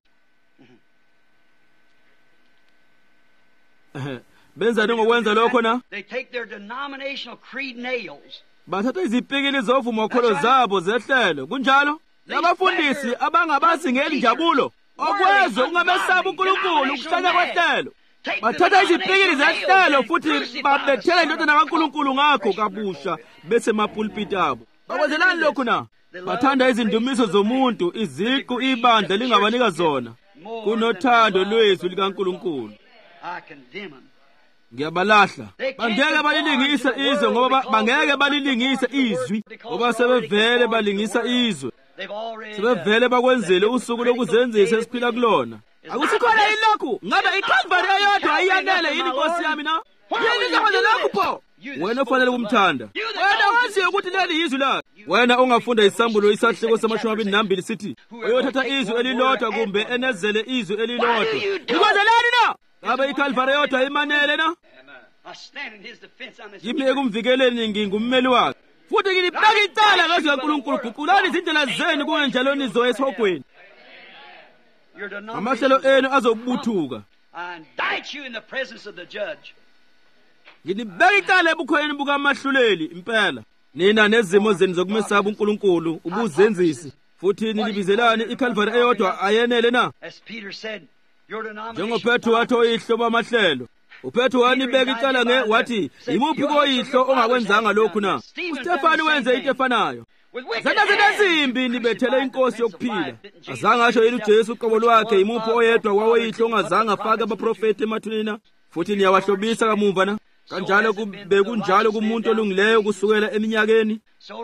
Benza ngokwenza lokho na? They take their denominational creed nails. Bathatha izipikili zovumokholo zabo zehlelo. Kunjalo? Labafundisi abangabazi ngelinjabulo. Okwezwe ungabesaba uNkulunkulu ukuhlanya kwehlelo. Bathatha izipikili zehlelo futhi babethela indodana kaNkulunkulu ngakho kabusha bese emapulpiti abo. Bakwenzelani lokho na? Bathanda izindumiso zomuntu, iziqu ibandla lingabanika zona. Kunothando lwezwi likaNkulunkulu. I condemn them. Ngiyabalahla. Bangeke balilingise izwe ngoba bangeke balilingise izwi ngoba sebevele balingisa izwe. Sebevele bakwenzele usuku lokuzenzisa esiphila kulona. Akusikhona ilokhu. Ngabe iCalvary eyodwa ayiyanele yini Nkosi yami na? Yini njengoba lokhu pho? Wena ufanele kumthanda. Wena wazi ukuthi leli izwi lakhe. Wena ungafunda isambulo isahleko samashumi amabili nambili sithi uyothatha izwi elilodwa kumbe enezele izwi elilodwa. Ikwenzelani na? Ngabe iCalvary yodwa imanele na? Yimi ekumvikeleni ngingummeli wakhe. Futhi ngilibeka icala ngazwi kaNkulunkulu, guqulani izindlela zenu kungenjalo nizo esihogweni. Amahlelo enu azobuthuka. Ngilibeka icala ebukhweni bukamahluleli impela. Nina nezimo zenu zokumesaba uNkulunkulu, ubuzenzisi. Futhi nilibizelani iCalvary eyodwa ayenele na? NjengoPetro wathi oyihlo bamahlelo. uPetro wanibeka icala nge wathi imuphi koyihlo ongakwenzanga lokhu na? uStefani wenze into efanayo. Zanda zinezimbi nibethele inkosi yokuphila. Azange asho yini uJesu uqobo lwakhe imuphi oyedwa kwawoyihlo ongazange afake abaprofeti emathuneni? Futhi niyawahlobisa kamuva na? Kanjalo kube kunjalo kumuntu olungileyo kusukela eminyakeni.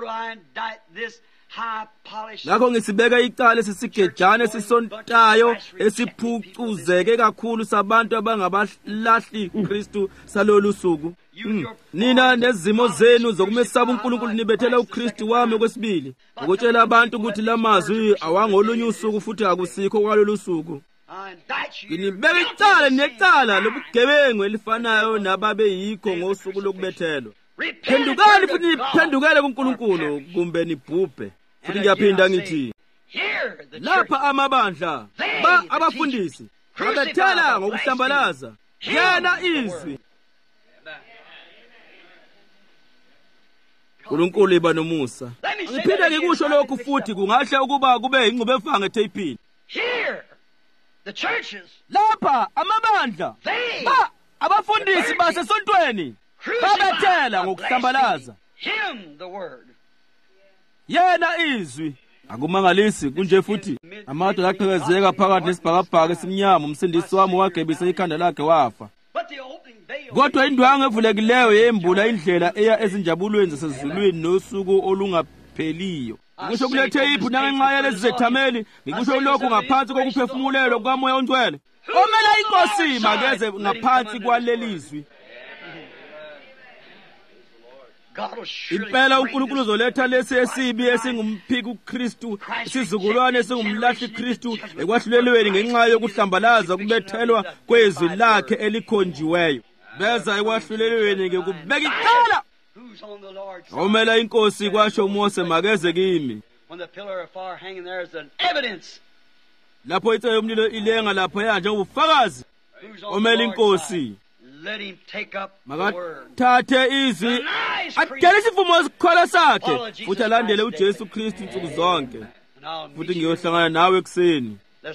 Ngakho ngisibeka icala sesigejane sisontayo esiphucuzeke kakhulu sabantu abangabalahli uKristu salolu suku. Mm. Nina nezimo zenu zokumesaba uNkulunkulu nibethela uKristu wami okwesibili. Ukutshela abantu ukuthi lamazwi awangolunye usuku futhi akusikho kwalolu suku. Nginibeka icala necala lobugebengu elifanayo nababe yikho ngosuku lokubethelwa. Phendukani futhi niphendukele kuNkulunkulu kumbe nibhubhe. Futhi ngiyaphinda ngithi lapha amabandla ba abafundisi abethela ngokuhlambalaza yena izwi. uNkulunkulu iba nomusa. Ngiphinde ngikusho lokhu futhi kungahle ukuba kube ingcube evanga ethayipini. Lapha amabandla ba abafundisi basesontweni babethela ngokuhlambalaza yena izwi. Akumangalisi kunje futhi amadoda aqhekezeka phakathi nesibhakabhaka esimnyama, umsindisi wami wagebisa ikhanda lakhe wafa. Kodwa indwangu evulekileyo yembula indlela eya ezinjabulweni zasezulwini nosuku olungapheliyo. Ngisho kulethe iphu nangenxa yalezi zethameli, ngikusho lokhu ngaphansi kokuphefumulelwa kukaMoya oNgcwele. Omela inkosi makeze ngaphansi kwalelizwi. Impela uNkulunkulu uzoletha lesi esibi esingumphiki uKristu, isizukulwane esingumlahli Kristu ekwahlulelweni ngenxa yokuhlambalaza kubethelwa kwezwi lakhe elikhonjiweyo. Beza ekwahlulelweni ngekubeka icala. Omela inkosi kwasho uMose makeze kimi. Lapho ithe yomlilo ilenga lapha yanje ubufakazi. Omela inkosi makathathe izwi adele isivumo esikhona sakhe futhi alandele uJesu Kristu insuku zonke. Futhi ngiyohlangana nawe ekseni.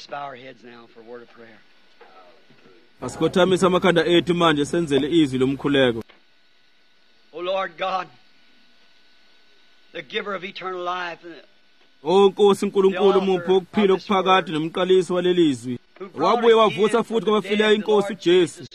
Asikhothamisa amakhanda ethu manje senzele izwi lomkhuleko. O Lord God, the giver of eternal life, O Nkosi uNkulunkulu umpho wokuphila okuphakathi nomqalisi walelizwi, wabuye wavusa futhi kwabafileyo inkosi uJesu.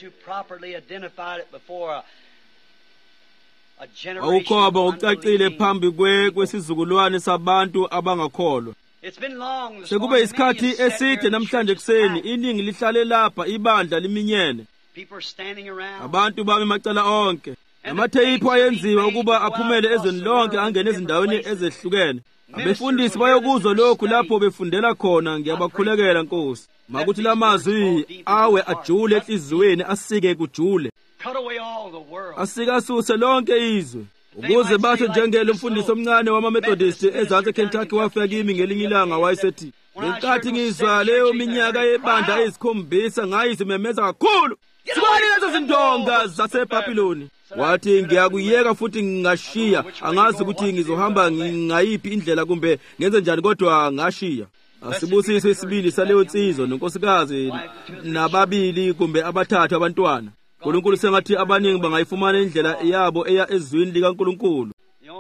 Awukhoba ucacile phambi kwe kwesizukulwane sabantu abangakholwa. Sekube isikhathi eside namhlanje kuseni iningi lihlale lapha ibandla liminyene. Abantu bami macala onke. Amatheyiphu ayenziwa ukuba aphumele ezweni lonke angene ezindaweni ezehlukene. Abefundisi bayokuzwa lokhu lapho befundela khona. Ngiyabakhulekela Nkosi, makuthi lamazwi awe ajule enhliziyweni, asike kujule, asike asuse lonke izwe, ukuze basho njengelo mfundisi omncane wamaMethodist ezansi eKentucky wafika kimi ngelinye ilanga wayesethi, ngenkathi ngizwa leyo minyaka yebandla eyisikhombisa ngayizimemeza kakhulu, sibone lezo zindonga zaseBhabhiloni. Wathi ngiyakuyeka futhi ngingashiya, angazi ukuthi ngizohamba ngayiphi indlela kumbe ngenze njani, kodwa ngashiya. Asibusise isibili saleyo nsizwa nonkosikazi nababili kumbe abathathu abantwana. uNkulunkulu sengathi abaningi bangayifumana indlela yabo eya ezwini likaNkulunkulu.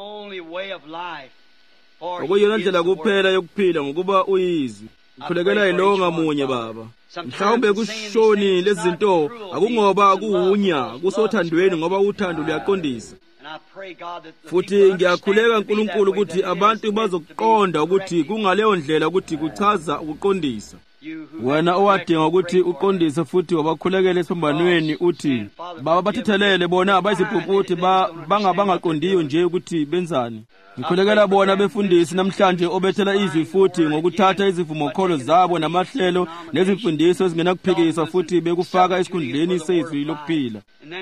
Okuyona ndlela kuphela yokuphila ngokuba uyizwi. Ngikhulekela yilonga munye Baba. Mhlawumbe kushoni lezinto akungoba kuhunya kusothandweni ngoba uthando luyaqondisa. Futhi ngiyakhuleka uNkulunkulu ukuthi abantu bazoqonda ukuthi kungaleyo ndlela ukuthi kuchaza ukuqondisa. Wena owadinga ukuthi uqondise futhi wabakhulekela esiphambanweni uthi baba bathithelele bona abayiziphuputhi bangabangaqondiyo nje ukuthi benzani. Ngikhulekela bona befundisi namhlanje obethela izwi futhi ngokuthatha izivumokholo zabo namahlelo nezimfundiso ezingenakuphikiswa futhi bekufaka esikhundleni sezwi lokuphila.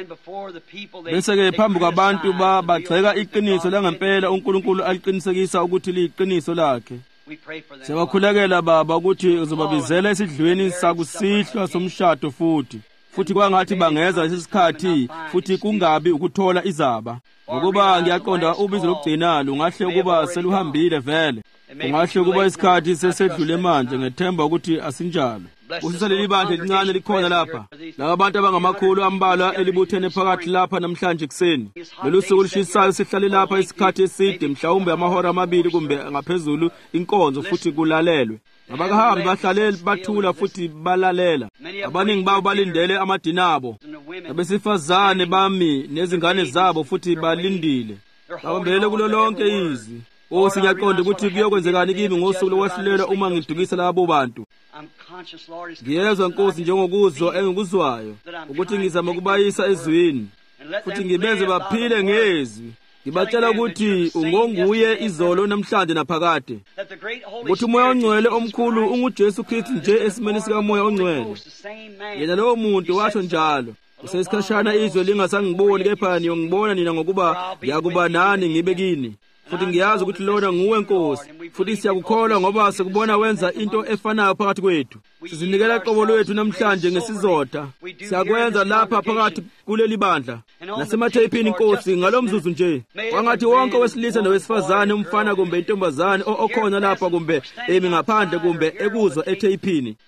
Bese-ke phambi kwabantu bagxeka iqiniso langempela uNkulunkulu aliqinisekisa ukuthi liyiqiniso lakhe. Siyabakhulekela Baba ukuthi uzobabizela esidlweni sakusihlwa somshado futhi futhi kwangathi bangeza lesikhathi futhi kungabi ukuthola izaba, ngokuba ngiyaqonda ubizo lokugcina lungahle ukuba seluhambile vele. Kungahle ukuba isikhathi sesedlule manje, ngethemba ukuthi asinjalo. Usisa leli bandla elincane likhona lapha, laba abantu abangamakhulu ambalwa elibuthene phakathi lapha namhlanje kuseni. Lolu suku lishisayo sihlale lapha isikhathi eside, mhlawumbe amahora amabili kumbe ngaphezulu inkonzo futhi kulalelwe. Abakahambi bahlale bathula futhi balalela. Abaningi babo balindele amadinabo, abesifazane bami nezingane zabo futhi balindile. Babambele kulo lonke izwi. O siyaqonda ukuthi kuyokwenzekani kimi ngosuku lokwahlulelwa uma ngidukisa labo bantu. Ngiyezwa Nkosi njengokuzwa engikuzwayo ukuthi ngizama ukubayisa ezwini futhi ngibenze baphile ngezwi. Ngibatshela ukuthi ungonguye izolo namhlanje naphakade, ukuthi uMoya oNgcwele omkhulu unguJesu Kristu nje esimeni sikaMoya oNgcwele. Yena lowo muntu washo njalo. Kusesikhashana izwe lingasangiboni, kepha niyongibona nina ngokuba ngiyakuba nani ngibe kini. Futhi ngiyazi ukuthi lona nguwe Nkosi, futhi siyakukholwa ngoba sikubona wenza into efanayo phakathi kwethu. Sizinikela qobo lwethu namhlanje ngesizotha. Siyakwenza lapha phakathi kuleli bandla nasematheyipini Nkosi ngalomzuzu nje. Kwangathi wonke wesilisa nowesifazane, umfana kumbe intombazane okhona lapha kumbe emi ngaphandle kumbe ekuzwa etheyipini,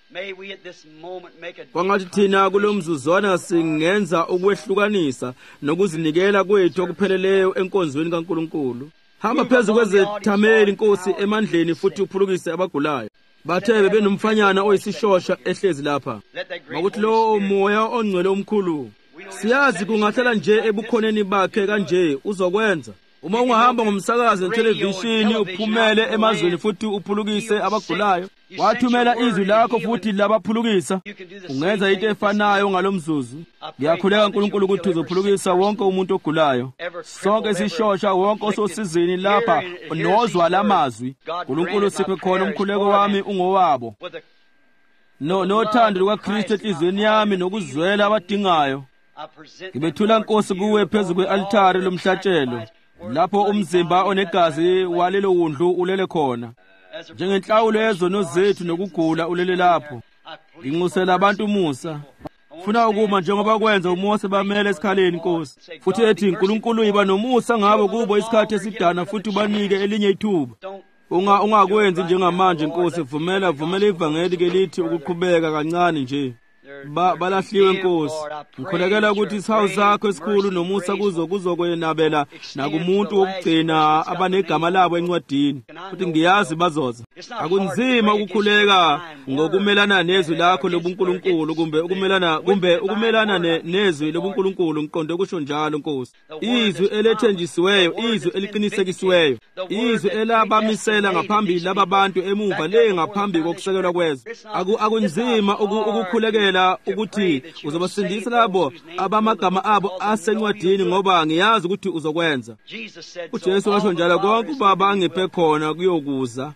kwangathi thina kulomzuzwana singenza ukwehlukanisa nokuzinikela kwethu okupheleleyo enkonzweni kaNkulunkulu. Hamba phezu kwezethameli Nkosi emandleni futhi uphulukise abagulayo. Bathe benomfanyana oyisishosha ehlezi lapha. Makuthi lo Moya oNgcwele omkhulu Siyazi kungahlala nje ebukhoneni bakhe kanje uzokwenza. Uma ungahamba ngomsakazo nethelevishini uphumele emazweni futhi uphulukise abagulayo, wathumela izwi lakho futhi labaphulukisa, ungenza into efanayo ngalomzuzu. Ngiyakhuleka uNkulunkulu ukuthi uzophulukisa wonke umuntu ogulayo. Sonke sishosha wonke ososizini lapha nozwa lamazwi. uNkulunkulu siphe khona umkhuleko wami ungowabo. No nothando lukaKristu enhliziyweni yami nokuzwela abadingayo. Ngibethula Nkosi kuwe phezu kwe-altare lomhlatshelo, lapho umzimba onegazi walelo wundlu ulele khona. Njengenhlawulo yezono zethu nokugula ulele lapho. Nginxusela abantu umusa. Funa ukuma njengoba kwenza uMose bamele esikhaleni Nkosi. Futhi ethi uNkulunkulu yiba nomusa ngabo kubo isikhathi esidana futhi ubanike elinye ithuba. Unga ungakwenzi njengamanje Nkosi, vumela vumela ivangeli ke lithi ukuqhubeka kancane nje. Ba balahliwe Nkosi. Ngikholekela ukuthi isihawu zakho esikhulu nomusa kuzo kuzokwenabela nakumuntu wokugcina abanegama labo encwadini. Futhi ngiyazi bazoza. Akunzima ukukhuleka ngokumelana nezwi lakho lobuNkulunkulu kumbe ukumelana kumbe ukumelana nezwi lobuNkulunkulu ngiqonde kusho njalo Nkosi. Izwi elethenjisiweyo, izwi eliqinisekisiweyo, izwi elabamisela ngaphambili lababantu emuva le ngaphambi kokusekelwa kwezwe. Akunzima ukukhulekela ukuthi uzobasindisa labo abamagama abo asencwadini ngoba ngiyazi ukuthi uzokwenza. uJesu washo njalo konke uBaba angiphe khona kuyokuza,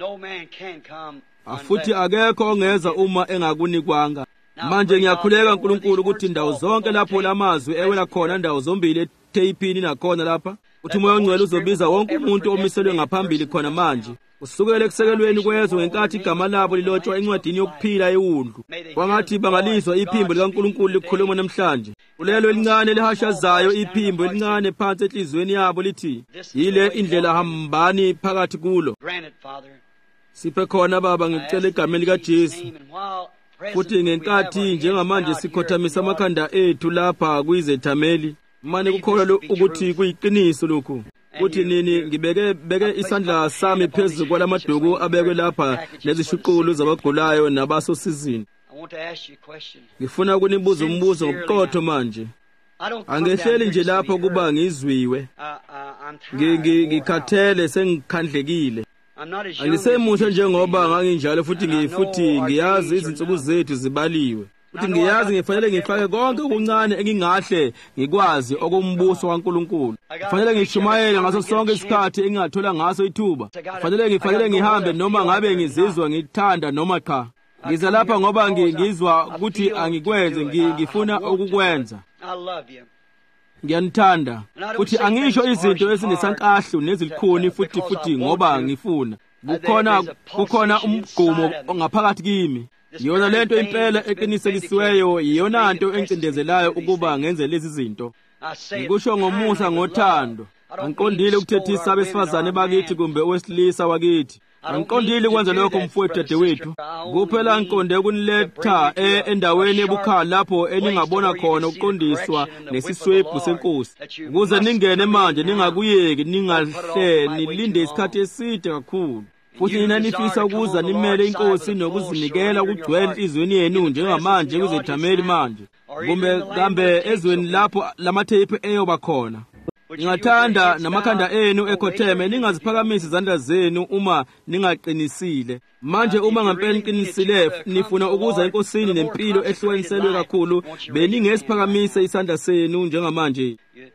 futhi akekho ongeza uma engakunikwanga. Manje ngiyakhuleka uNkulunkulu ukuthi indawo zonke lapho lamazwi ewela khona, indawo zombili eteyipini nakhona lapha, uthi uMoya oNgcwele uzobiza wonke umuntu omiselwe ngaphambili khona manje, usukele ekusekelweni kwezwe ngenkathi igama labo lilotshwa encwadini yokuphila ewundlu. Kwangathi bangalizwa iphimbo likaNkulunkulu likhuluma namhlanje. Ulelo elincane lihashazayo iphimbo elincane phansi enhliziyweni yabo lithi, yile indlela hambani phakathi kulo. Siphe khona Baba, ngicela egameni likaJesu. Futhi ngenkathi njengamanje sikhothamisa amakhanda ethu lapha kuyizethameli, manje kukholwa ukuthi kuyiqiniso lokhu. Uthi nini ngibeke beke isandla sami phezu kwalamaduku abekwe lapha nezishuqulu zabagulayo nabasosizini. Ngifuna ukunibuza umbuzo ngobuqotho manje. Angehleli nje lapho kuba ngizwiwe. Ngikhathele sengikhandlekile. Angisemusha njengoba nganginjalo futhi ngifuthi ngiyazi izinsuku zethu zibaliwe. Futhi ngiyazi ngifanele ngifake konke okuncane engingahle ngikwazi okumbuso kaNkulunkulu. Kufanele ngishumayele ngaso sonke isikhathi engingathola ngaso ithuba. Kufanele ngifanele ngihambe noma ngabe ngizizwa ngithanda noma cha. Ngiza lapha ngoba ngizwa ukuthi angikwenze, ngifuna ukukwenza. Ngiyanithanda futhi angisho izinto ezinesankahlu nezilikhuni futhi futhi ngoba ngifuna. Kukhona kukhona umgqumo ongaphakathi kimi. Yona lento impela eqinisekisiweyo, yona nto encindezelayo ukuba ngenze lezi zinto. Ngikusho ngomusa ngothando. Angiqondile ukuthethisa abesifazane bakithi kumbe owesilisa wakithi. Angiqondile ukwenza lokho mfowethu dadewethu. Kuphela ngiqonde ukuniletha endaweni ebukhala lapho eningabona khona ukuqondiswa nesiswebhu seNkosi. Ukuze ningene manje ningakuyeki ningahle nilinde isikhathi eside kakhulu. Futhi nina nifisa ukuza nimele iNkosi nokuzinikela ukugcwele enhliziyweni yenu njengamanje kuzethameli manje. Kumbe kambe ezweni lapho lamathephu eyoba khona. Ngingathanda namakhanda enu ekhotheme ningaziphakamisa izandla zenu uma ningaqinisile. Manje uma ngempela niqinisile nifuna ukuza eNkosini nempilo ehlukaniselwe kakhulu, beningesiphakamise isandla senu njengamanje.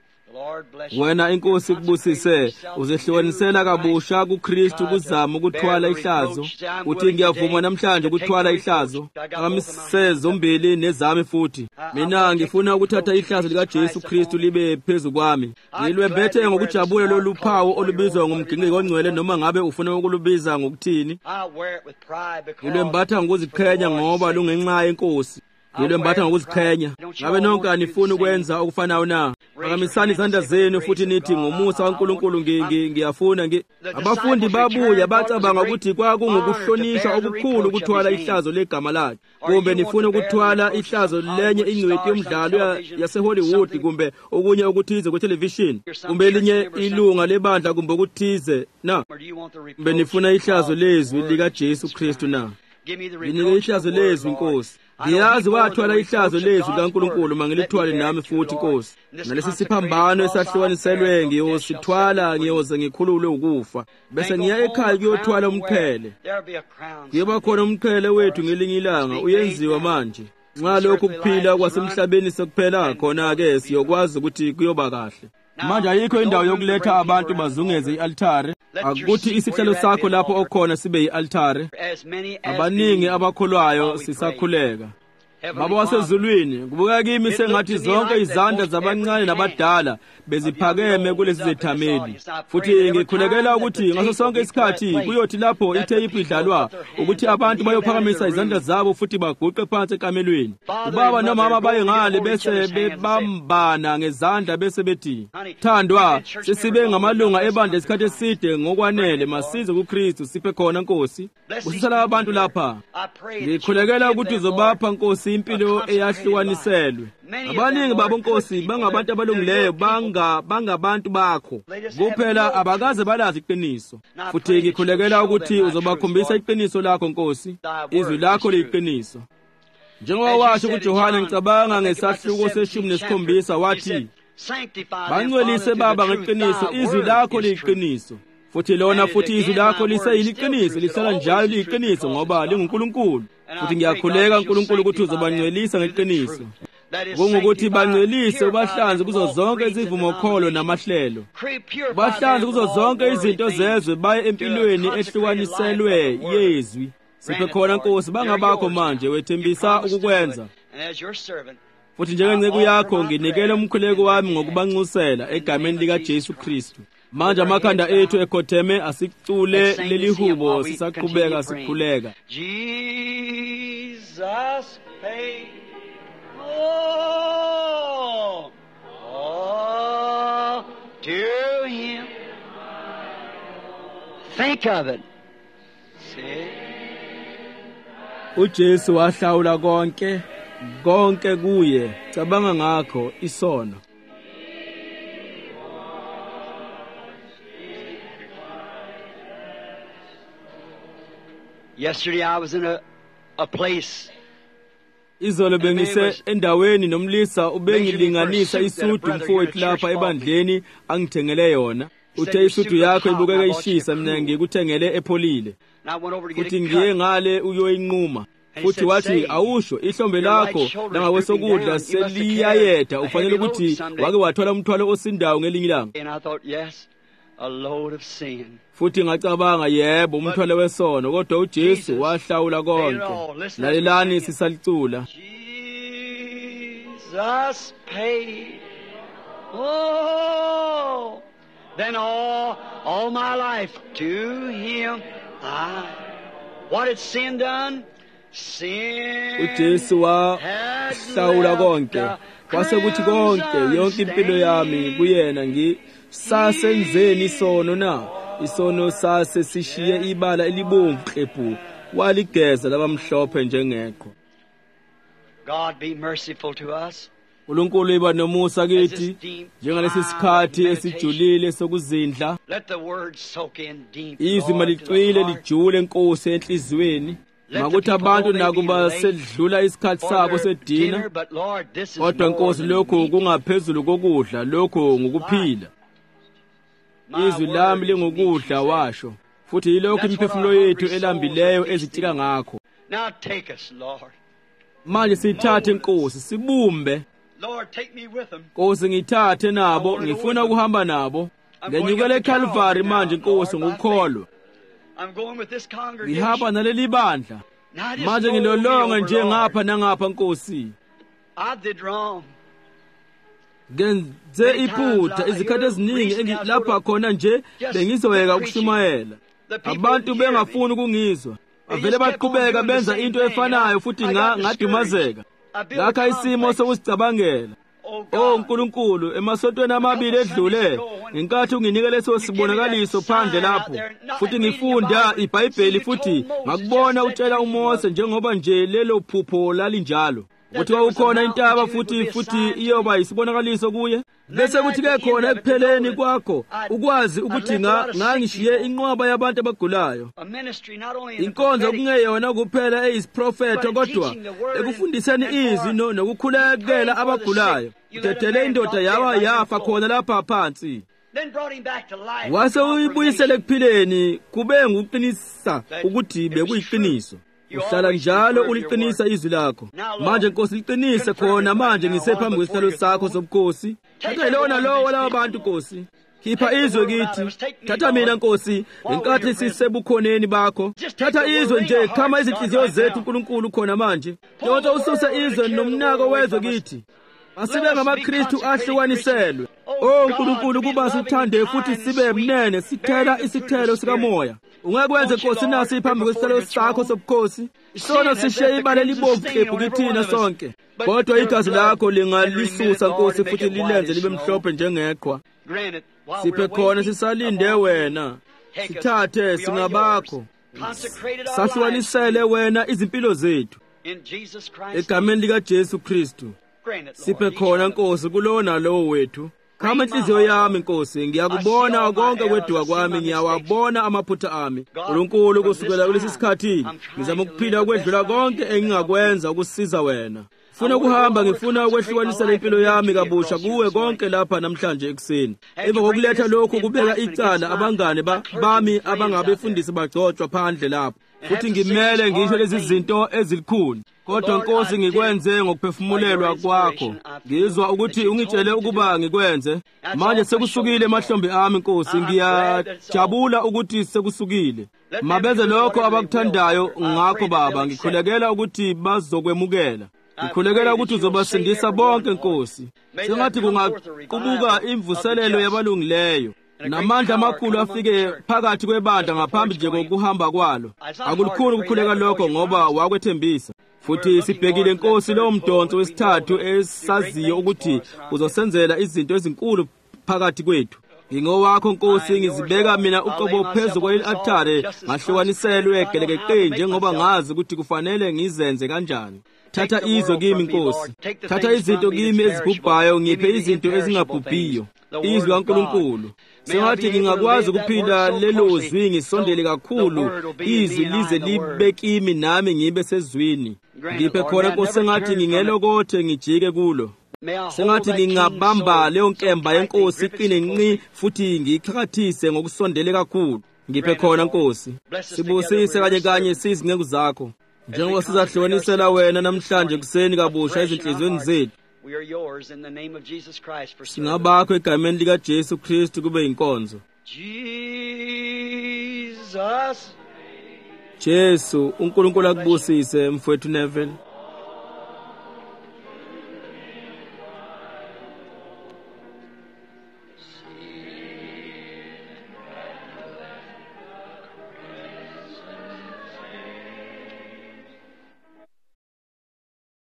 Wena iNkosi kubusise, uzehlukanisela kabusha kuKristu kuzama ukuthwala ihlazo. Uthi ngiyavuma namhlanje ukuthwala ihlazo, akamise zombili nezami futhi. Mina ngifuna ukuthatha ihlazo likaJesu Kristu libe phezu kwami. Ngilwembethe ngokujabula lolu phawu olubizwa ngomgqingqi ongcwele, noma ngabe ufuna ukulubiza ngokuthini. Ngilwembatha ngokuziqhenya ngoba lungenxa yeNkosi. Ngilwembatha ngokuziqhenya. Ngabe nonke anifuni ukwenza okufanayo na? Phakamisani izandla zenu futhi nithi ngomusa kaNkulunkulu ngiyafuna. Abafundi babuya bacabanga ukuthi kwakungokuhlonishwa okukhulu ukuthwala ihlazo legama lakhe. Kumbe nifuna ukuthwala ihlazo lenye ingcweti yomdlalo yaseHollywood kumbe okunye okuthize kuthelevishini. Kumbe elinye ilunga lebandla kumbe okuthize na? Kumbe nifuna ihlazo lezwi likaJesu Kristu na? Nginike ihlazo lezwi Nkosi. ngiyazi wathwala ihlazo lezwi kaNkulunkulu mangilithwale nami futhi Nkosi. Ngalesi siphambano esahlukaniselwe ngiyosithwala ngiyoze ngikhululwe ukufa. Bese ngiya ekhaya kuyothwala umqhele. Kuyoba khona umqhele wethu ngelinye ilanga uyenziwa manje. Nxa lokhu kuphila kwasemhlabeni sekuphela khona-ke siyokwazi ukuthi kuyoba kahle. Manje ayikho indawo yokuletha abantu bazungeze i-altare. Akuthi isihlalo sakho lapho okhona sibe yi-altare. Abaningi abakholwayo sisakhuleka. Baba wasezulwini, kubuka kimi sengathi zonke izandla zabancane nabadala beziphakeme kulezi zethameli. Futhi ngikhulekela ukuthi ngaso sonke isikhathi kuyothi lapho itheyiphi idlalwa ukuthi abantu bayophakamisa izandla zabo futhi baguqe phansi ekamelweni. Ubaba nomama baye ngale bese bebambana ngezandla bese bethi, "Thandwa, sisibe ngamalunga ebandla isikhathi eside ngokwanele, masize kuKristu siphe khona Nkosi." Usisala abantu lapha. Ngikhulekela ukuthi uzobapha Nkosi impilo eyahlukaniselwe. Abaningi babo Nkosi bangabantu abalungileyo, banga bangabantu bakho. Kuphela abakaze balazi iqiniso. Futhi ngikhulekela ukuthi uzobakhombisa iqiniso lakho Nkosi. Izwi lakho liyiqiniso. Njengoba washo kuJohane ngicabanga ngesahluko seshumi nesikhombisa wathi, "Bangcwelise Baba ngeqiniso, izwi lakho liyiqiniso." Futhi lona futhi izwi lakho liseyiliqiniso, lihlala njalo liyiqiniso ngoba linguNkulunkulu. Futhi ngiyakhuleka uNkulunkulu ukuthi uzobangcwelisa ngeqiniso. Kungukuthi bangcwelise ubahlanze kuzo zonke izivumo kholo namahlelo. Ubahlanze kuzo zonke izinto zezwe baye empilweni ehlukaniselwe yezwi. Siphe khona Nkosi bangabakho manje wethembisa ukukwenza. Futhi njengenceku yakho nginikele umkhuleko wami ngokubanxusela egameni lika Jesu Kristu. Manje amakhanda ethu ekhotheme asicule leli hubo sisaqhubeka sikhuleka. Jesus paid. Oh, oh, to him. Think of it. See? uJesu wahlawula konke konke kuye. Cabanga ngakho isono. Yesterday I was in a, a place. Izolo bengise endaweni nomlisa ubengilinganisa isudu mfowethu lapha ebandleni angithengele yona. Uthe isudu yakho ibukeka ishisa mina ngikuthengele epholile. Futhi ngiye ngale uyoyinquma. Futhi wathi awusho ihlombe lakho langakwesokudla seliyayeda ufanele ukuthi wake wathola umthwalo osindayo ngelinye ilanga. A load of sin. Futhi ngacabanga yebo umthwalo wesono kodwa uJesu wahlawula konke. Lalelani sisalicula. Jesus paid. Oh, then all all my life to him I. What had sin done? Sin. uJesu wahlawula konke. Kwase kuthi konke yonke impilo yami kuyena ngi sasenzeni isono na isono sase sishiye ibala elibomvu xephu waligeza labamhlophe njengeqhwa. God be merciful to us. uNkulunkulu iba nomusa kithi njengalesi sikhathi esijulile sokuzindla. Let the word soak in deep. Izwi malicwile lijule Nkosi enhliziyweni. Makuthi abantu nakuba sedlula isikhathi sabo sedina. Kodwa Nkosi lokho kungaphezulu kokudla, lokho ngokuphila. Izwi lami lingukudla washo. Futhi yilokho imiphefumulo yethu elambileyo ezitika ngakho. Now take us, Lord. Manje sithathe Nkosi sibumbe. Lord, take me with them. Nkosi ngithathe nabo, ngifuna ukuhamba nabo. Ngenyukele eCalvary manje Nkosi ngokukholwa. I'm going with this congregation. Ngihamba naleli bandla. Manje ngilolonga nje ngapha nangapha Nkosi. I did wrong. Ngenze iphutha izikhathi eziningi lapha khona nje bengizoyeka ukushumayela. Abantu bengafuni ukungizwa. Bavele baqhubeka benza into efanayo futhi ngadumazeka. Ngakha isimo sokusicabangela. Oh Nkulunkulu, emasontweni amabili edlule inkathi unginike leso sibonakaliso phandle lapho. Futhi ngifunda iBhayibheli futhi ngakubona utshela uMose njengoba nje lelo phupho lalinjalo. ukuthi ukhona intaba futhi futhi iyoba isibonakaliso kuye. Bese kuthi ke khona ekupheleni kwakho ukwazi ukuthi ngangishiye inqwaba yabantu abagulayo. Inkonzo kungeyona kuphela eyisiprofeto kodwa ekufundiseni izwi nokukhulekela abagulayo. Udedele indoda yawa yafa khona lapha phansi. Wase uyibuyisele ekuphileni kube nguqinisa ukuthi bekuyiqiniso. Uhlala njalo uliqinisa izwi lakho. Manje Nkosi liqinise khona manje ngisephambi kwesihlalo sakho sobukhosi. Thatha lona lowo laba bantu Nkosi. Khipha izwe kithi. Thatha mina Nkosi lenkathi sisebukhoneni bakho. Thatha izwe nje kama izinhliziyo zethu uNkulunkulu khona manje. Yonke ususe izwe nomnako wezwe kithi. Asibe ngamaKristu ahlukaniselwe. Oh Nkulunkulu kuba sithande futhi sibe mnene sithela isithelo sikamoya. Ungakwenze Nkosi nasi phambi kwesihlalo sakho sobukhosi. Isono sishiye ibala libomvu xhephu kithina sonke. Kodwa igazi lakho lingalisusa Nkosi futhi lilenze libe mhlophe njengeqhwa. Siphe khona sisalinde wena. Sithathe singabakho. Sahlukanisele wena izimpilo zethu. Egameni lika Jesu Kristu. Siphe khona Nkosi kulowo nalowo wethu. Kama inhliziyo yami Nkosi ngiyakubona konke kwedwa kwami, ngiyawabona amaphutha ami. uNkulunkulu kusukela kulesi sikhathi ngizama ukuphila ukwedlula konke engingakwenza ukusiza wena. Funa ukuhamba ngifuna ukwehlukanisa impilo yami kabusha kuwe konke lapha namhlanje ekuseni. Emva kokuletha lokho kubeka icala abangane bami abangabefundisi bagcotshwa phandle lapha. Futhi ngimele ngisho lezi zinto ezilikhulu. Kodwa Nkosi ngikwenze ngokuphefumulelwa kwakho. Ngizwa ukuthi ungitshele ukuba ngikwenze. Manje sekusukile emahlombe ami Nkosi, ngiyajabula ukuthi sekusukile. Mabenze lokho abakuthandayo ngakho Baba, ngikhulekela ukuthi bazokwemukela. Ngikhulekela ukuthi uzobasindisa bonke Nkosi. Sengathi kungaqubuka imvuselelo yabalungileyo. Namandla amakhulu afike phakathi kwebandla ngaphambi nje kokuhamba kwalo. Akulukhulu ukukhuleka lokho ngoba wakwethembisa. Futhi sibhekile Nkosi lo mdonso wesithathu esaziyo ukuthi uzosenzela izinto ezinkulu phakathi kwethu. Ngingowakho Nkosi, ngizibeka mina uqobo phezu kweli-althare ngahlukaniselwe gelekeqe njengoba ngazi ukuthi kufanele ngizenze kanjani. Thatha izwe kimi Nkosi. Thatha izinto kimi ezibhubhayo ngiphe izinto ezingabhubhiyo. Izwi kaNkulunkulu. Sengathi ngingakwazi ukuphila lelo zwi ngisondele kakhulu. Izwi lize libe kimi nami ngibe sezwini. Ngiphe khona Nkosi sengathi ngingelokothe ngijike kulo. Sengathi ngingabamba leyo nkemba yeNkosi iqine nqi futhi ngiyiqhakathise ngokusondele kakhulu. Ngiphe khona Nkosi. Sibusise kanye kanye sizinceku zakho. Njengoba sizahlukanisela wena namhlanje kuseni kabusha ezinhliziyweni zethu. We are yours in the name of Jesus Christ for service. Singabakho egameni lika Jesu Kristu kube inkonzo. Jesus. Jesu uNkulunkulu akubusise mfowethu Neville.